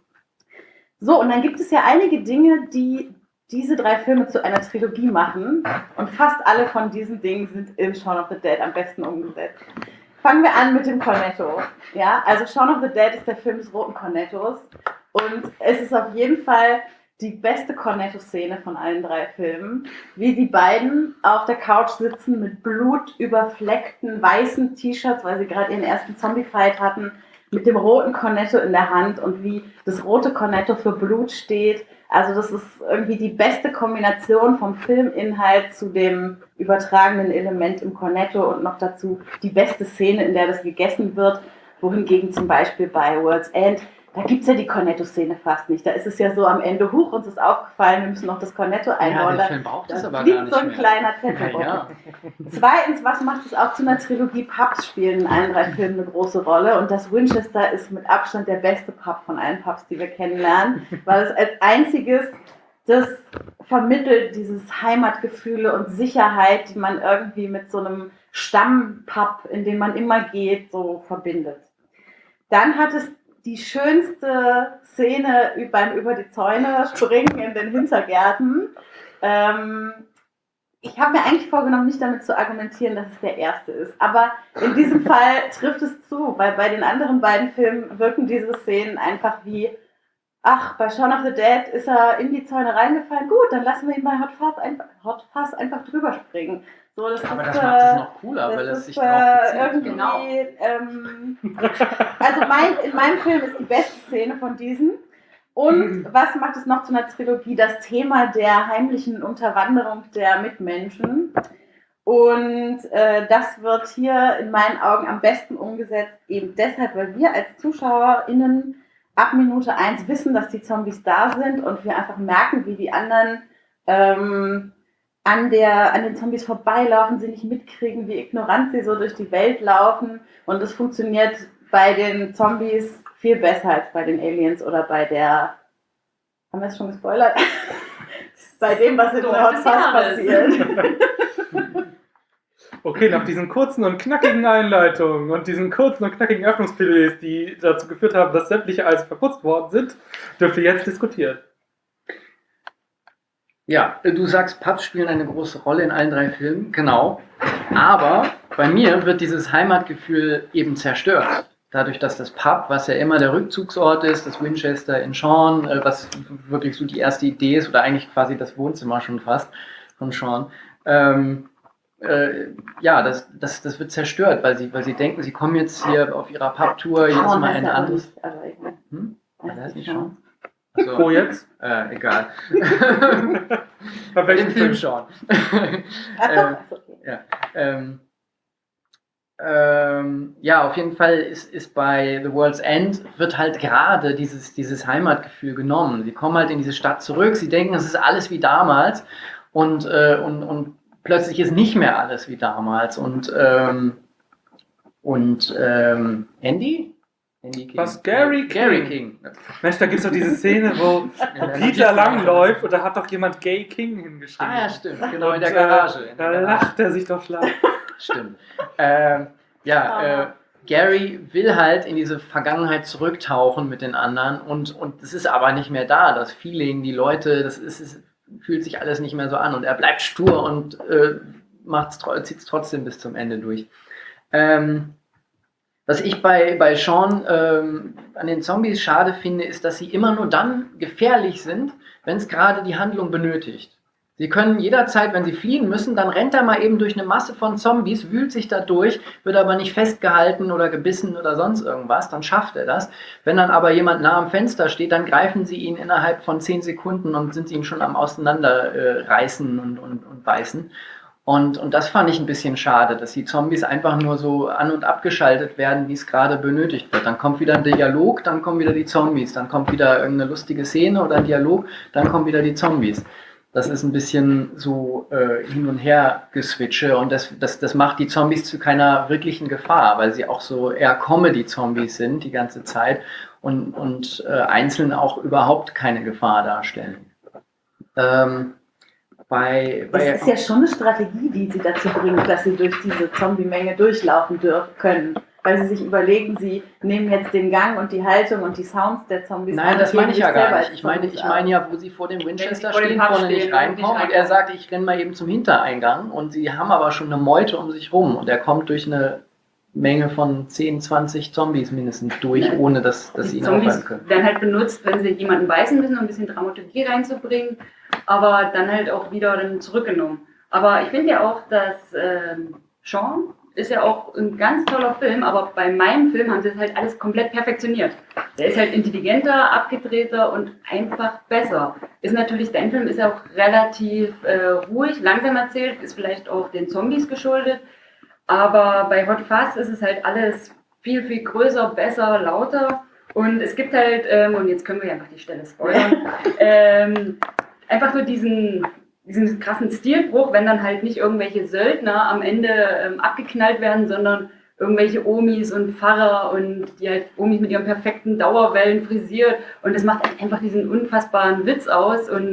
So, und dann gibt es ja einige Dinge, die diese drei Filme zu einer Trilogie machen und fast alle von diesen Dingen sind in Shaun of the Dead am besten umgesetzt. Fangen wir an mit dem Cornetto. Ja, also Shaun of the Dead ist der Film des roten Cornettos und es ist auf jeden Fall die beste Cornetto-Szene von allen drei Filmen, wie die beiden auf der Couch sitzen mit blutüberfleckten weißen T-Shirts, weil sie gerade ihren ersten Zombie-Fight hatten, mit dem roten Cornetto in der Hand und wie das rote Cornetto für Blut steht. Also das ist irgendwie die beste Kombination vom Filminhalt zu dem übertragenen Element im Cornetto und noch dazu die beste Szene, in der das gegessen wird, wohingegen zum Beispiel bei World's End, da gibt es ja die Cornetto-Szene fast nicht. Da ist es ja so am Ende, huch, uns ist aufgefallen, wir müssen noch das Cornetto einbauen. Ja, der Film braucht das da aber fliegt gar nicht so ein mehr. kleiner Zettel rum. Ja, ja. Zweitens, was macht es auch zu einer Trilogie? Pubs spielen in allen drei Filmen eine große Rolle und das Winchester ist mit Abstand der beste Pub von allen Pubs, die wir kennenlernen, weil es als einziges das vermittelt dieses Heimatgefühle und Sicherheit, die man irgendwie mit so einem Stammpub, in den man immer geht, so verbindet. Dann hat es die schönste Szene beim über die Zäune springen in den Hintergärten. Ähm, ich habe mir eigentlich vorgenommen, nicht damit zu argumentieren, dass es der erste ist. Aber in diesem Fall trifft es zu, weil bei den anderen beiden Filmen wirken diese Szenen einfach wie, ach, bei Shaun of the Dead ist er in die Zäune reingefallen, gut, dann lassen wir ihn bei Hot Fuzz einfach, Hot Fuzz einfach drüber springen. So, das Aber ist, das macht es äh, noch cooler, das weil es ist, sich äh, drauf bezieht. irgendwie, Genau. ähm, also mein, in meinem Film ist die beste Szene von diesen. Und was macht es noch zu einer Trilogie? Das Thema der heimlichen Unterwanderung der Mitmenschen. Und äh, das wird hier in meinen Augen am besten umgesetzt, eben deshalb, weil wir als ZuschauerInnen ab Minute eins wissen, dass die Zombies da sind und wir einfach merken, wie die anderen ähm, an, der, an den Zombies vorbeilaufen, sie nicht mitkriegen, wie ignorant sie so durch die Welt laufen. Und es funktioniert bei den Zombies viel besser als bei den Aliens oder bei der, haben wir es schon gespoilert? Bei dem, was in Hot Fuzz passiert. Okay, nach diesen kurzen und knackigen Einleitungen und diesen kurzen und knackigen Öffnungsplädoyers, die dazu geführt haben, dass sämtliche Eisen verputzt worden sind, dürfte jetzt diskutiert. Ja, du sagst, Pubs spielen eine große Rolle in allen drei Filmen, genau. Aber bei mir wird dieses Heimatgefühl eben zerstört. Dadurch, dass das Pub, was ja immer der Rückzugsort ist, das Winchester in Sean, was wirklich so die erste Idee ist, oder eigentlich quasi das Wohnzimmer schon fast von Sean, ähm, äh, ja, das, das, das wird zerstört, weil sie, weil sie denken, sie kommen jetzt hier auf ihrer Pub-Tour jetzt Sean mal heißt ein er aber anderes... nicht, aber egal. Hm? Heißt Das heißt nicht Sean. Sean? So. Wo jetzt? Äh, egal. Bei welchem Den Film Film? Sean. Ach Äh, doch, ist okay. Ja, ähm, ähm, ja, auf jeden Fall ist, ist bei The World's End wird halt gerade dieses, dieses Heimatgefühl genommen. Sie kommen halt in diese Stadt zurück, sie denken, es ist alles wie damals und, äh, und, und plötzlich ist nicht mehr alles wie damals. Und, ähm, und ähm, Andy? Andy King. Was, Gary Gary King? King. Mensch, da gibt es doch diese Szene, wo Ja, Peter langläuft und da hat doch jemand Gay King hingeschrieben. Ah ja, stimmt, genau, in Und, der Garage. Äh, In da der Garage. lacht er sich doch schlapp. Stimmt. Ähm, ja, äh, Gary will halt in diese Vergangenheit zurücktauchen mit den anderen und, und es ist aber nicht mehr da. Das Feeling, die Leute, das ist, es fühlt sich alles nicht mehr so an und er bleibt stur und äh, zieht es trotzdem bis zum Ende durch. Ähm, was ich bei, bei Sean ähm, an den Zombies schade finde, ist, dass sie immer nur dann gefährlich sind, wenn es gerade die Handlung benötigt. Sie können jederzeit, wenn sie fliehen müssen, dann rennt er mal eben durch eine Masse von Zombies, wühlt sich da durch, wird aber nicht festgehalten oder gebissen oder sonst irgendwas, dann schafft er das. Wenn dann aber jemand nah am Fenster steht, dann greifen sie ihn innerhalb von zehn Sekunden und sind ihn schon am Auseinanderreißen und, und, und beißen. Und, und das fand ich ein bisschen schade, dass die Zombies einfach nur so an- und abgeschaltet werden, wie es gerade benötigt wird. Dann kommt wieder ein Dialog, dann kommen wieder die Zombies, dann kommt wieder irgendeine lustige Szene oder ein Dialog, dann kommen wieder die Zombies. Das ist ein bisschen so äh, hin und her geswitche und das, das, das macht die Zombies zu keiner wirklichen Gefahr, weil sie auch so eher Comedy-Zombies sind die ganze Zeit und, und äh, einzeln auch überhaupt keine Gefahr darstellen. Ähm, bei, bei Es ist ja schon eine Strategie, die sie dazu bringt, dass sie durch diese Zombie-Menge durchlaufen dürfen können. Weil sie sich überlegen, sie nehmen jetzt den Gang und die Haltung und die Sounds der Zombies Nein, an das und meine geben ich ja sich gar selber nicht. als Ich meine, Zombies ich meine aus. ja, wo sie vor dem Winchester vor dem stehen, Pub vorne nicht stehen und reinkommen nicht und er reinkommen. sagt, ich renne mal eben zum Hintereingang und sie haben aber schon eine Meute um sich rum und er kommt durch eine Menge von zehn, zwanzig Zombies mindestens durch, ohne dass, dass sie Die ihn Zombies aufhalten können. werden halt benutzt, wenn sie jemanden beißen müssen, um ein bisschen Dramaturgie reinzubringen, aber dann halt auch wieder dann zurückgenommen. Aber ich finde ja auch, dass ähm, Sean ist ja auch ein ganz toller Film, aber bei meinem Film haben sie das halt alles komplett perfektioniert. Der ist halt intelligenter, abgedrehter und einfach besser. Ist natürlich, dein Film ist auch relativ äh, ruhig, langsam erzählt, ist vielleicht auch den Zombies geschuldet, aber bei Hot Fuzz ist es halt alles viel, viel größer, besser, lauter und es gibt halt, ähm, und jetzt können wir ja einfach die Stelle spoilern, ähm, einfach so diesen... diesen krassen Stilbruch, wenn dann halt nicht irgendwelche Söldner am Ende ähm, abgeknallt werden, sondern irgendwelche Omis und Pfarrer und die halt Omis mit ihren perfekten Dauerwellen frisiert und das macht halt einfach diesen unfassbaren Witz aus und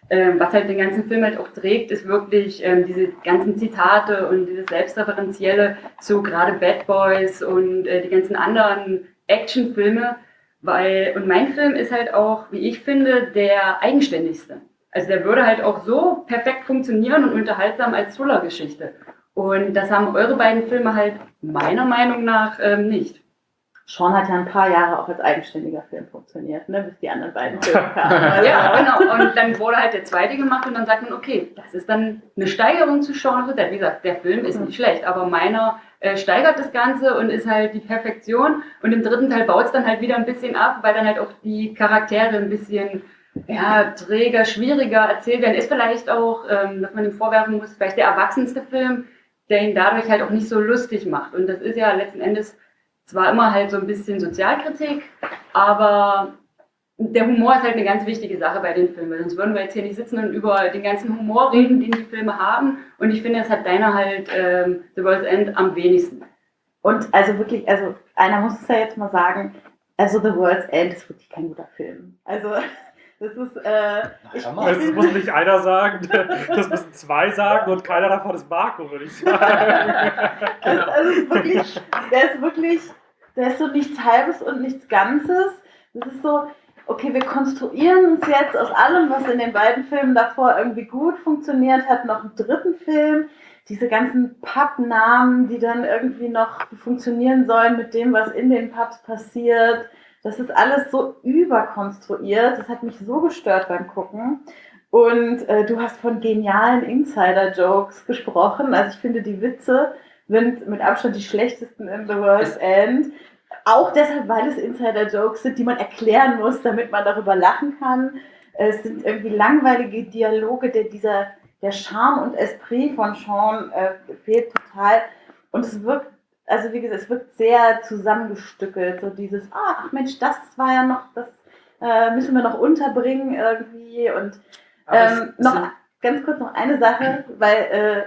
ähm, was halt den ganzen Film halt auch trägt, ist wirklich ähm, diese ganzen Zitate und dieses Selbstreferenzielle zu gerade Bad Boys und äh, die ganzen anderen Actionfilme, weil, und mein Film ist halt auch, wie ich finde, der eigenständigste. Also der würde halt auch so perfekt funktionieren und unterhaltsam als Thriller-Geschichte. Und das haben eure beiden Filme halt meiner Meinung nach ähm, nicht. Sean hat ja ein paar Jahre auch als eigenständiger Film funktioniert, ne, bis die anderen beiden Filme kamen. Also Ja, genau. Und dann wurde halt der zweite gemacht und dann sagt man, okay, das ist dann eine Steigerung zu Shaun of the Dead. Wie gesagt, der Film ist nicht schlecht, aber meiner äh, steigert das Ganze und ist halt die Perfektion. Und im dritten Teil baut es dann halt wieder ein bisschen ab, weil dann halt auch die Charaktere ein bisschen ja, träger, schwieriger erzählt werden. Ist vielleicht auch, ähm, dass man ihm vorwerfen muss, vielleicht der erwachsenste Film, der ihn dadurch halt auch nicht so lustig macht. Und das ist ja letzten Endes zwar immer halt so ein bisschen Sozialkritik, aber der Humor ist halt eine ganz wichtige Sache bei den Filmen. Sonst würden wir jetzt hier nicht sitzen und über den ganzen Humor reden, den die Filme haben. Und ich finde, das hat deiner halt ähm, The World's End am wenigsten. Und also wirklich, also einer muss es ja jetzt mal sagen, also The World's End ist wirklich kein guter Film. Also das ist, äh, ich, Das muss nicht einer sagen, das müssen zwei sagen und keiner davon ist Marco, würde ich sagen. also, also ist wirklich, der ist wirklich, der ist so nichts Halbes und nichts Ganzes. Das ist so, okay, wir konstruieren uns jetzt aus allem, was in den beiden Filmen davor irgendwie gut funktioniert hat, noch einen dritten Film. Diese ganzen Pub-Namen, die dann irgendwie noch funktionieren sollen mit dem, was in den Pubs passiert. Das ist alles so überkonstruiert. Das hat mich so gestört beim Gucken. Und äh, du hast von genialen Insider-Jokes gesprochen. Also ich finde, die Witze sind mit Abstand die schlechtesten in The World's End. Auch deshalb, weil es Insider-Jokes sind, die man erklären muss, damit man darüber lachen kann. Es sind irgendwie langweilige Dialoge, der, dieser, der Charme und Esprit von Sean äh, fehlt total. Und es wirkt, also wie gesagt, es wirkt sehr zusammengestückelt. So dieses, ah, ach Mensch, das war ja noch, das äh, müssen wir noch unterbringen irgendwie. Und ähm, noch sind... ganz kurz noch eine Sache, weil äh,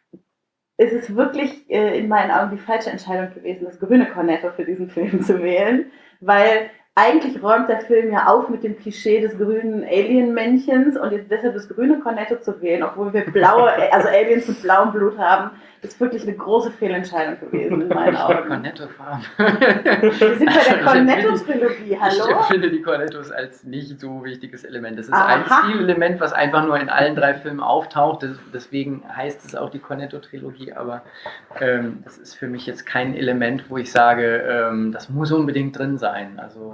es ist wirklich äh, in meinen Augen die falsche Entscheidung gewesen, das grüne Cornetto für diesen Film zu wählen, weil eigentlich räumt der Film ja auf mit dem Klischee des grünen Alien-Männchens und jetzt deshalb das grüne Cornetto zu wählen, obwohl wir blaue, also Aliens mit blauem Blut haben, ist wirklich eine große Fehlentscheidung gewesen in meinen Augen. Cornetto-Farben. Wir sind bei der Cornetto-Trilogie, hallo? Ich finde die Cornettos als nicht so wichtiges Element. Das ist Aha. ein Stilelement, was einfach nur in allen drei Filmen auftaucht. Das, deswegen heißt es auch die Cornetto-Trilogie, aber ähm, das ist für mich jetzt kein Element, wo ich sage, ähm, das muss unbedingt drin sein. Also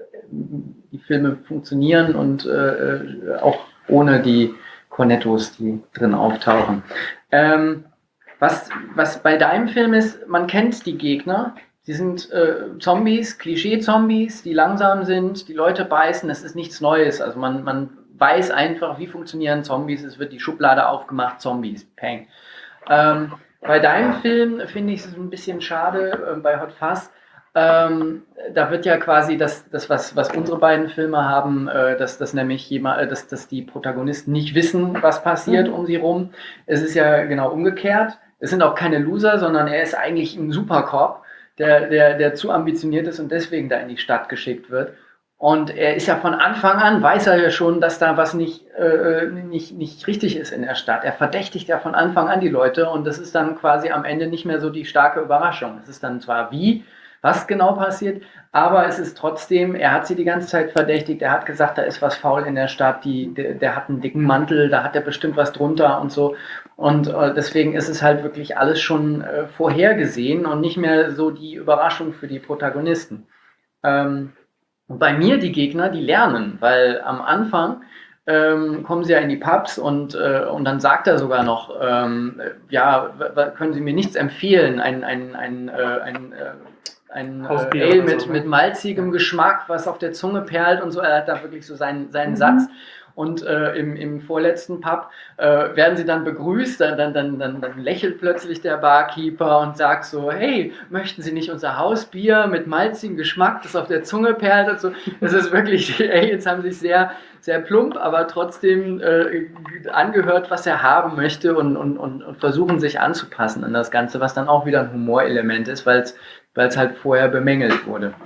die Filme funktionieren und äh, auch ohne die Cornettos, die drin auftauchen. Ähm, was, was bei deinem Film ist, man kennt die Gegner. Sie sind äh, Zombies, Klischee-Zombies, die langsam sind, die Leute beißen. Das ist nichts Neues. Also man, man weiß einfach, wie funktionieren Zombies. Es wird die Schublade aufgemacht, Zombies, peng. Ähm, bei deinem Film finde ich es ein bisschen schade, äh, bei Hot Fuzz. Ähm, da wird ja quasi das, das was, was unsere beiden Filme haben, äh, dass, dass nämlich jemand, äh, dass, dass die Protagonisten nicht wissen, was passiert um sie rum. Es ist ja genau umgekehrt. Es sind auch keine Loser, sondern er ist eigentlich ein Supercop, der, der, der zu ambitioniert ist und deswegen da in die Stadt geschickt wird. Und er ist ja von Anfang an, weiß er ja schon, dass da was nicht, äh, nicht, nicht richtig ist in der Stadt. Er verdächtigt ja von Anfang an die Leute und das ist dann quasi am Ende nicht mehr so die starke Überraschung. Es ist dann zwar wie, was genau passiert, aber es ist trotzdem, er hat sie die ganze Zeit verdächtigt, er hat gesagt, da ist was faul in der Stadt, die, der, der hat einen dicken Mantel, da hat er bestimmt was drunter und so. Und äh, deswegen ist es halt wirklich alles schon äh, vorhergesehen und nicht mehr so die Überraschung für die Protagonisten. Ähm, und bei mir die Gegner, die lernen, weil am Anfang ähm, kommen sie ja in die Pubs und, äh, und dann sagt er sogar noch, ähm, ja, können Sie mir nichts empfehlen, ein, ein, ein, äh, ein äh, ein äh, Ale mit, so, ne? mit malzigem Geschmack, was auf der Zunge perlt und so. Er hat da wirklich so seinen, seinen mhm. Satz. Und äh, im, im vorletzten Pub äh, werden sie dann begrüßt, dann, dann, dann, dann, dann lächelt plötzlich der Barkeeper und sagt so, hey, möchten Sie nicht unser Hausbier mit malzigem Geschmack, das auf der Zunge perlt und so. Das ist wirklich, die Aliens haben sich sehr, sehr plump, aber trotzdem äh, angehört, was er haben möchte und, und, und, und versuchen sich anzupassen an das Ganze, was dann auch wieder ein Humorelement ist, weil es weil es halt vorher bemängelt wurde.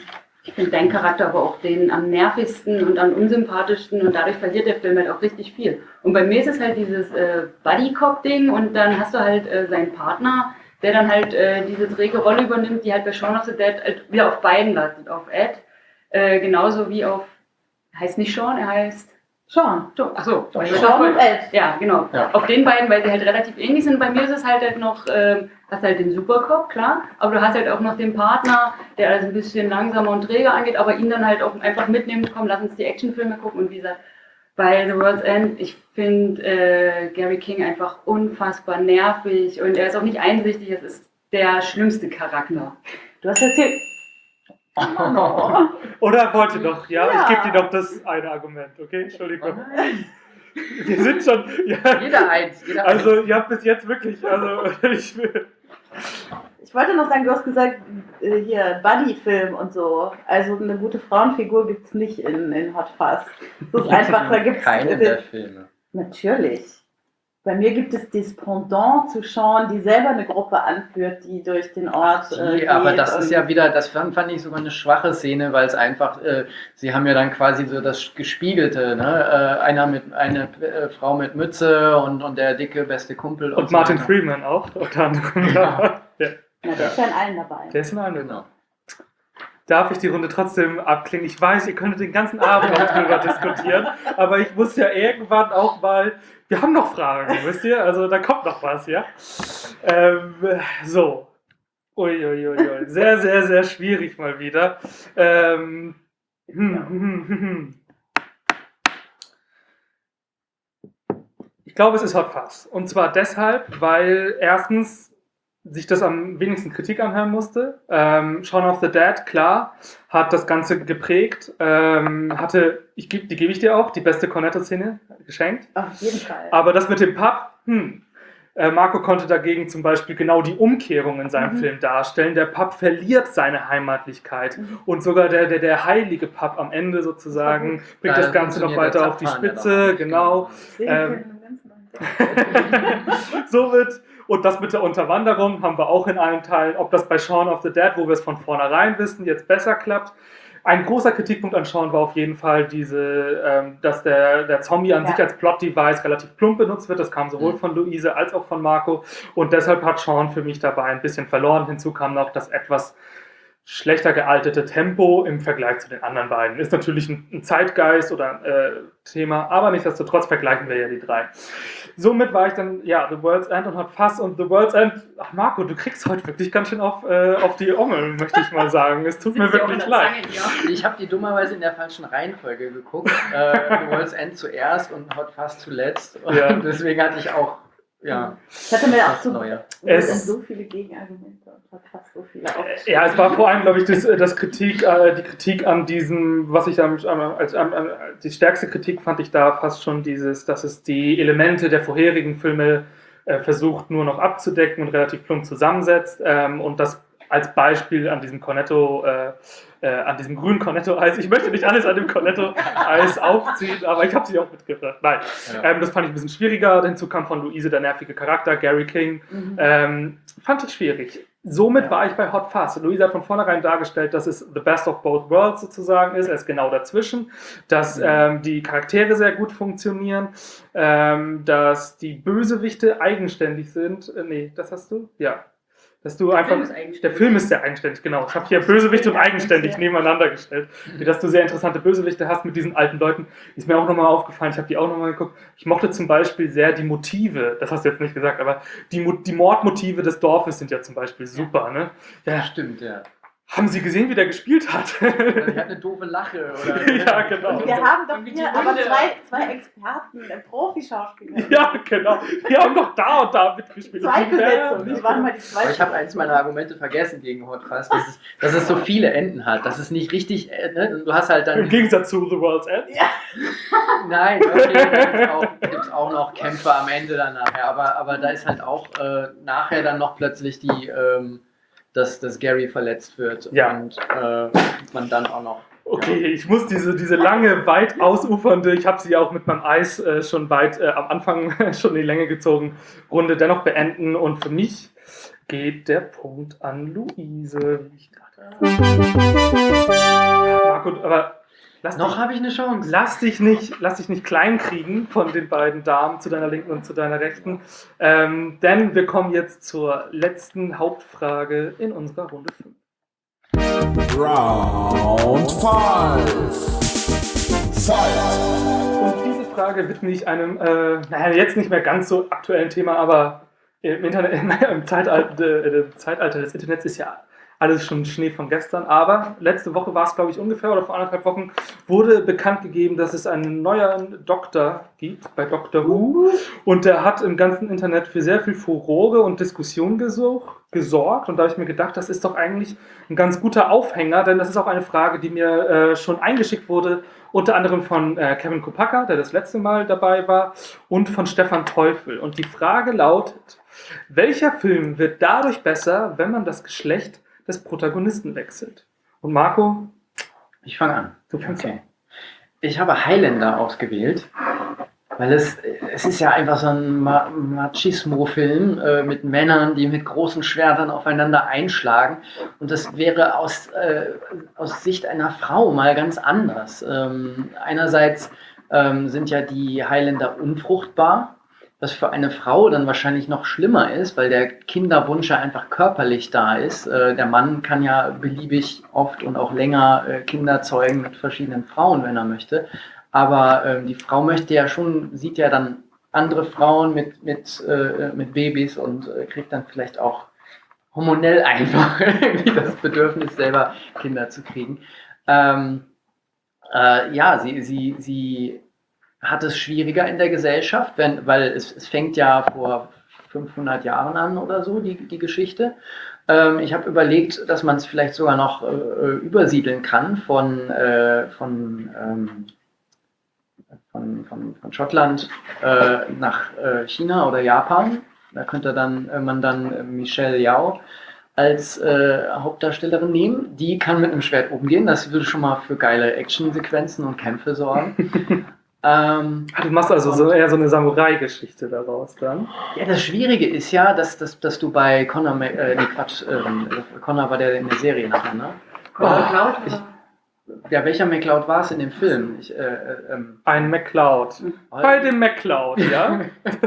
Ich finde deinen Charakter aber auch den am nervigsten und am unsympathischsten und dadurch verliert der Film halt auch richtig viel. Und bei mir ist es halt dieses äh, Buddy-Cop-Ding und dann hast du halt äh, seinen Partner, der dann halt äh, diese träge Rolle übernimmt, die halt bei Shaun of the Dead halt wieder auf beiden lastet, auf Ed, äh, genauso wie auf, heißt nicht Sean, er heißt Sean. Achso, Sean und Ed. Ja, genau. Ja. Auf den beiden, weil sie halt relativ ähnlich sind. Bei mir ist es halt, halt noch, ähm, hast halt den Supercop, klar, aber du hast halt auch noch den Partner, der alles ein bisschen langsamer und träger angeht, aber ihn dann halt auch einfach mitnimmt, komm, lass uns die Actionfilme gucken. Und wie gesagt, bei The World's End, ich finde äh, Gary King einfach unfassbar nervig und er ist auch nicht einsichtig, es ist der schlimmste Charakter. Du hast erzählt. Oder wollt ihr noch? Ja, Ja. ich gebe dir noch das eine Argument, okay? Entschuldigung. Oh nein. Wir sind schon. Ja, Jeder eins, jeder also, eins. ihr habt bis jetzt wirklich. Also, ich will. Ich wollte noch sagen, du hast gesagt, äh, hier Buddy-Film und so. Also eine gute Frauenfigur gibt es nicht in, in Hot Fuzz. Das ist einfach, da gibt es. Keine der Filme. Natürlich. Bei mir gibt es das Pendant zu Sean, die selber eine Gruppe anführt, die durch den Ort äh, Die, geht. aber das ist und- ja wieder, das fand, fand ich sogar eine schwache Szene, weil es einfach, äh, sie haben ja dann quasi so das Gespiegelte, ne? Äh, einer mit, eine äh, Frau mit Mütze und, und der dicke beste Kumpel. Und so Martin weiter. Freeman auch, unter anderem. Ja. Ja. Ja, der ist ja in allen dabei. Der ist in einem. Genau. Darf ich die Runde trotzdem abklingen? Ich weiß, ihr könntet den ganzen Abend noch drüber diskutieren, aber ich muss ja irgendwann auch mal. Wir haben noch Fragen, wisst ihr? Also da kommt noch was, ja? Ähm, so. Uiuiui. Ui, ui. Sehr, sehr, sehr schwierig mal wieder. Ähm, hm, hm, hm, hm. Ich glaube, es ist Hot Fuzz. Und zwar deshalb, weil erstens sich das am wenigsten Kritik anhören musste. Ähm, Shaun of the Dead, klar, hat das Ganze geprägt. Ähm, hatte, ich, geb- die gebe ich dir auch, die beste Cornetto-Szene geschenkt. Auf jeden Fall. Aber das mit dem Pub, hm. Äh, Marco konnte dagegen zum Beispiel genau die Umkehrung in seinem Mhm. Film darstellen. Der Pub verliert seine Heimatlichkeit. Mhm. Und sogar der, der, der heilige Pub am Ende sozusagen bringt Da das Ganze noch funktioniert der weiter auf die Zapfhahn ja noch Spitze. nicht, Genau. Sehen ähm, können im Ganzen Somit, und das mit der Unterwanderung haben wir auch in allen Teilen, ob das bei Shaun of the Dead, wo wir es von vornherein wissen, jetzt besser klappt. Ein großer Kritikpunkt an Shaun war auf jeden Fall diese, ähm, dass der, der Zombie an Ja. sich als Plot-Device relativ plump benutzt wird. Das kam sowohl Mhm. von Luise als auch von Marco. Und deshalb hat Shaun für mich dabei ein bisschen verloren. Hinzu kam noch das etwas schlechter gealtete Tempo im Vergleich zu den anderen beiden. Ist natürlich ein, ein Zeitgeist oder ein äh, Thema, aber nichtsdestotrotz vergleichen wir ja die drei. Somit war ich dann, ja, The World's End und Hot Fuzz und The World's End. Ach Marco, du kriegst heute wirklich ganz schön auf, äh, auf die Ommel, möchte ich mal sagen. Es tut mir Sitzt ja auch wirklich in der leid. Zange, ja. Ich habe die dummerweise in der falschen Reihenfolge geguckt. Äh, The World's End zuerst und Hot Fuzz zuletzt. Und Ja. deswegen hatte ich auch, ja, Ich hatte mir auch das so, Neue. Es- so viele Gegenargumente und hat fast so viele auch. Ja, es war vor allem, glaube ich, das, das Kritik, äh, die Kritik an diesem, was ich am, am, als, am, am, die stärkste Kritik fand ich da fast schon dieses, dass es die Elemente der vorherigen Filme äh, versucht nur noch abzudecken und relativ plump zusammensetzt ähm, und das als Beispiel an diesem Cornetto, äh, äh, an diesem grünen Cornetto-Eis. Ich möchte nicht alles an dem Cornetto-Eis aufziehen, aber ich habe sie auch mitgebracht. Nein, Ja. ähm, das fand ich ein bisschen schwieriger. Hinzu kam von Luise der nervige Charakter, Gary King. Mhm. Ähm, fand ich schwierig. Somit Ja. war ich bei Hot Fuzz. Luisa hat von vornherein dargestellt, dass es the best of both worlds sozusagen ist. Er ist genau dazwischen. Dass Mhm. ähm, die Charaktere sehr gut funktionieren. Ähm, dass die Bösewichte eigenständig sind. Äh, nee, das hast du? Ja. Dass du einfach. Film ist eigenständig. Der Film ist sehr eigenständig, genau. Ich habe hier Bösewicht und eigenständig nebeneinander gestellt. Wie dass du sehr interessante Bösewichte hast mit diesen alten Leuten. Ist mir auch nochmal aufgefallen, ich habe die auch nochmal geguckt. Ich mochte zum Beispiel sehr die Motive, das hast du jetzt nicht gesagt, aber die, Mo- die Mordmotive des Dorfes sind ja zum Beispiel super, ne? Ja, Stimmt, ja. haben Sie gesehen, wie der gespielt hat? Ich hatte eine doofe Lache. Oder, Ja, genau. Wir haben doch Irgendwie die hier aber Hunde. zwei, zwei Experten, äh, Profi-Schauspieler. Ja, genau. Die haben doch da und da mitgespielt. Zwei Und die Besetzungen. werden- Ich war mal die zwei. Aber ich habe eins meiner Argumente vergessen gegen Hot Fuzz, dass es, dass es so viele Enden hat. Das ist nicht richtig, äh, ne? Du hast halt dann... Im Gegensatz zu The World's End. Nein, okay, da gibt es auch, gibt's auch noch Kämpfe am Ende dann nachher, aber, aber da ist halt auch äh, nachher dann noch plötzlich die, ähm, dass, dass Gary verletzt wird Ja. und äh, man dann auch noch... Okay, ich muss diese, diese lange, weit ausufernde, ich habe sie auch mit meinem Eis äh, schon weit äh, am Anfang schon in die Länge gezogen, Runde dennoch beenden. Und für mich geht der Punkt an Luise. Wie ich gerade. Marco, aber lass Noch dich, habe ich eine Chance. lass dich nicht, lass dich nicht kleinkriegen von den beiden Damen zu deiner Linken und zu deiner Rechten. Ähm, denn wir kommen jetzt zur letzten Hauptfrage in unserer Runde fünf. Round five. Fight. Und diese Frage widme ich einem, äh, naja, jetzt nicht mehr ganz so aktuellen Thema, aber im, Internet, im, Zeitalter, äh, im Zeitalter des Internets ist ja alles schon Schnee von gestern. Aber letzte Woche war es, glaube ich, ungefähr, oder vor anderthalb Wochen, wurde bekannt gegeben, dass es einen neuen Doktor gibt bei Doctor Who. Und der hat im ganzen Internet für sehr viel Furore und Diskussion gesucht, gesorgt. Und da habe ich mir gedacht, das ist doch eigentlich ein ganz guter Aufhänger, denn das ist auch eine Frage, die mir äh, schon eingeschickt wurde, unter anderem von äh, Kevin Kopacka, der das letzte Mal dabei war, und von Stefan Teufel. Und die Frage lautet: Welcher Film wird dadurch besser, wenn man das Geschlecht des Protagonisten wechselt? Und Marco, Ich fange an. du fängst Okay. Ich habe Highlander ausgewählt, weil es, es ist ja einfach so ein Ma- Machismo-Film äh, mit Männern, die mit großen Schwertern aufeinander einschlagen. Und das wäre aus, äh, aus Sicht einer Frau mal ganz anders. Ähm, einerseits ähm, sind ja die Highlander unfruchtbar, was für eine Frau dann wahrscheinlich noch schlimmer ist, weil der Kinderwunsch ja einfach körperlich da ist. Äh, der Mann kann ja beliebig oft und auch länger äh, Kinder zeugen mit verschiedenen Frauen, wenn er möchte. Aber ähm, die Frau möchte ja schon, sieht ja dann andere Frauen mit, mit, äh, mit Babys und äh, kriegt dann vielleicht auch hormonell einfach irgendwie das Bedürfnis, selber Kinder zu kriegen. Ähm, äh, ja, sie, sie, sie hat es schwieriger in der Gesellschaft, wenn, weil es, es fängt ja vor fünfhundert Jahren an oder so, die, die Geschichte. Ähm, ich habe überlegt, dass man es vielleicht sogar noch äh, übersiedeln kann von, äh, von, ähm, von, von, von Schottland äh, nach äh, China oder Japan. Da könnte dann, äh, man dann äh, Michelle Yeoh als äh, Hauptdarstellerin nehmen. Die kann mit einem Schwert umgehen. Das würde schon mal für geile Actionsequenzen und Kämpfe sorgen. ähm, Ah, du machst also so eher so eine Samurai-Geschichte daraus dann. Ja, das Schwierige ist ja, dass, dass, dass du bei Connor, Mac- äh, nee, Quatsch, ähm, Connor war der in der Serie nachher, ne? Connor Oh, McLeod ich- war- Ja, welcher McLeod war es in dem Film? Ich, äh, äh, ähm, Ein MacLeod. Bei dem MacLeod, ja?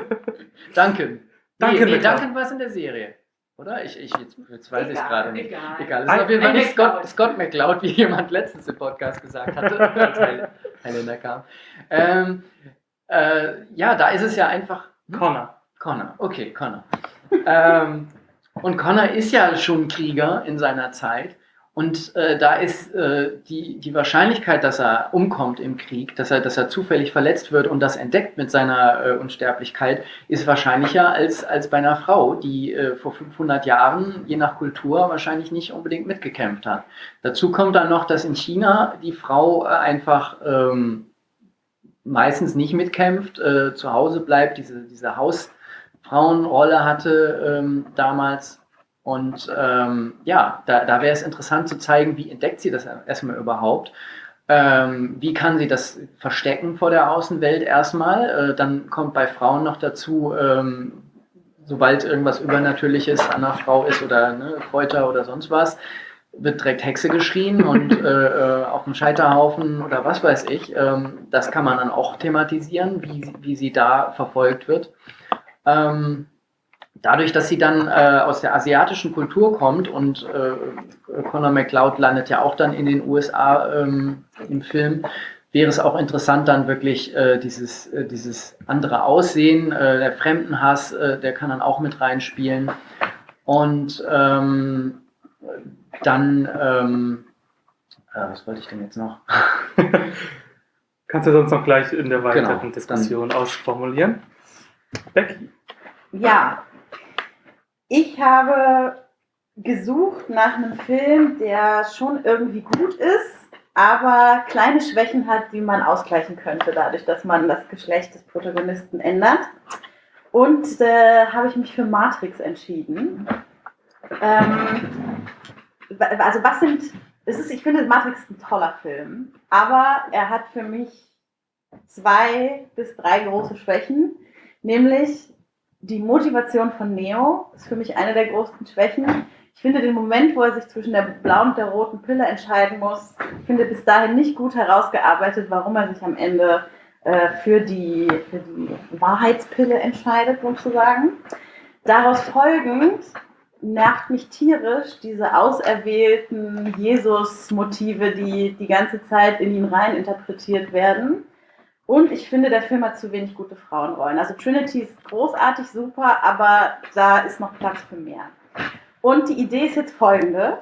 Duncan. Duncan nee, nee, MacLeod. Duncan war es in der Serie. Oder? Ich, ich, jetzt, jetzt weiß ich es Egal, gerade nicht. egal. Egal. Es ist Ein- auf jeden Fall ein nicht McLeod. Scott, Scott McLeod, wie jemand letztens im Podcast gesagt hatte, als Heil- Highlander kam. Ähm, äh, ja, da ist es ja einfach. Connor. Connor, okay, Connor. ähm, und Connor ist ja schon Krieger in seiner Zeit. Und äh, da ist äh, die, die Wahrscheinlichkeit, dass er umkommt im Krieg, dass er, dass er zufällig verletzt wird und das entdeckt mit seiner äh, Unsterblichkeit, ist wahrscheinlicher als, als bei einer Frau, die äh, vor fünfhundert Jahren, je nach Kultur, wahrscheinlich nicht unbedingt mitgekämpft hat. Dazu kommt dann noch, dass in China die Frau äh, einfach ähm, meistens nicht mitkämpft, äh, zu Hause bleibt, diese, diese Hausfrauenrolle hatte ähm, damals. Und ähm, ja, da, da wäre es interessant zu zeigen, wie entdeckt sie das erstmal überhaupt. Ähm, wie kann sie das verstecken vor der Außenwelt erstmal? Äh, dann kommt bei Frauen noch dazu, ähm, sobald irgendwas Übernatürliches an einer Frau ist oder ne, Kräuter oder sonst was, wird direkt Hexe geschrien und äh, äh, auf dem Scheiterhaufen oder was weiß ich. Ähm, das kann man dann auch thematisieren, wie, wie sie da verfolgt wird. Ähm, Dadurch, dass sie dann äh, aus der asiatischen Kultur kommt und äh, Connor McLeod landet ja auch dann in den U S A ähm, im Film, wäre es auch interessant dann wirklich äh, dieses, äh, dieses andere Aussehen, äh, der Fremdenhass, äh, der kann dann auch mit reinspielen. Und ähm, dann, ähm, äh, was wollte ich denn jetzt noch? Kannst du sonst noch gleich in der weiteren Genau, Diskussion ausformulieren? Becky. Ja, ich habe gesucht nach einem Film, der schon irgendwie gut ist, aber kleine Schwächen hat, die man ausgleichen könnte, dadurch, dass man das Geschlecht des Protagonisten ändert. Und äh, habe ich mich für Matrix entschieden. Ähm, also was sind, es ist, ich finde Matrix ist ein toller Film, aber er hat für mich zwei bis drei große Schwächen, nämlich die Motivation von Neo ist für mich eine der größten Schwächen. Ich finde den Moment, wo er sich zwischen der blauen und der roten Pille entscheiden muss, ich finde bis dahin nicht gut herausgearbeitet, warum er sich am Ende äh, für, die, für die Wahrheitspille entscheidet, sozusagen. Daraus folgend nervt mich tierisch diese auserwählten Jesus-Motive, die die ganze Zeit in ihn rein interpretiert werden. Und ich finde, der Film hat zu wenig gute Frauenrollen. Also Trinity ist großartig, super, aber da ist noch Platz für mehr. Und die Idee ist jetzt folgende.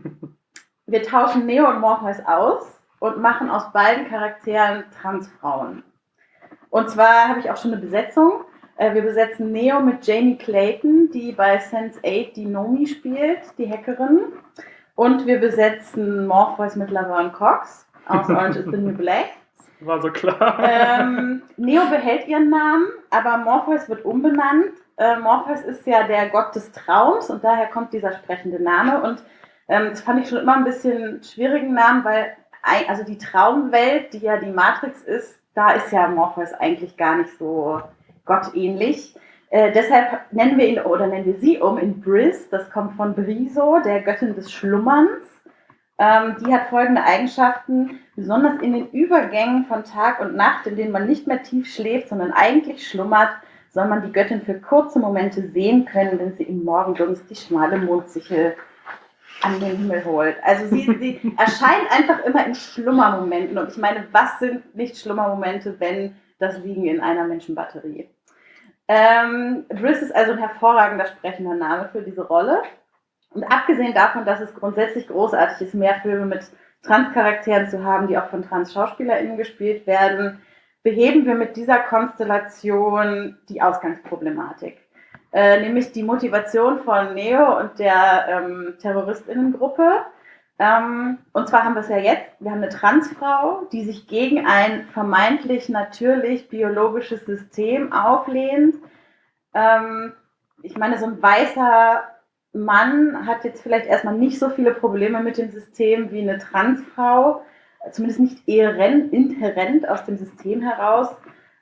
Wir tauschen Neo und Morpheus aus und machen aus beiden Charakteren Transfrauen. Und zwar habe ich auch schon eine Besetzung. Wir besetzen Neo mit Jamie Clayton, die bei Sense eight die Nomi spielt, die Hackerin. Und wir besetzen Morpheus mit Laverne Cox aus Orange is the New Black. War so klar. Ähm, Neo behält ihren Namen, aber Morpheus wird umbenannt. Äh, Morpheus ist ja der Gott des Traums und daher kommt dieser sprechende Name. Und ähm, das fand ich schon immer ein bisschen schwierigen Namen, weil also die Traumwelt, die ja die Matrix ist, da ist ja Morpheus eigentlich gar nicht so gottähnlich. Äh, deshalb nennen wir ihn oder nennen wir sie um in Briss. Das kommt von Briso, der Göttin des Schlummerns. Ähm, die hat folgende Eigenschaften, besonders in den Übergängen von Tag und Nacht, in denen man nicht mehr tief schläft, sondern eigentlich schlummert, soll man die Göttin für kurze Momente sehen können, wenn sie im Morgendunst die schmale Mondsichel an den Himmel holt. Also sie, sie erscheint einfach immer in Schlummermomenten. Und ich meine, was sind nicht Schlummermomente, wenn das Liegen in einer Menschenbatterie? Ähm, Briss ist also ein hervorragender sprechender Name für diese Rolle. Und abgesehen davon, dass es grundsätzlich großartig ist, mehr Filme mit Trans-Charakteren zu haben, die auch von Trans-SchauspielerInnen gespielt werden, beheben wir mit dieser Konstellation die Ausgangsproblematik. Äh, nämlich die Motivation von Neo und der ähm, TerroristInnengruppe. Ähm, und zwar haben wir es ja jetzt, wir haben eine Transfrau, die sich gegen ein vermeintlich natürlich biologisches System auflehnt. Ähm, ich meine, so ein weißer Mann hat jetzt vielleicht erstmal nicht so viele Probleme mit dem System wie eine Transfrau, zumindest nicht inhärent, inhärent aus dem System heraus.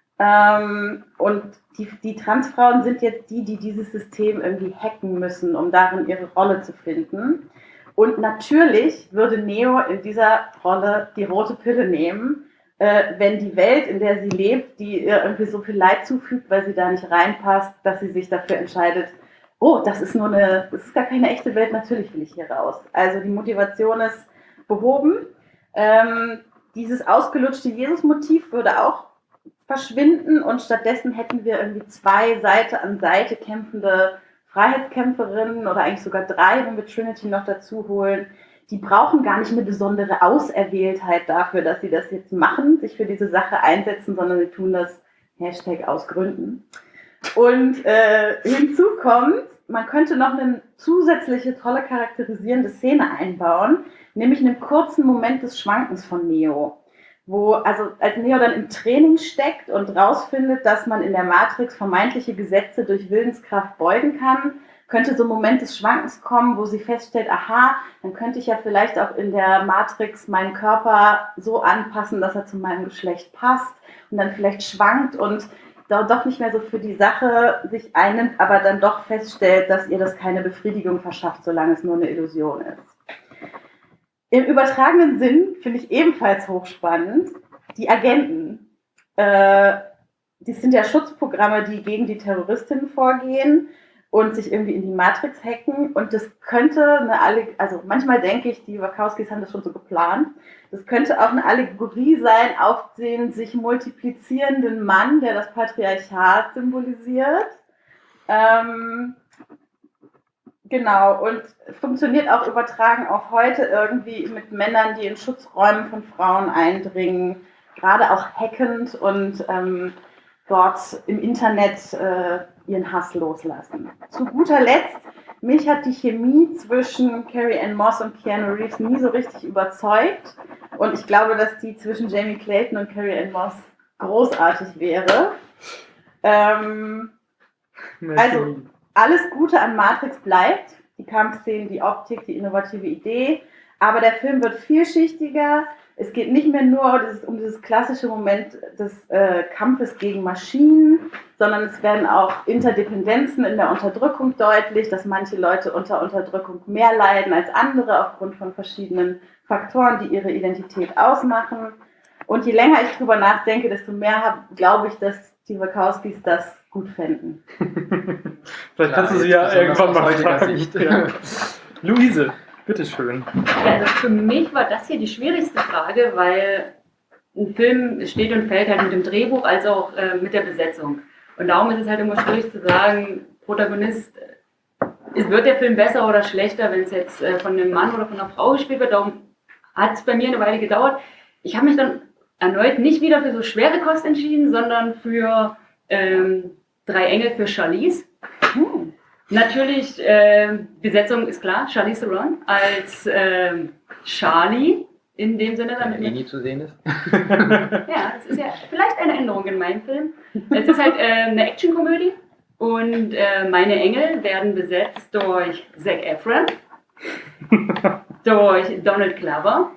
Ähm, und die, die Transfrauen sind jetzt die, die dieses System irgendwie hacken müssen, um darin ihre Rolle zu finden. Und natürlich würde Neo in dieser Rolle die rote Pille nehmen, äh, wenn die Welt, in der sie lebt, die ihr irgendwie so viel Leid zufügt, weil sie da nicht reinpasst, dass sie sich dafür entscheidet, oh, das ist nur eine, das ist gar keine echte Welt, natürlich will ich hier raus. Also die Motivation ist behoben. Ähm, dieses ausgelutschte Jesus-Motiv würde auch verschwinden und stattdessen hätten wir irgendwie zwei Seite an Seite kämpfende Freiheitskämpferinnen oder eigentlich sogar drei, wenn wir Trinity noch dazu holen. Die brauchen gar nicht eine besondere Auserwähltheit dafür, dass sie das jetzt machen, sich für diese Sache einsetzen, sondern sie tun das Hashtag aus Gründen. Und äh, hinzu kommt, man könnte noch eine zusätzliche tolle charakterisierende Szene einbauen, nämlich einen kurzen Moment des Schwankens von Neo. Wo, also als Neo dann im Training steckt und rausfindet, dass man in der Matrix vermeintliche Gesetze durch Willenskraft beugen kann, könnte so ein Moment des Schwankens kommen, wo sie feststellt, aha, dann könnte ich ja vielleicht auch in der Matrix meinen Körper so anpassen, dass er zu meinem Geschlecht passt und dann vielleicht schwankt und doch nicht mehr so für die Sache sich einnimmt, aber dann doch feststellt, dass ihr das keine Befriedigung verschafft, solange es nur eine Illusion ist. Im übertragenen Sinn finde ich ebenfalls hochspannend die Agenten. Äh, die sind ja Schutzprogramme, die gegen die Terroristinnen vorgehen und sich irgendwie in die Matrix hacken. Und das könnte eine Alleg- also manchmal denke ich, die Wachowskis haben das schon so geplant. Das könnte auch eine Allegorie sein auf den sich multiplizierenden Mann, der das Patriarchat symbolisiert. Ähm, Genau, und funktioniert auch übertragen auf heute irgendwie mit Männern, die in Schutzräumen von Frauen eindringen, gerade auch hackend und ähm, dort im Internet äh, ihren Hass loslassen. Zu guter Letzt, mich hat die Chemie zwischen Carrie-Anne Moss und Keanu Reeves nie so richtig überzeugt und ich glaube, dass die zwischen Jamie Clayton und Carrie-Anne Moss großartig wäre. Ähm, also alles Gute an Matrix bleibt, die Kampfszenen, die Optik, die innovative Idee, aber der Film wird vielschichtiger, es geht nicht mehr nur dieses, um dieses klassische Moment des äh, Kampfes gegen Maschinen, sondern es werden auch Interdependenzen in der Unterdrückung deutlich, dass manche Leute unter Unterdrückung mehr leiden als andere aufgrund von verschiedenen Faktoren, die ihre Identität ausmachen. Und je länger ich drüber nachdenke, desto mehr glaube ich, dass die Wachowskis das gut fänden. Vielleicht Klar, kannst du sie jetzt ja besonders irgendwann aus mal heutiger fragen. Sicht. Ja. Luise, bitteschön. Ja, also für mich war das hier die schwierigste Frage, weil ein Film steht und fällt halt mit dem Drehbuch als auch äh, mit der Besetzung. Und darum ist es halt immer schwierig zu sagen, Protagonist, ist, wird der Film besser oder schlechter, wenn es jetzt äh, von einem Mann oder von einer Frau gespielt wird. Darum hat es bei mir eine Weile gedauert. Ich habe mich dann erneut nicht wieder für so schwere Kost entschieden, sondern für ähm, Drei Engel für Charlize. Hm. Natürlich, äh, Besetzung ist klar, Charlize Theron als ähm, Charlie, in dem Sinne, Wenn er damit eh nie zu sehen ist. ja, das ist ja vielleicht eine Änderung in meinem Film. Es ist halt äh, eine Actionkomödie und äh, meine Engel werden besetzt durch Zac Efron, durch Donald Glover,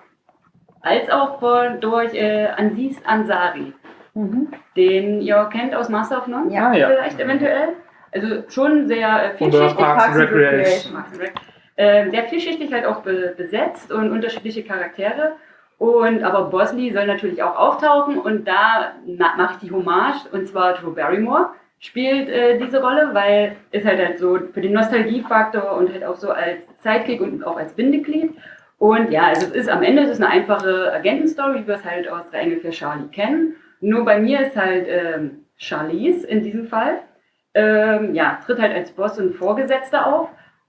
als auch von, durch äh, Aziz Ansari, Mhm. den ihr kennt aus Master of None, Ja, ja. vielleicht eventuell. Also schon sehr äh, Oder vielschichtig. Parks and Recreation. Parks and Rec. Äh, sehr vielschichtig halt auch be besetzt und unterschiedliche Charaktere. Und aber Bosley soll natürlich auch auftauchen und da mache ich die Hommage, und zwar Drew Barrymore spielt äh, diese Rolle, weil es halt halt so für den Nostalgiefaktor und halt auch so als Sidekick und auch als Bindeglied. Und ja, also es ist am Ende es ist eine einfache Agentenstory, wie wir es halt aus Drei Engel für Charlie kennen. Nur bei mir ist halt ähm, Charlize in diesem Fall, ähm, ja, tritt halt als Boss und Vorgesetzte auf,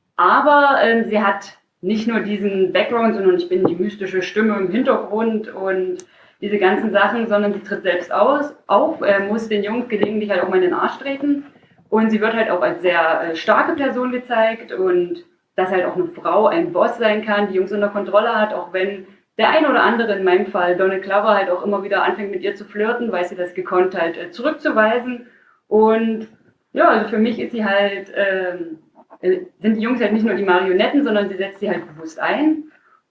aber ähm, sie hat nicht nur diesen Background, sondern ich bin die mystische Stimme im Hintergrund und diese ganzen Sachen, sondern sie tritt selbst aus, auf, äh, muss den Jungs gelegentlich halt auch mal in den Arsch treten und sie wird halt auch als sehr äh, starke Person gezeigt und dass halt auch eine Frau ein Boss sein kann, die Jungs unter Kontrolle hat, auch wenn der ein oder andere, in meinem Fall Donald Glover, halt auch immer wieder anfängt mit ihr zu flirten, weil sie das gekonnt halt äh, zurückzuweisen und ja, also für mich ist sie halt, ähm, sind die Jungs halt nicht nur die Marionetten, sondern sie setzt sie halt bewusst ein.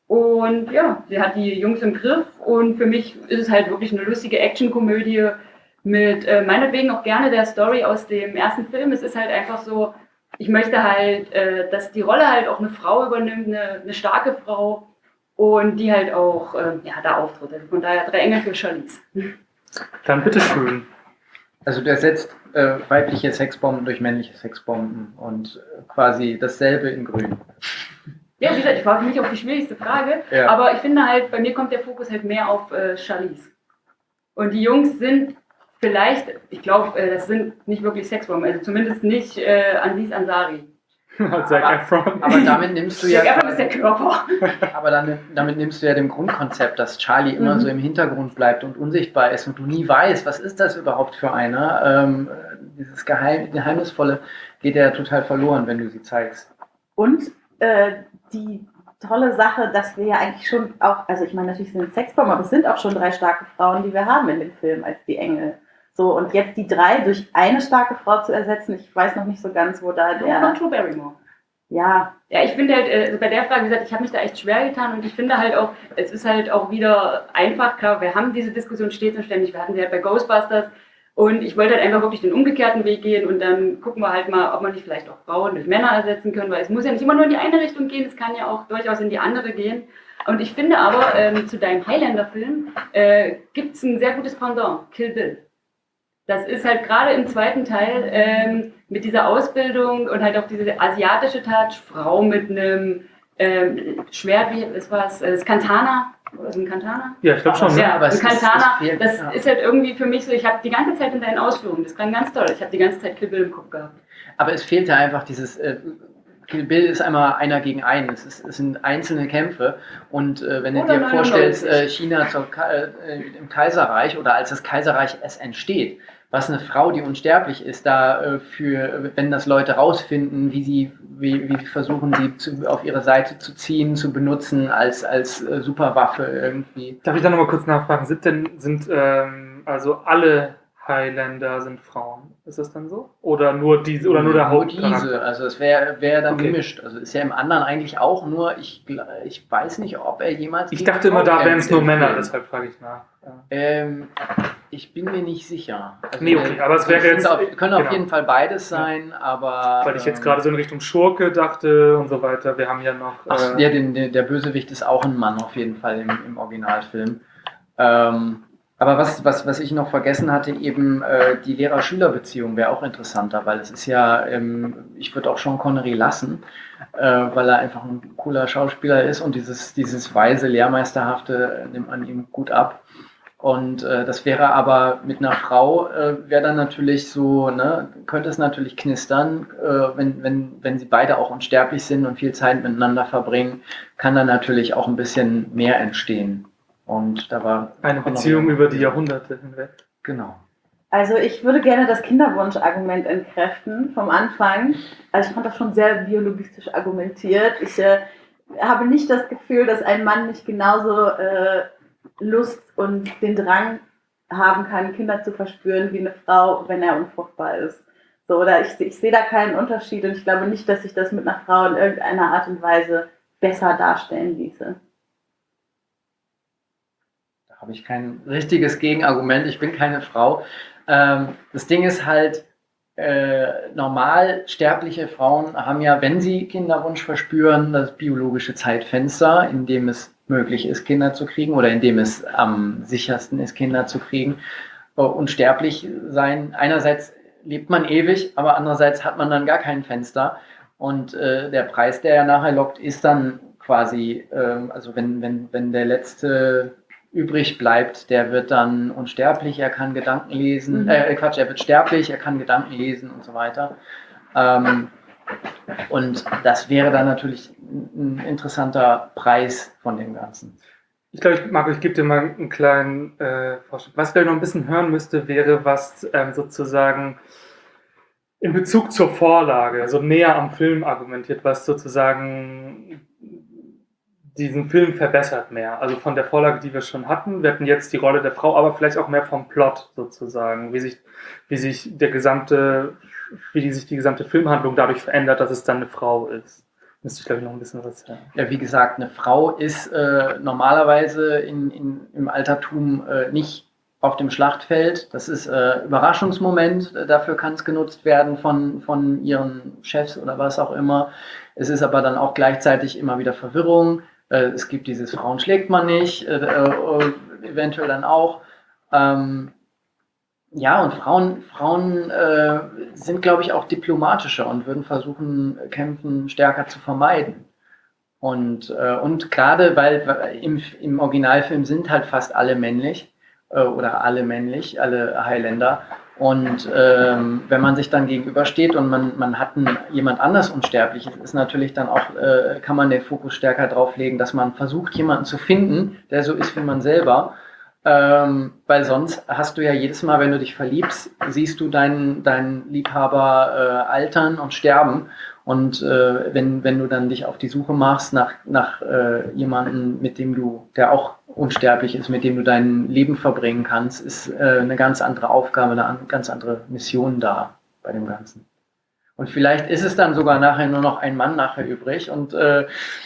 Und ja, sie hat die Jungs im Griff und für mich ist es halt wirklich eine lustige Actionkomödie mit äh, meinetwegen auch gerne der Story aus dem ersten Film. Es ist halt einfach so, ich möchte halt, äh, dass die Rolle halt auch eine Frau übernimmt, eine, eine starke Frau und die halt auch äh, ja, da auftritt. Also von daher Drei Engel für Charlize. Dann bitteschön. Also du ersetzt äh, weibliche Sexbomben durch männliche Sexbomben und äh, quasi dasselbe in grün. Ja, wie gesagt, ich war für mich auch die schwierigste Frage, Ja. aber ich finde halt, bei mir kommt der Fokus halt mehr auf äh, Charlize. Und die Jungs sind vielleicht, ich glaube, äh, das sind nicht wirklich Sexbomben, also zumindest nicht äh, Aziz Ansari. Zac Efron. Aber damit nimmst du ja, Der Efron ist der Körper. aber dann, damit nimmst du ja dem Grundkonzept, dass Charlie immer Mhm. so im Hintergrund bleibt und unsichtbar ist und du nie weißt, was ist das überhaupt für einer. Ähm, dieses Geheim, Geheimnisvolle geht ja total verloren, wenn du sie zeigst. Und äh, die tolle Sache, dass wir ja eigentlich schon auch, also ich meine, natürlich sind es Sexbomben, aber es sind auch schon drei starke Frauen, die wir haben in dem Film als die Engel. So, und jetzt die drei durch eine starke Frau zu ersetzen, ich weiß noch nicht so ganz, wo da Ja, der... Drew Barrymore. Ja, Ja, ich finde halt, äh, bei der Frage, wie gesagt, ich habe mich da echt schwer getan und ich finde halt auch, es ist halt auch wieder einfach, klar, wir haben diese Diskussion stets und ständig, wir hatten sie halt bei Ghostbusters und ich wollte halt einfach wirklich den umgekehrten Weg gehen und dann gucken wir halt mal, ob man nicht vielleicht auch Frauen durch Männer ersetzen können, weil es muss ja nicht immer nur in die eine Richtung gehen, es kann ja auch durchaus in die andere gehen. Und ich finde aber, ähm, zu deinem Highlander-Film äh, gibt es ein sehr gutes Pendant, Kill Bill. Das ist halt gerade im zweiten Teil ähm, mit dieser Ausbildung und halt auch diese asiatische Touch, Frau mit einem ähm, Schwert, wie ist was, das Katana, oder so ein Katana? Ja, ich glaube schon. Ne? Ja, aber ein es ist- Katana, es fehlt- das ja. ist halt irgendwie für mich so, ich habe die ganze Zeit in deinen Ausführungen, das klang ganz toll, ich habe die ganze Zeit Kill Bill im Kopf gehabt. Aber es fehlte einfach dieses, äh, Kill Bill ist einmal einer gegen einen, es, ist, es sind einzelne Kämpfe und äh, wenn du Oder dir vorstellst, neunundneunzig. äh, China zur, Ka- äh, im Kaiserreich oder als das Kaiserreich es entsteht, was eine Frau, die unsterblich ist, da äh, für, wenn das Leute rausfinden, wie sie, wie, wie versuchen sie zu, auf ihre Seite zu ziehen, zu benutzen als, als äh, Superwaffe irgendwie. Darf ich da nochmal kurz nachfragen? Sind denn, sind ähm, also alle Highlander sind Frauen. Ist das dann so? Oder nur diese oder nur der Nur Hauptcharakter? diese, also es wäre wär dann Okay. gemischt. Also ist ja im anderen eigentlich auch, nur ich, gl- ich weiß nicht, ob er jemals. Ich gegen dachte immer, Frau da wären kämpft es nur im Männer, Film. deshalb frage ich nach. Ja. Ähm, ich bin mir nicht sicher. Also, Nee, okay, aber es wäre sind jetzt- Auf, können genau. auf jeden Fall beides sein, aber. Weil ich jetzt ähm, gerade so in Richtung Schurke dachte und so weiter. Wir haben ja noch. Ach, äh, ja, den, der, der Bösewicht ist auch ein Mann auf jeden Fall im, im Originalfilm. Ähm, aber was, was, was ich noch vergessen hatte, eben äh, die Lehrer-Schüler-Beziehung wäre auch interessanter, weil es ist ja, ähm, ich würde auch Sean Connery lassen, äh, weil er einfach ein cooler Schauspieler ist und dieses, dieses weise, Lehrmeisterhafte nimmt man ihm gut ab. Und äh, das wäre aber mit einer Frau, äh, wäre dann natürlich so, ne, könnte es natürlich knistern, äh, wenn, wenn, wenn sie beide auch unsterblich sind und viel Zeit miteinander verbringen, kann dann natürlich auch ein bisschen mehr entstehen. Und da war eine Beziehung Connery- über die Jahrhunderte hinweg. Genau. Also ich würde gerne das Kinderwunsch-Argument entkräften vom Anfang. Also ich fand das schon sehr biologistisch argumentiert. Ich äh, habe nicht das Gefühl, dass ein Mann nicht genauso äh, Lust und den Drang haben kann, Kinder zu verspüren, wie eine Frau, wenn er unfruchtbar ist. So, oder ich, ich sehe da keinen Unterschied und ich glaube nicht, dass sich das mit einer Frau in irgendeiner Art und Weise besser darstellen ließe. Da habe ich kein richtiges Gegenargument. Ich bin keine Frau. Ähm, das Ding ist halt, äh, normal sterbliche Frauen haben ja, wenn sie Kinderwunsch verspüren, das biologische Zeitfenster, in dem es möglich ist, Kinder zu kriegen oder in dem es am sichersten ist, Kinder zu kriegen. Äh, unsterblich sein, einerseits lebt man ewig, aber andererseits hat man dann gar kein Fenster. Und äh, der Preis, der ja nachher lockt, ist dann quasi, ähm, also wenn, wenn, wenn der letzte übrig bleibt, der wird dann unsterblich, er kann Gedanken lesen, Mhm. äh, Quatsch, er wird sterblich, er kann Gedanken lesen und so weiter. Ähm, und das wäre dann natürlich ein interessanter Preis von dem Ganzen. Ich glaube, ich, Marco, ich gebe dir mal einen kleinen äh, Vorschlag. Was ich vielleicht noch ein bisschen hören müsste, wäre, was ähm, sozusagen in Bezug zur Vorlage, so näher am Film argumentiert, was sozusagen diesen Film verbessert mehr. Also von der Vorlage, die wir schon hatten. Wir hatten jetzt die Rolle der Frau, aber vielleicht auch mehr vom Plot sozusagen, wie sich, wie sich der gesamte, wie die, sich die gesamte Filmhandlung dadurch verändert, dass es dann eine Frau ist. Müsste ich, glaube ich, noch ein bisschen was sagen. Ja, wie gesagt, eine Frau ist äh, normalerweise in, in, im Altertum äh, nicht auf dem Schlachtfeld. Das ist äh, Überraschungsmoment. Dafür kann es genutzt werden von, von ihren Chefs oder was auch immer. Es ist aber dann auch gleichzeitig immer wieder Verwirrung. Äh, es gibt dieses Frauen schlägt man nicht, äh, äh, eventuell dann auch. Ähm, ja, und Frauen, Frauen äh, sind, glaube ich, auch diplomatischer und würden versuchen, Kämpfen stärker zu vermeiden. Und, äh, und gerade, weil weil im, im Originalfilm sind halt fast alle männlich äh, oder alle männlich, alle Highlander. Und ähm, wenn man sich dann gegenübersteht und man, man hat einen, jemand anders Unsterbliches, ist natürlich dann auch, äh, kann man den Fokus stärker drauf legen, dass man versucht, jemanden zu finden, der so ist wie man selber. Ähm, weil sonst hast du ja jedes Mal, wenn du dich verliebst, siehst du deinen, deinen Liebhaber äh, altern und sterben. Und äh, wenn, wenn du dann dich auf die Suche machst nach, nach äh, jemandem, mit dem du, der auch unsterblich ist, mit dem du dein Leben verbringen kannst, ist äh, eine ganz andere Aufgabe, eine an, ganz andere Mission da bei dem Ganzen. Und vielleicht ist es dann sogar nachher nur noch ein Mann nachher übrig und äh,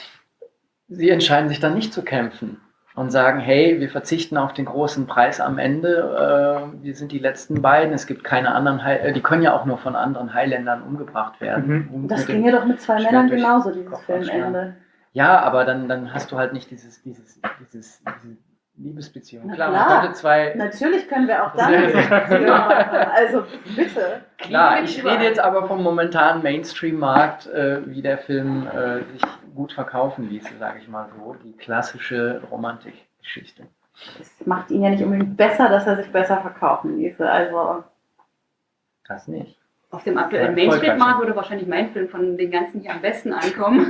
sie entscheiden sich dann nicht zu kämpfen und sagen, hey, wir verzichten auf den großen Preis am Ende, äh, wir sind die letzten beiden, es gibt keine anderen, Heil die können ja auch nur von anderen Highlandern umgebracht werden. Mhm. Das Mit dem ging ja doch mit zwei Schwert Männern durch genauso, dieses Kopf Filmende. Ja, aber dann, dann hast du halt nicht dieses, dieses, dieses, diese Liebesbeziehung. Na Klar, klar. man könnte zwei. Natürlich können wir auch dann Ja, eine ja. Beziehung machen. Also bitte. Klar, Liebe ich überall. rede jetzt aber vom momentanen Mainstream-Markt, äh, wie der Film äh, sich gut verkaufen ließe, sage ich mal so. Die klassische Romantikgeschichte. Das macht ihn ja nicht unbedingt besser, dass er sich besser verkaufen ließe. Also Das nicht. Auf dem aktuellen Ja, Mainstream-Markt würde wahrscheinlich mein Film von den ganzen hier am besten ankommen.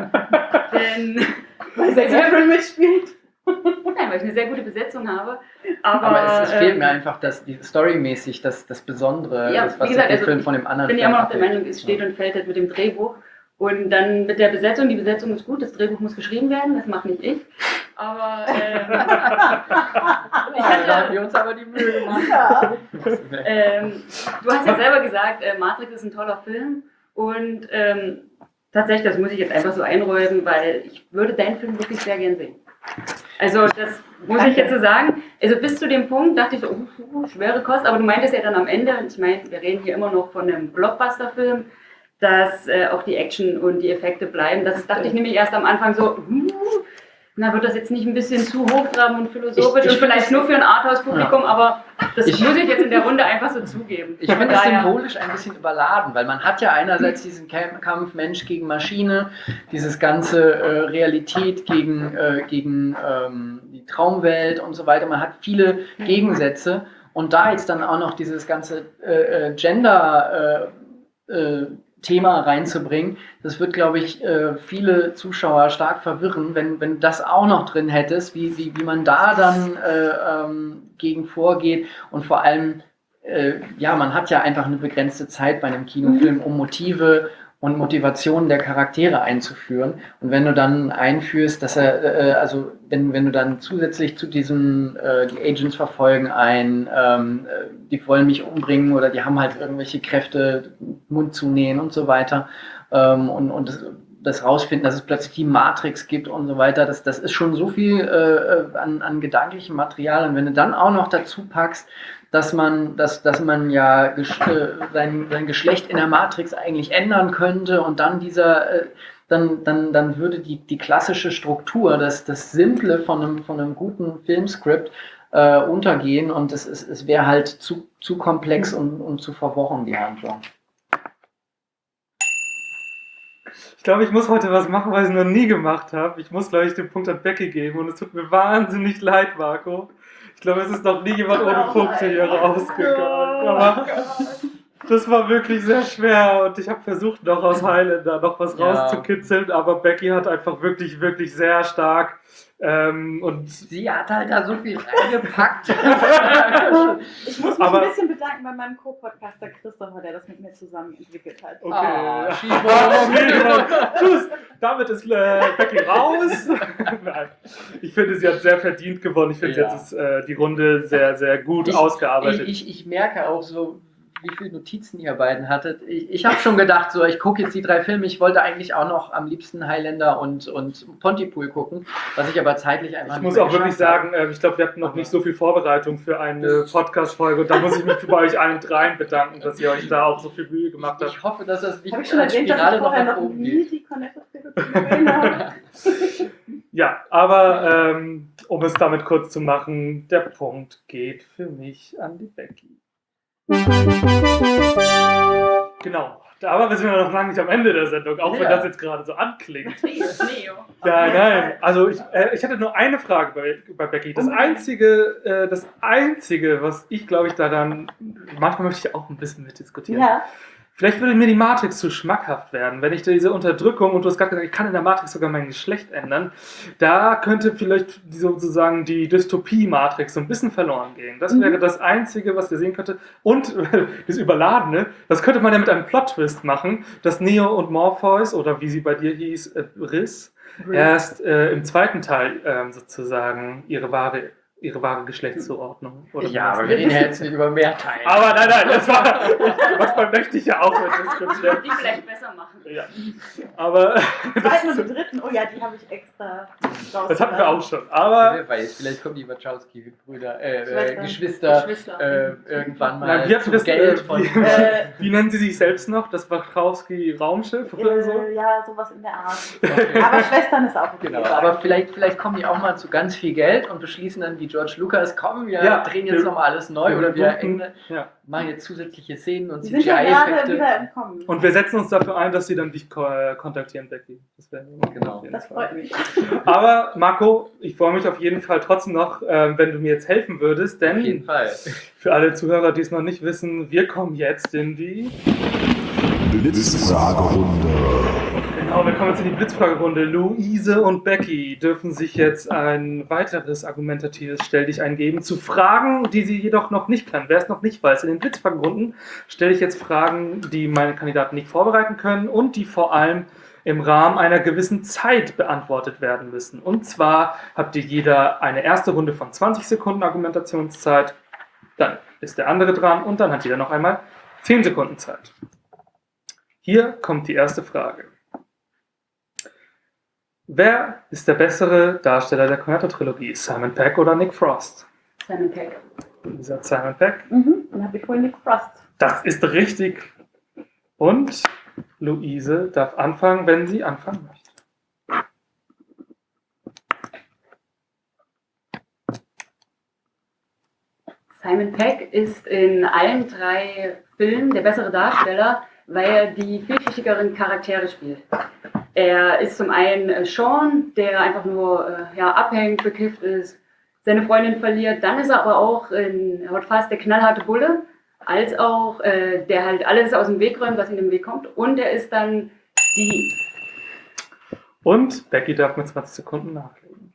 Denn, weil Zac Efron mitspielt. nein, weil ich eine sehr gute Besetzung habe. Aber, Aber es, es fehlt ähm, mir einfach das, die storymäßig das, das Besondere, Ja, das, was wie gesagt, den also Film von dem anderen Ich bin ja Film immer noch der abhebt. Meinung, es steht und fällt halt mit dem Drehbuch. Und dann mit der Besetzung, die Besetzung ist gut, das Drehbuch muss geschrieben werden, das mache nicht ich. Aber ähm, ich Ja, da haben wir hatte, uns aber die Mühe gemacht. Ja. ähm, du hast ja selber gesagt, äh, Matrix ist ein toller Film und ähm, tatsächlich, das muss ich jetzt einfach so einräumen, weil ich würde deinen Film wirklich sehr gern sehen. Also das muss ich jetzt so sagen. Also bis zu dem Punkt dachte ich so, uh, uh, schwere Kost, aber du meintest ja dann am Ende, und ich meine, wir reden hier immer noch von einem Blockbuster-Film, dass äh, auch die Action und die Effekte bleiben. Das dachte ich nämlich erst am Anfang so, uh, na wird das jetzt nicht ein bisschen zu hochtrabend und philosophisch Ich- ich und vielleicht finde nur für ein Arthouse-Publikum, aber das Ich- muss ich jetzt in der Runde einfach so zugeben. Ich finde es Daher- symbolisch ein bisschen überladen, weil man hat ja einerseits diesen Kämpf Kampf Mensch gegen Maschine, dieses ganze äh, Realität gegen, äh, gegen ähm, die Traumwelt und so weiter. Man hat viele Gegensätze und da jetzt dann auch noch dieses ganze äh, äh, Gender äh, äh, Thema reinzubringen, das wird, glaube ich, äh, viele Zuschauer stark verwirren, wenn, wenn du das auch noch drin hättest, wie, wie, wie man da dann äh, ähm, gegen vorgeht und vor allem, äh, ja, man hat ja einfach eine begrenzte Zeit bei einem Kinofilm, um Motive und Motivationen der Charaktere einzuführen. Und wenn du dann einführst, dass er, äh, also wenn, wenn du dann zusätzlich zu diesem, äh, die Agents verfolgen ein, ähm, äh, die wollen mich umbringen oder die haben halt irgendwelche Kräfte, Mund zu nähen und so weiter, ähm, und, und das, das rausfinden, dass es plötzlich die Matrix gibt und so weiter, das, das ist schon so viel äh, an, an gedanklichem Material. Und wenn du dann auch noch dazu packst, dass man, dass, dass man ja gesch äh, sein, sein Geschlecht in der Matrix eigentlich ändern könnte und dann dieser, äh, dann, dann, dann würde die, die klassische Struktur, das, das Simple von einem, von einem guten Filmskript äh, untergehen und es, es, es wäre halt zu, zu komplex und, und zu verworren, die Handlung. Ich glaube, ich muss heute was machen, was ich noch nie gemacht habe. Ich muss, glaube ich, den Punkt an Becky geben und es tut mir wahnsinnig leid, Marco. Ich glaube, es ist noch nie jemand ohne Punkte hier rausgegangen. Aber das war wirklich sehr schwer und ich habe versucht, noch aus Highlander noch was Ja. rauszukitzeln, aber Becky hat einfach wirklich, wirklich sehr stark ähm, und Sie hat halt da so viel reingepackt. Ich muss mich Aber- ein bisschen bedanken bei meinem Co-Podcaster Christopher, der das mit mir zusammen entwickelt hat. okay. Ah, Ah, Tschüss. Damit ist äh, Becky raus. Nein. Ich finde, sie hat sehr verdient gewonnen. Ich finde, Ja. jetzt ist äh, die Runde sehr, sehr gut Ich- ausgearbeitet. Ich, ich, ich merke auch so, wie viele Notizen ihr beiden hattet. Ich, ich habe schon gedacht, so, ich gucke jetzt die drei Filme. Ich wollte eigentlich auch noch am liebsten Highlander und, und Pontypool gucken, was ich aber zeitlich einfach Ich nicht muss mehr auch wirklich geschafft habe. sagen, äh, ich glaube, wir hatten noch nicht so viel Vorbereitung für eine Podcast-Folge und da muss ich mich bei euch allen dreien bedanken, dass ihr euch da auch so viel Mühe gemacht habt. Ich hoffe, dass das nicht Habe ich schon als erwähnt, dass Spirale ich noch vorher nach noch oben nie geht. die Cornetto-Trilogie gesehen habe? Ja, aber ähm, um es damit kurz zu machen, der Punkt geht für mich an die Becky. Genau. Aber wir sind ja noch lange nicht am Ende der Sendung, auch wenn Ja. das jetzt gerade so anklingt. Neo. Ja, nein. Also ich, äh, ich hatte nur eine Frage bei, bei Becky. Das einzige, äh, das einzige, was ich glaube ich daran, manchmal möchte ich auch ein bisschen mitdiskutieren. Ja. Vielleicht würde mir die Matrix zu schmackhaft werden, wenn ich diese Unterdrückung, und du hast gerade gesagt, ich kann in der Matrix sogar mein Geschlecht ändern, da könnte vielleicht die, sozusagen die Dystopie-Matrix so ein bisschen verloren gehen. Das Mhm. wäre das Einzige, was ihr sehen könnte. Und das Überladene, das könnte man ja mit einem Plot-Twist machen, dass Neo und Morpheus, oder wie sie bei dir hieß, äh, Riss, erst äh, im zweiten Teil ähm, sozusagen ihre wahre, ihre wahre Geschlechtszuordnung. Oder Ja, was. aber wir reden ja jetzt nicht über mehr Teile. Aber nein, nein, das war, manchmal möchte ich ja auch mit diskutieren. Die vielleicht besser machen. Ja. Aber Zweiten und dritten, oh ja, die habe ich extra rausgelassen. das hatten wir auch schon. Aber Wer weiß, vielleicht kommen die Wachowski-Brüder, äh, äh, Schwestern. Geschwister, Geschwister. äh, irgendwann mal nein, wie, habt ihr zum das, Geld äh, von... wie, Äh, wie nennen sie sich selbst noch? Das Wachowski-Raumschiff oder so? Äh, ja, sowas in der Art. Okay. Aber Schwestern ist auch okay. Genau, sagen. aber vielleicht, vielleicht kommen die auch mal zu ganz viel Geld und beschließen dann wie George Lucas, komm, wir Ja, drehen jetzt wir- nochmal alles neu oder wir buchen- ändern- ja. machen jetzt zusätzliche Szenen und Die sind ja gerade C G I-Effekte. wieder im Kommen. Und wir setzen uns dafür ein, dass sie dann dich ko äh, kontaktieren, Becky. Das wäre Genau. auf jeden Das Fall. freut mich. Aber Marco, ich freue mich auf jeden Fall trotzdem noch, ähm, wenn du mir jetzt helfen würdest, Auf jeden denn Fall. für alle Zuhörer, die es noch nicht wissen, wir kommen jetzt in die Blitzfragerunde. Genau, wir kommen jetzt in die Blitzfragerunde. Luise und Becky dürfen sich jetzt ein weiteres argumentatives Stell dich eingeben zu Fragen, die sie jedoch noch nicht können. Wer es noch nicht weiß, in den Blitzfragerunden stelle ich jetzt Fragen, die meine Kandidaten nicht vorbereiten können und die vor allem im Rahmen einer gewissen Zeit beantwortet werden müssen. Und zwar habt ihr jeder eine erste Runde von zwanzig Sekunden Argumentationszeit, dann ist der andere dran und dann hat jeder noch einmal zehn Sekunden Zeit. Hier kommt die erste Frage. Wer ist der bessere Darsteller der Cornetto-Trilogie? Simon Pegg oder Nick Frost? Simon Pegg. Dieser Simon Pegg. Mhm, dann habe ich wohl Nick Frost. Das ist richtig. Und Luise darf anfangen, wenn sie anfangen möchte. Simon Pegg ist in allen drei Filmen der bessere Darsteller, weil er die vielschichtigeren Charaktere spielt. Er ist zum einen Sean, der einfach nur äh, ja, abhängig, bekifft ist, seine Freundin verliert. Dann ist er aber auch in Hot Fast der knallharte Bulle, als auch äh, der halt alles aus dem Weg räumt, was ihm in den Weg kommt. Und er ist dann die... Und Becky darf mit zwanzig Sekunden nachlegen.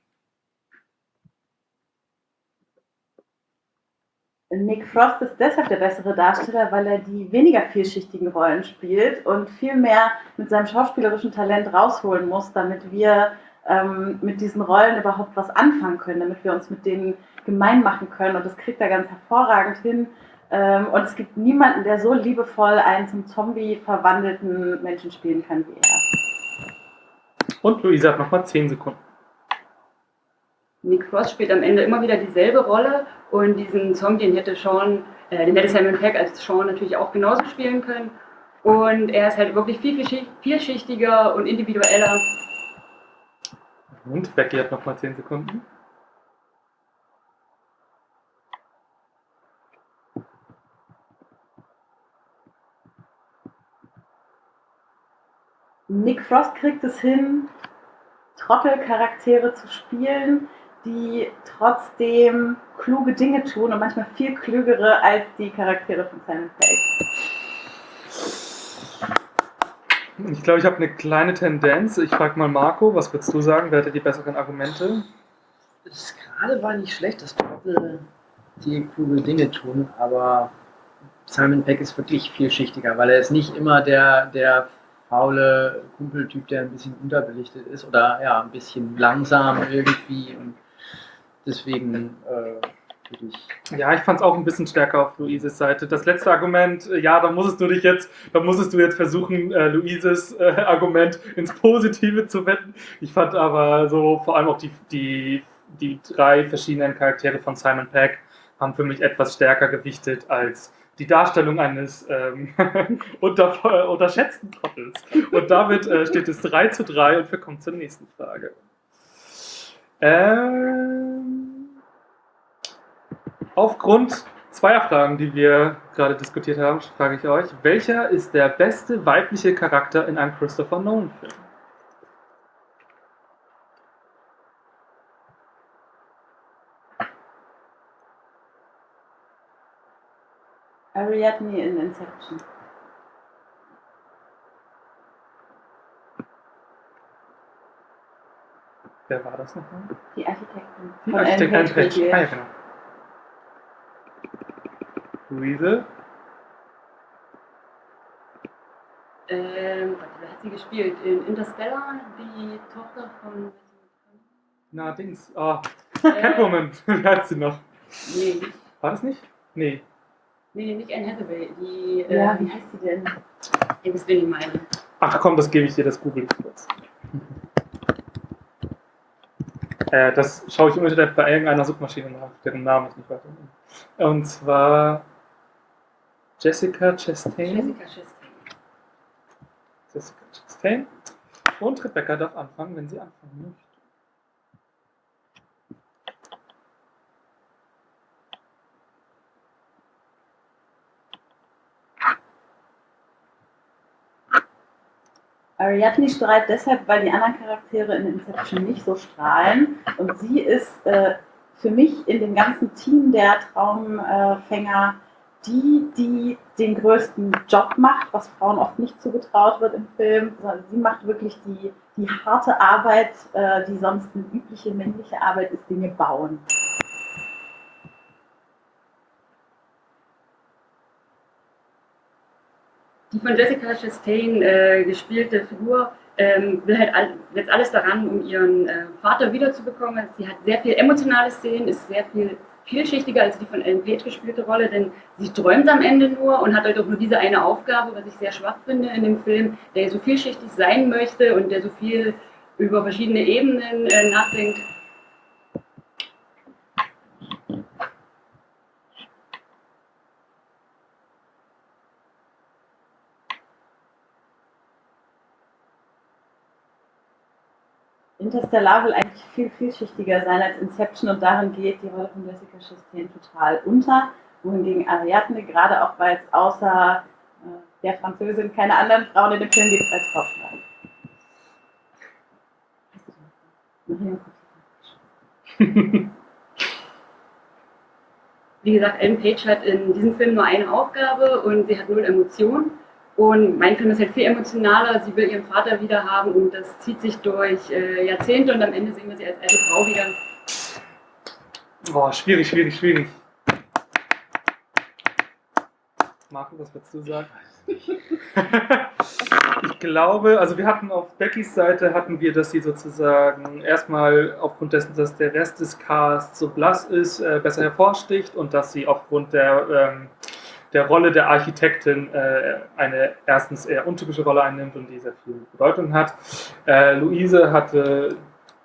Nick Frost ist deshalb der bessere Darsteller, weil er die weniger vielschichtigen Rollen spielt und viel mehr mit seinem schauspielerischen Talent rausholen muss, damit wir ähm, mit diesen Rollen überhaupt was anfangen können, damit wir uns mit denen gemein machen können. Und das kriegt er ganz hervorragend hin. Ähm, und es gibt niemanden, der so liebevoll einen zum Zombie verwandelten Menschen spielen kann wie er. Und Luise hat nochmal zehn Sekunden. Nick Frost spielt am Ende immer wieder dieselbe Rolle und diesen Zombie, den hätte Sean, äh, den hätte Simon Pegg als Sean natürlich auch genauso spielen können. Und er ist halt wirklich viel, viel vielschichtiger und individueller. Und Becky hat nochmal zehn Sekunden. Nick Frost kriegt es hin, Trottelcharaktere zu spielen, die trotzdem kluge Dinge tun und manchmal viel klügere als die Charaktere von Simon Pegg. Ich glaube, ich habe eine kleine Tendenz. Ich frage mal Marco, was würdest du sagen? Wer hätte die besseren Argumente? Das gerade war nicht schlecht, dass Trottel die kluge Dinge tun, aber Simon Pegg ist wirklich vielschichtiger, weil er ist nicht immer der, der faule Kumpeltyp, der ein bisschen unterbelichtet ist oder ja, ein bisschen langsam irgendwie und deswegen äh, würde ich... Ja, ich fand es auch ein bisschen stärker auf Luises Seite. Das letzte Argument, äh, ja, da musstest du dich jetzt, da musstest du jetzt versuchen, äh, Luises äh, Argument ins Positive zu wenden. Ich fand aber so vor allem auch die, die, die drei verschiedenen Charaktere von Simon Pegg haben für mich etwas stärker gewichtet als die Darstellung eines ähm, unter, unterschätzten Trottels. Und damit äh, steht es drei zu drei und wir kommen zur nächsten Frage. Ähm, aufgrund zweier Fragen, die wir gerade diskutiert haben, frage ich euch, welcher ist der beste weibliche Charakter in einem Christopher Nolan-Film? Ariadne in Inception. Wer war das nochmal? Die Architektin. Die Von Architektin Ellen Page. Page. Ah, ja, genau. Luise? Ähm, wer hat sie gespielt? In Interstellar, die Tochter von... Na, Dings. Ah, Catwoman. Wie heißt sie noch? Nee, nicht, War das nicht? Nee. nee, nicht Anne Hathaway. Die, Ja, ähm, wie heißt sie denn? ihr wisst, wen ich meine. Ach komm, das gebe ich dir, das google ich kurz. Äh, das schaue ich im Internet bei irgendeiner Suchmaschine nach, deren Namen ich nicht weiß. Und zwar Jessica Chastain. Jessica Chastain. Jessica Chastain. Und Rebecca darf anfangen, wenn sie anfangen möchte. Ariadne strahlt deshalb, weil die anderen Charaktere in Inception nicht so strahlen. Und sie ist äh, für mich in dem ganzen Team der Traumfänger die, die den größten Job macht, was Frauen oft nicht zugetraut wird im Film. Sondern sie macht wirklich die, die harte Arbeit, äh, die sonst eine übliche männliche Arbeit ist, Dinge bauen. Die von Jessica Chastain äh, gespielte Figur ähm, will halt all, setzt alles daran, um ihren äh, Vater wiederzubekommen. Sie hat sehr viel emotionale Szenen, ist sehr viel vielschichtiger als die von Ellen Page gespielte Rolle, denn sie träumt am Ende nur und hat halt auch nur diese eine Aufgabe, was ich sehr schwach finde in dem Film, der so vielschichtig sein möchte und der so viel über verschiedene Ebenen äh, nachdenkt. Interstellar will eigentlich viel vielschichtiger sein als Inception und darin geht die Rolle von Jessica Chastain total unter, wohingegen Ariadne, gerade auch weil es außer äh, der Französin keine anderen Frauen in dem Film gibt, als Hauptfrau. Wie gesagt, Ellen Page hat in diesem Film nur eine Aufgabe und sie hat null Emotionen. Und mein Film ist halt viel emotionaler, sie will ihren Vater wieder haben und das zieht sich durch äh, Jahrzehnte und am Ende sehen wir sie als alte Frau wieder. Boah, schwierig, schwierig, schwierig. Marco, was würdest du sagen? Ich glaube, also wir hatten auf Beckys Seite hatten wir, dass sie sozusagen erstmal aufgrund dessen, dass der Rest des Casts so blass ist, äh, besser hervorsticht und dass sie aufgrund der, ähm, der Rolle der Architektin äh, eine erstens eher untypische Rolle einnimmt und die sehr viel Bedeutung hat. Äh, Luise hatte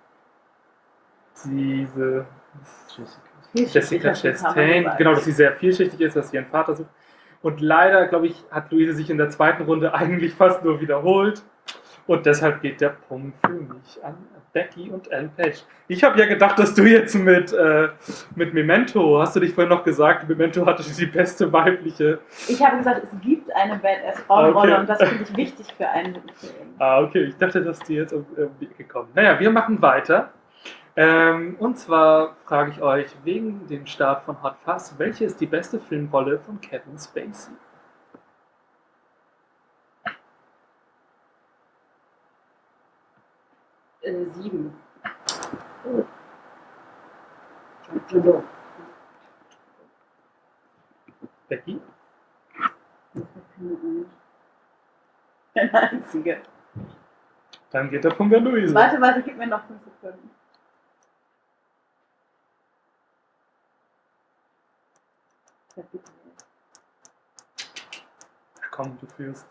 diese Jessica Chastain, genau, dass sie sehr vielschichtig ist, dass sie ihren Vater sucht. Und leider, glaube ich, hat Luise sich in der zweiten Runde eigentlich fast nur wiederholt. Und deshalb geht der Punkt für mich an Becky und Ellen Page. Ich habe ja gedacht, dass du jetzt mit, äh, mit Memento, hast du dich vorhin noch gesagt, Memento hatte die beste weibliche. Ich habe gesagt, es gibt eine Badass-Frauenrolle Okay. und das finde ich wichtig für einen Film. Ah, okay, ich dachte, dass die jetzt um die Ecke kommen. Naja, wir machen weiter. Ähm, und zwar frage ich euch wegen dem Start von Hot Fuzz, welche ist die beste Filmrolle von Kevin Spacey? Äh, sieben. Oh. John Becky? Keine einzige. Dann geht der Punkt an Luise. Warte, warte, gib mir noch fünf Sekunden. Ja, bitte. Komm, du führst.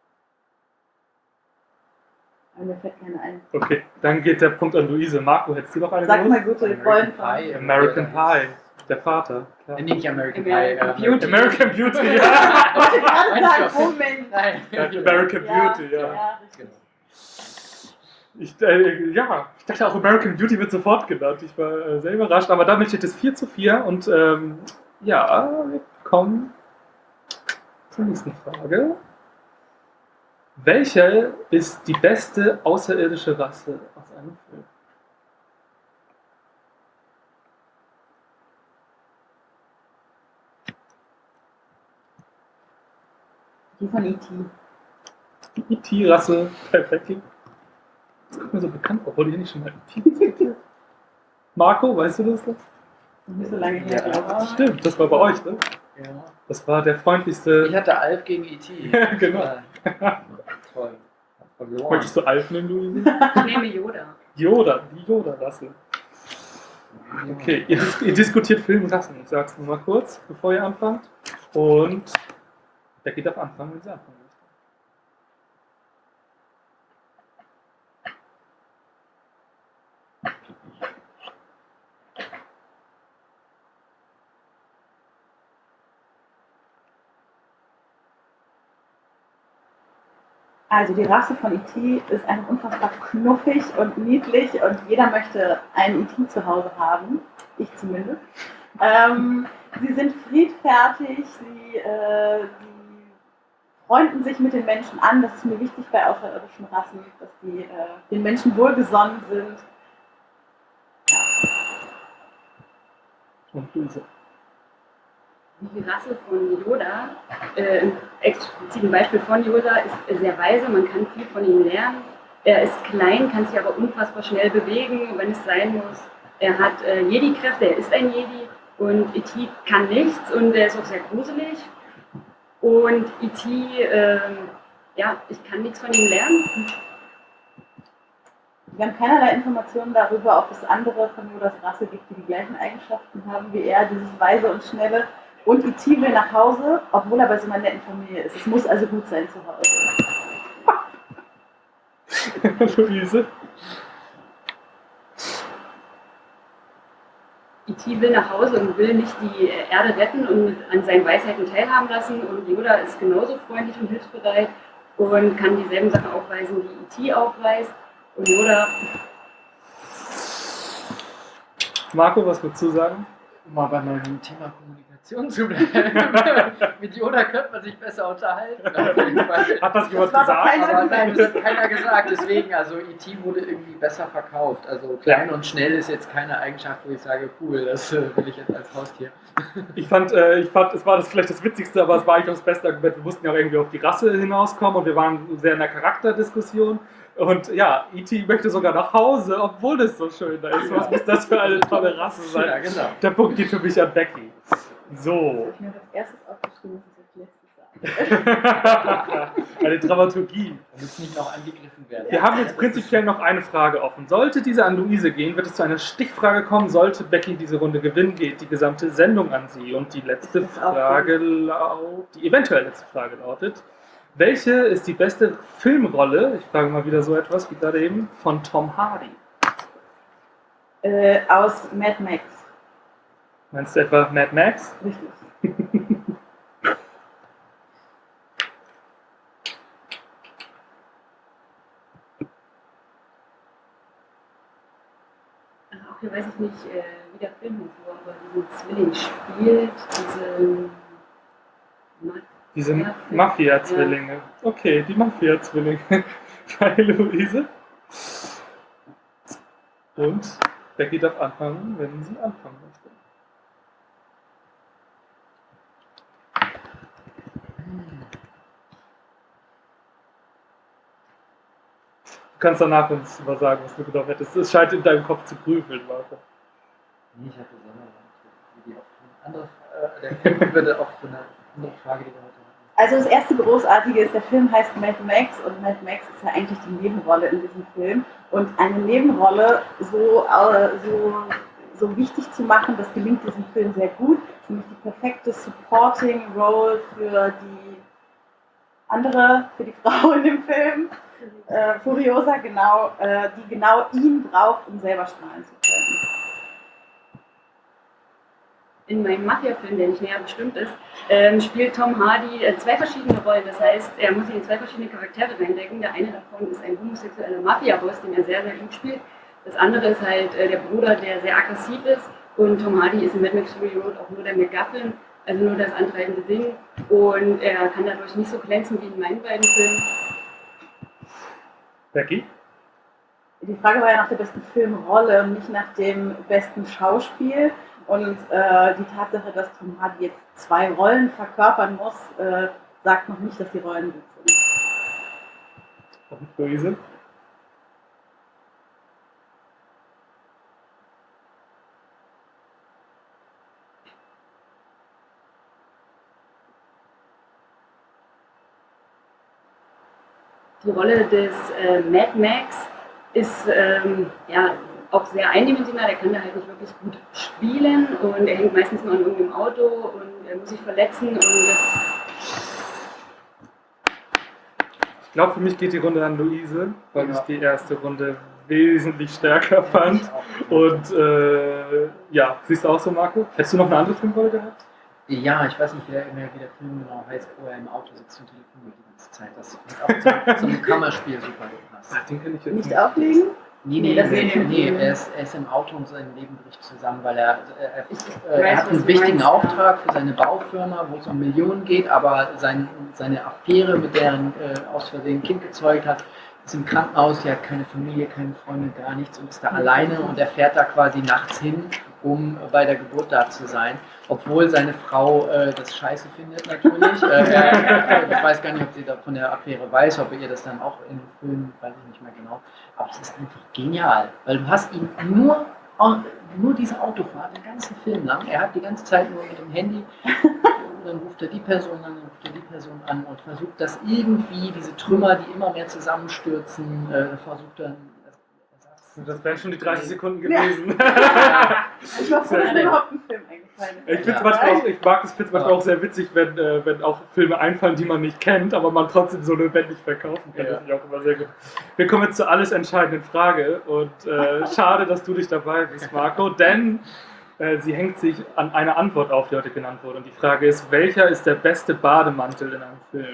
Aber mir fällt keine ein. Okay, dann geht der Punkt an Luise. Marco, hättest du noch eine Sag gewusst? mal gute Freunde von Pie. American Pie, der Vater. Klar. Äh, Nicht American Pie. American äh, Beauty. American Beauty, ja. Ich wollte gerade Meinst sagen, du? Moment. Nein. Ja, American Beauty, ja. Ja, richtig. Ich, äh, ja, ich dachte auch American Beauty wird sofort genannt. Ich war äh, sehr überrascht, aber damit steht es vier zu vier und ähm, ja, wir kommen zur nächsten Frage. Welche ist die beste außerirdische Rasse aus einem Film? Die von E T. Die E T-Rasse, perfekt. Das kommt mir so bekannt vor, wurde hier nicht schon mal E T diskutiert? Marco, weißt du das? Nicht so lange her, Ja. glaube ich. Stimmt, das war bei euch, ne? Ja. Das war der freundlichste. Ich hatte Alf gegen E T. Ja, genau. Ja, toll. Verloren. Möchtest du Alf nehmen, Luise? Ich nehme Yoda. Yoda, die Yoda-Rasse. Okay, ihr, dis ihr diskutiert Filmrassen. Ich sag's nur mal kurz, bevor ihr anfangt. Und wer geht auf Anfang, wenn sie anfangen möchte? Also die Rasse von E T ist einfach unfassbar knuffig und niedlich und jeder möchte einen E T zu Hause haben, ich zumindest. Ähm, sie sind friedfertig, sie, äh, sie freunden sich mit den Menschen an, das ist mir wichtig bei außerirdischen Rassen, dass die äh, den Menschen wohlgesonnen sind. Und Luise. Die Rasse von Yoda, äh, im expliziten Beispiel von Yoda, ist sehr weise, man kann viel von ihm lernen. Er ist klein, kann sich aber unfassbar schnell bewegen, wenn es sein muss. Er hat äh, Jedi-Kräfte, er ist ein Jedi und E T kann nichts und er ist auch sehr gruselig. Und E T, äh, ja, ich kann nichts von ihm lernen. Wir haben keinerlei Informationen darüber, ob es andere von Yodas Rasse gibt, die die gleichen Eigenschaften haben wie er, dieses Weise und Schnelle. Und E T will nach Hause, obwohl er bei so einer netten Familie ist. Es muss also gut sein zu Hause. Luise? E T will nach Hause und will nicht die Erde retten und an seinen Weisheiten teilhaben lassen. Und Yoda ist genauso freundlich und hilfsbereit und kann dieselben Sachen aufweisen, die E T aufweist. Und Yoda... Marco, was würdest du sagen? Um mal bei meinem Thema Kommunikation zu bleiben. Mit Yoda könnte man sich besser unterhalten. Auf jeden Fall. Hat das jemand war doch gesagt? kein Aber nein, das hat keiner gesagt. Deswegen, also E T wurde irgendwie besser verkauft. Also klein und schnell ist jetzt keine Eigenschaft, wo ich sage, cool, das äh, will ich jetzt als Haustier. Ich fand, äh, ich fand, es war das vielleicht das Witzigste, aber es war eigentlich auch das beste Argument. Wir mussten ja auch irgendwie auf die Rasse hinauskommen und wir waren sehr in der Charakterdiskussion. Und ja, E T möchte sogar nach Hause, obwohl das so schön da ist. Was muss das für eine tolle Rasse sein? Ja, genau. Der Punkt geht für mich an Becky. So. Ich habe als erstes aufgeschrieben, was ich als letztes sage. Eine Dramaturgie. Damit es nicht noch angegriffen werden. Wir haben jetzt prinzipiell noch eine Frage offen. Sollte diese an Luise gehen, wird es zu einer Stichfrage kommen. Sollte Becky diese Runde gewinnen, geht die gesamte Sendung an sie. Und die letzte Das ist auch Frage lautet, die eventuell letzte Frage lautet, welche ist die beste Filmrolle, ich frage mal wieder so etwas wie gerade eben, von Tom Hardy? Äh, aus Mad Max. Meinst du etwa Mad Max? Richtig. Auch hier weiß ich nicht, äh, wie der Film hieß, aber diesen Zwilling spielt, diesen... Diese Ja. Mafia-Zwillinge. Okay, die Mafia-Zwillinge. Bei Luise. Und Becky darf anfangen, wenn sie anfangen möchte. Du kannst danach uns mal sagen, was du genau hättest. Es scheint in deinem Kopf zu grübeln, Marco. Nee, ich hatte Sommerland. Wie die auch andere, äh, der Film würde auch so eine andere Frage, die wir heute hatten. Also das erste Großartige ist, der Film heißt Mad Max und Mad Max ist ja eigentlich die Nebenrolle in diesem Film. Und eine Nebenrolle so, äh, so, so wichtig zu machen, das gelingt diesem Film sehr gut. Das ist nämlich die perfekte Supporting Role für die andere, für die Frau in dem Film. Äh, Furiosa, genau, äh, die genau ihn braucht, um selber strahlen zu können. In meinem Mafia-Film, der nicht näher bestimmt ist, ähm, spielt Tom Hardy äh, zwei verschiedene Rollen. Das heißt, er muss sich in zwei verschiedene Charaktere reindecken. Der eine davon ist ein homosexueller Mafia-Boss, den er sehr, sehr gut spielt. Das andere ist halt äh, der Bruder, der sehr aggressiv ist. Und Tom Hardy ist in Mad Max Fury Road auch nur der MacGuffin, also nur das antreibende Ding. Und er kann dadurch nicht so glänzen wie in meinen beiden Filmen. Becky? Die Frage war ja nach der besten Filmrolle und nicht nach dem besten Schauspiel. Und äh, die Tatsache, dass Tom Hardy jetzt zwei Rollen verkörpern muss, äh, sagt noch nicht, dass die Rollen gut sind. Und Luise? Die Rolle des äh, Mad Max ist ähm, ja, auch sehr eindimensional. Er kann da halt nicht wirklich gut spielen und er hängt meistens nur an irgendeinem Auto und er muss sich verletzen. Und das Ich glaube, für mich geht die Runde an Luise, weil Ja. ich die erste Runde wesentlich stärker fand. Und äh, ja, siehst du auch so, Marco? Hättest du noch eine andere Filmrolle gehabt? Ja, ich weiß nicht, wie der, wie der Film genau heißt, wo er im Auto sitzt und telefoniert die ganze Zeit. Das hat auch so, so ein Kammerspiel super gepasst. Ach, den kenne ich jetzt Nicht auflegen? Nee, Nee, nee, das nee, ist- nee, er, ist, er ist im Auto und sein Leben bricht zusammen, weil er, er, Ich er, er weiß, hat was einen du wichtigen meinst, ja. Auftrag für seine Baufirma, wo es um Millionen geht, aber sein, seine Affäre, mit der er äh, aus Versehen ein Kind gezeugt hat, ist im Krankenhaus, er hat keine Familie, keine Freunde, gar nichts und ist da alleine und er fährt da quasi nachts hin, um bei der Geburt da zu sein, obwohl seine Frau äh, das scheiße findet natürlich. äh, er, ich weiß gar nicht, ob sie da von der Affäre weiß, ob ihr das dann auch in dem Film, weiß ich nicht mehr genau, aber es ist einfach genial, weil du hast ihn nur, nur diese Autofahrt, den ganzen Film lang, er hat die ganze Zeit nur mit dem Handy, dann ruft er die Person an, dann ruft er die Person an und versucht das irgendwie, diese Trümmer, die immer mehr zusammenstürzen, äh, versucht dann, er sagt Das wären schon die dreißig Sekunden gewesen. Ich war froh, dass mir überhaupt ein Film eingefallen ist. Ich, find's Ja. manchmal auch, ich mag es find's manchmal auch sehr witzig, wenn, äh, wenn auch Filme einfallen, die man nicht kennt, aber man trotzdem so lebendig verkaufen kann. Ja. Das finde ich auch immer sehr gut. Wir kommen jetzt zur alles entscheidenden Frage und äh, schade, dass du dich dabei bist, Marco, denn äh, sie hängt sich an einer Antwort auf, die heute genannt wurde. Und die Frage ist, welcher ist der beste Bademantel in einem Film?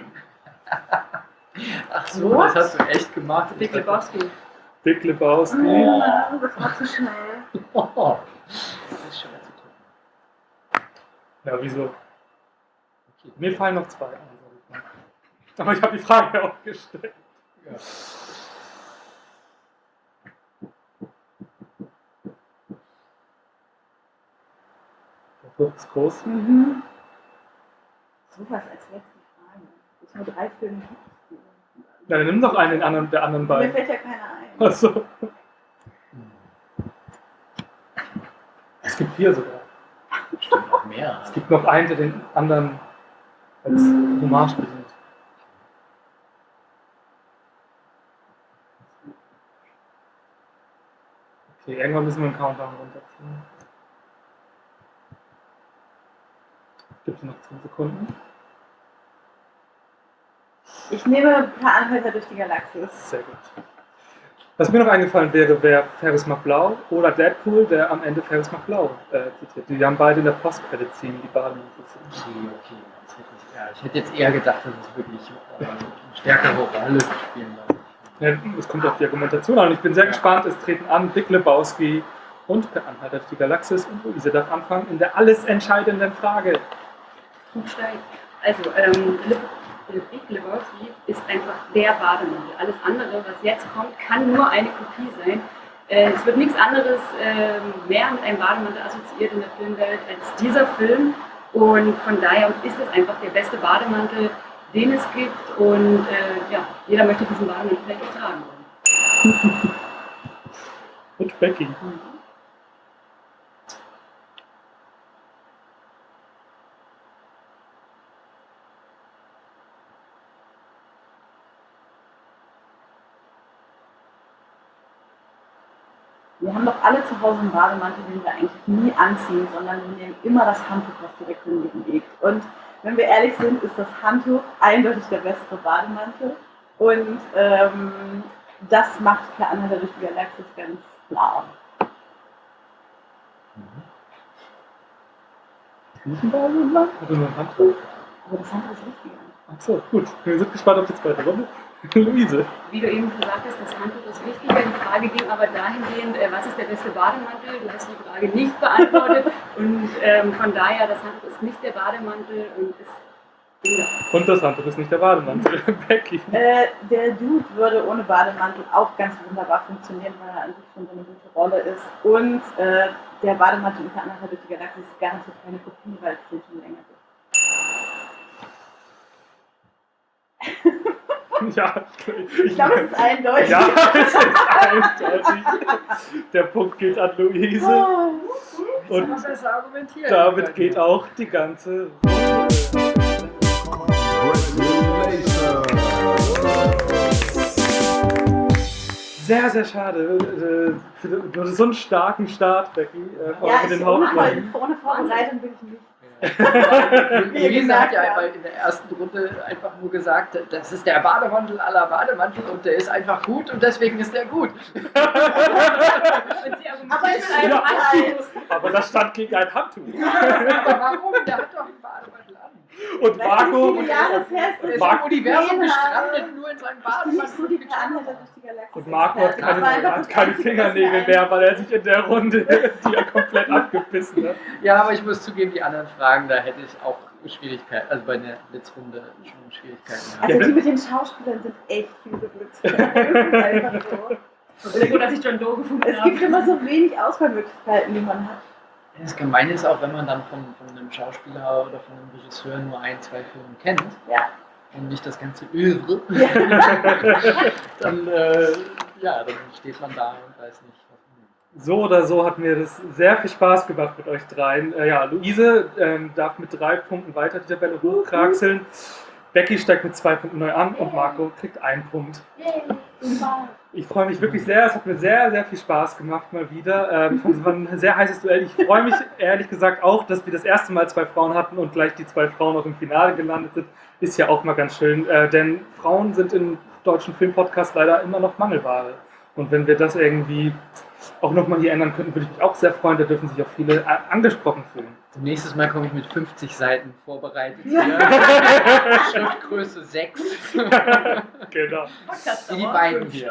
Ach so, What? das hast du echt gemacht. Big Lebowski. Big Lebowski. Ah, das war zu schnell. Oh, das ist schwer zu tun. Ja, wieso? Okay. Mir fallen noch zwei ein. sag ich mal. Aber ich habe die Frage auch gestellt. Ja. Der Druck ist groß. Mhm. Sowas als letzte Frage. Es nur drei Filme gibt. Ja, dann nimm doch einen den anderen, der anderen Mir beiden. fällt ja keiner ein. Achso. Es gibt vier sogar. Bestimmt noch mehr. Es gibt noch einen, der den anderen als Hommage bedient. Okay, irgendwann müssen wir einen Countdown runterziehen. Gibt es noch zehn Sekunden? Ich nehme Per Anhalter durch die Galaxis. Sehr gut. Was mir noch eingefallen wäre, wäre Ferris McBlau oder Deadpool, der am Ende Ferris McBlau äh, zitiert. Die haben beide in der Post-Credit-Scene die Bademantel sind. Okay, okay. Das hätte ich, ja, ich hätte jetzt eher gedacht, dass es wirklich äh, eine stärkere Rolle spielen wird. Ja, es kommt auf die Argumentation an. Ich bin sehr Ja. gespannt. Es treten an Big Lebowski und Per Anhalter durch die Galaxis. Und Luise darf anfangen in der alles entscheidenden Frage. Umsteigen. Also, ähm, Big Lebowski ist einfach der Bademantel. Alles andere, was jetzt kommt, kann nur eine Kopie sein. Äh, es wird nichts anderes äh, mehr mit einem Bademantel assoziiert in der Filmwelt als dieser Film. Und von daher ist es einfach der beste Bademantel, den es gibt. Und äh, ja, jeder möchte diesen Bademantel vielleicht auch tragen wollen. Und Becky. Wir haben doch alle zu Hause einen Bademantel, den wir eigentlich nie anziehen, sondern wir nehmen immer das Handtuch, was direkt daneben liegt. Und wenn wir ehrlich sind, ist das Handtuch eindeutig der bessere Bademantel. Und ähm, das macht Per Anhalter durch die Galaxis ganz klar. Nicht ein Bademantel? Oder nur ein Handtuch? Aber das Handtuch ist wichtiger. Achso, gut. Wir sind gespannt auf die zweite Runde. Luise. Wie du eben gesagt hast, das Handtuch ist wichtiger. Die Frage ging aber dahingehend, äh, was ist der beste Bademantel? Du hast die Frage nicht beantwortet und ähm, von daher, das Handtuch ist nicht der Bademantel und ist Kinder. Und das Handtuch ist nicht der Bademantel. Becky. Äh, der Dude würde ohne Bademantel auch ganz wunderbar funktionieren, weil er an sich schon so eine gute Rolle ist. Und äh, der Bademantel in Per Anhalter durch die Galaxis ist garantiert keine Kopie, weil es den schon länger gibt. Ja, Ich glaube, es ist eindeutig. Ja, es ist eindeutig. Der Punkt geht an Luise. Und Und besser argumentieren. damit geht auch die ganze Runde. Sehr, sehr schade. Äh, für- Du hattest so einen starken Start, Becky. äh, vor Ja, allem für ich, den ohne, Hauptmann. Vor- ohne Vorbereitung bin ich nicht. Luise hat ja gemerkt einmal in der ersten Runde einfach nur gesagt, das ist der Bademantel aller Bademantel und der ist einfach gut und deswegen ist der gut. Und sie Aber es ist ein Ja. Handtuch. Aber das stand gegen ein Handtuch. Aber warum? Der hat doch einen Bademantel an. Und Weißt du, Marco. wie viele Jahre es her ist, Der dass ist Marc- im Universum gesehen habe? gestrandet, nur in seinem Nicht Bademantel. so die Per Anhalter durch die Galaxis. Und Marco hat Experte. Das war keine, einfach hat das keine Einzige, was mir Fingernägel ein- mehr, weil er sich in der Runde, die er komplett abgebissen hat. Ja, aber ich muss zugeben, die anderen Fragen, da hätte ich auch Schwierigkeiten, also bei der Blitzrunde schon Schwierigkeiten gehabt. Also Ja, die mit den Schauspielern sind echt fiese Glücksfälle. Einfach so. Sehr gut, dass ich John Doe gefunden Es habe. gibt immer so wenig Auswahlmöglichkeiten, die man hat. Das Gemeine ist auch, wenn man dann von, von einem Schauspieler oder von einem Regisseur nur ein, zwei Filme kennt Ja. und nicht das ganze Övre, dann, äh, ja, dann steht man da und weiß nicht, was man nimmt. So oder so hat mir das sehr viel Spaß gemacht mit euch dreien. Äh, ja, Luise ähm, darf mit drei Punkten weiter die Tabelle hochkraxeln. Becky steigt mit zwei Punkten neu an und Marco kriegt einen Punkt. Yay. Ich freue mich wirklich sehr. Es hat mir sehr, sehr viel Spaß gemacht mal wieder. Ähm, ich fand, es war ein sehr heißes Duell. Ich freue mich ehrlich gesagt auch, dass wir das erste Mal zwei Frauen hatten und gleich die zwei Frauen auch im Finale gelandet sind. Ist ja auch mal ganz schön, äh, denn Frauen sind im deutschen Filmpodcast leider immer noch Mangelware. Und wenn wir das irgendwie auch nochmal hier ändern könnten, würde ich mich auch sehr freuen. Da dürfen sich auch viele äh, angesprochen fühlen. Nächstes Mal komme ich mit fünfzig Seiten vorbereitet hier. Schriftgröße sechs. Genau. Wie die beiden hier.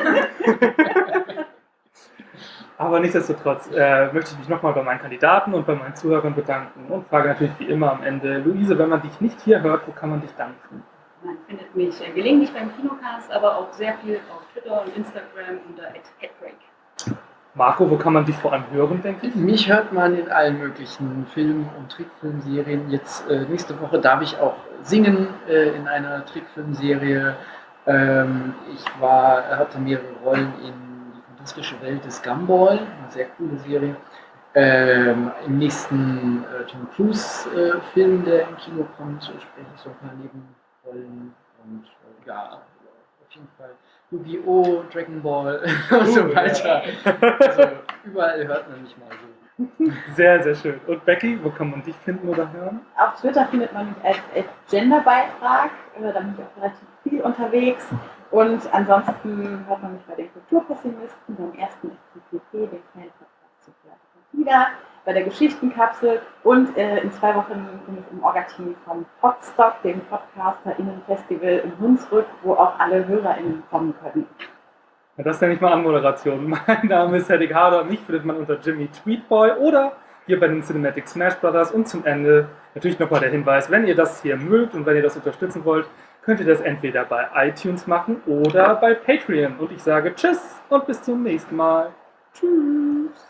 Aber nichtsdestotrotz äh, möchte ich mich nochmal bei meinen Kandidaten und bei meinen Zuhörern bedanken und frage natürlich wie immer am Ende, Luise, wenn man dich nicht hier hört, wo kann man dich dann finden? Man findet mich äh, gelegentlich beim Kinocast, aber auch sehr viel auf Twitter und Instagram unter at headbreak. Marco, wo kann man dich vor allem hören, denke ich? Mich hört man in allen möglichen Film- und Trickfilmserien. Jetzt äh, nächste Woche darf ich auch singen äh, in einer Trickfilmserie. Ähm, ich war, hatte mehrere Rollen in Die fantastische Welt des Gumball, eine sehr coole Serie. Ähm, Im nächsten äh, Tom Cruise-Film, äh, der im Kino kommt, spreche ich so ein paar Nebenrollen. Und äh, ja, auf jeden Fall Yu-Gi-Oh!, Dragon Ball und so weiter. Also überall hört man mich mal so. Sehr, sehr schön. Und Becky, wo kann man dich finden oder hören? Auf Twitter findet man mich als, als Genderbeitrag, da bin ich auch relativ viel unterwegs. Und ansonsten hört man mich bei den Kulturpessimisten, beim ersten F C P P, dem Fan-Podcast zu wieder, bei der Geschichtenkapsel und äh, in zwei Wochen bin ich im Orga-Team vom Podstock, dem PodcasterInnen-Festival in Hunsrück, wo auch alle HörerInnen kommen können. Ja, das nenne ich mal Anmoderation. Mein Name ist Hedwig Harder, mich findet man unter Jimmy Tweetboy oder hier bei den Cinematic Smash Brothers. Und zum Ende natürlich nochmal der Hinweis, wenn ihr das hier mögt und wenn ihr das unterstützen wollt, könnt ihr das entweder bei iTunes machen oder bei Patreon. Und ich sage Tschüss und bis zum nächsten Mal. Tschüss.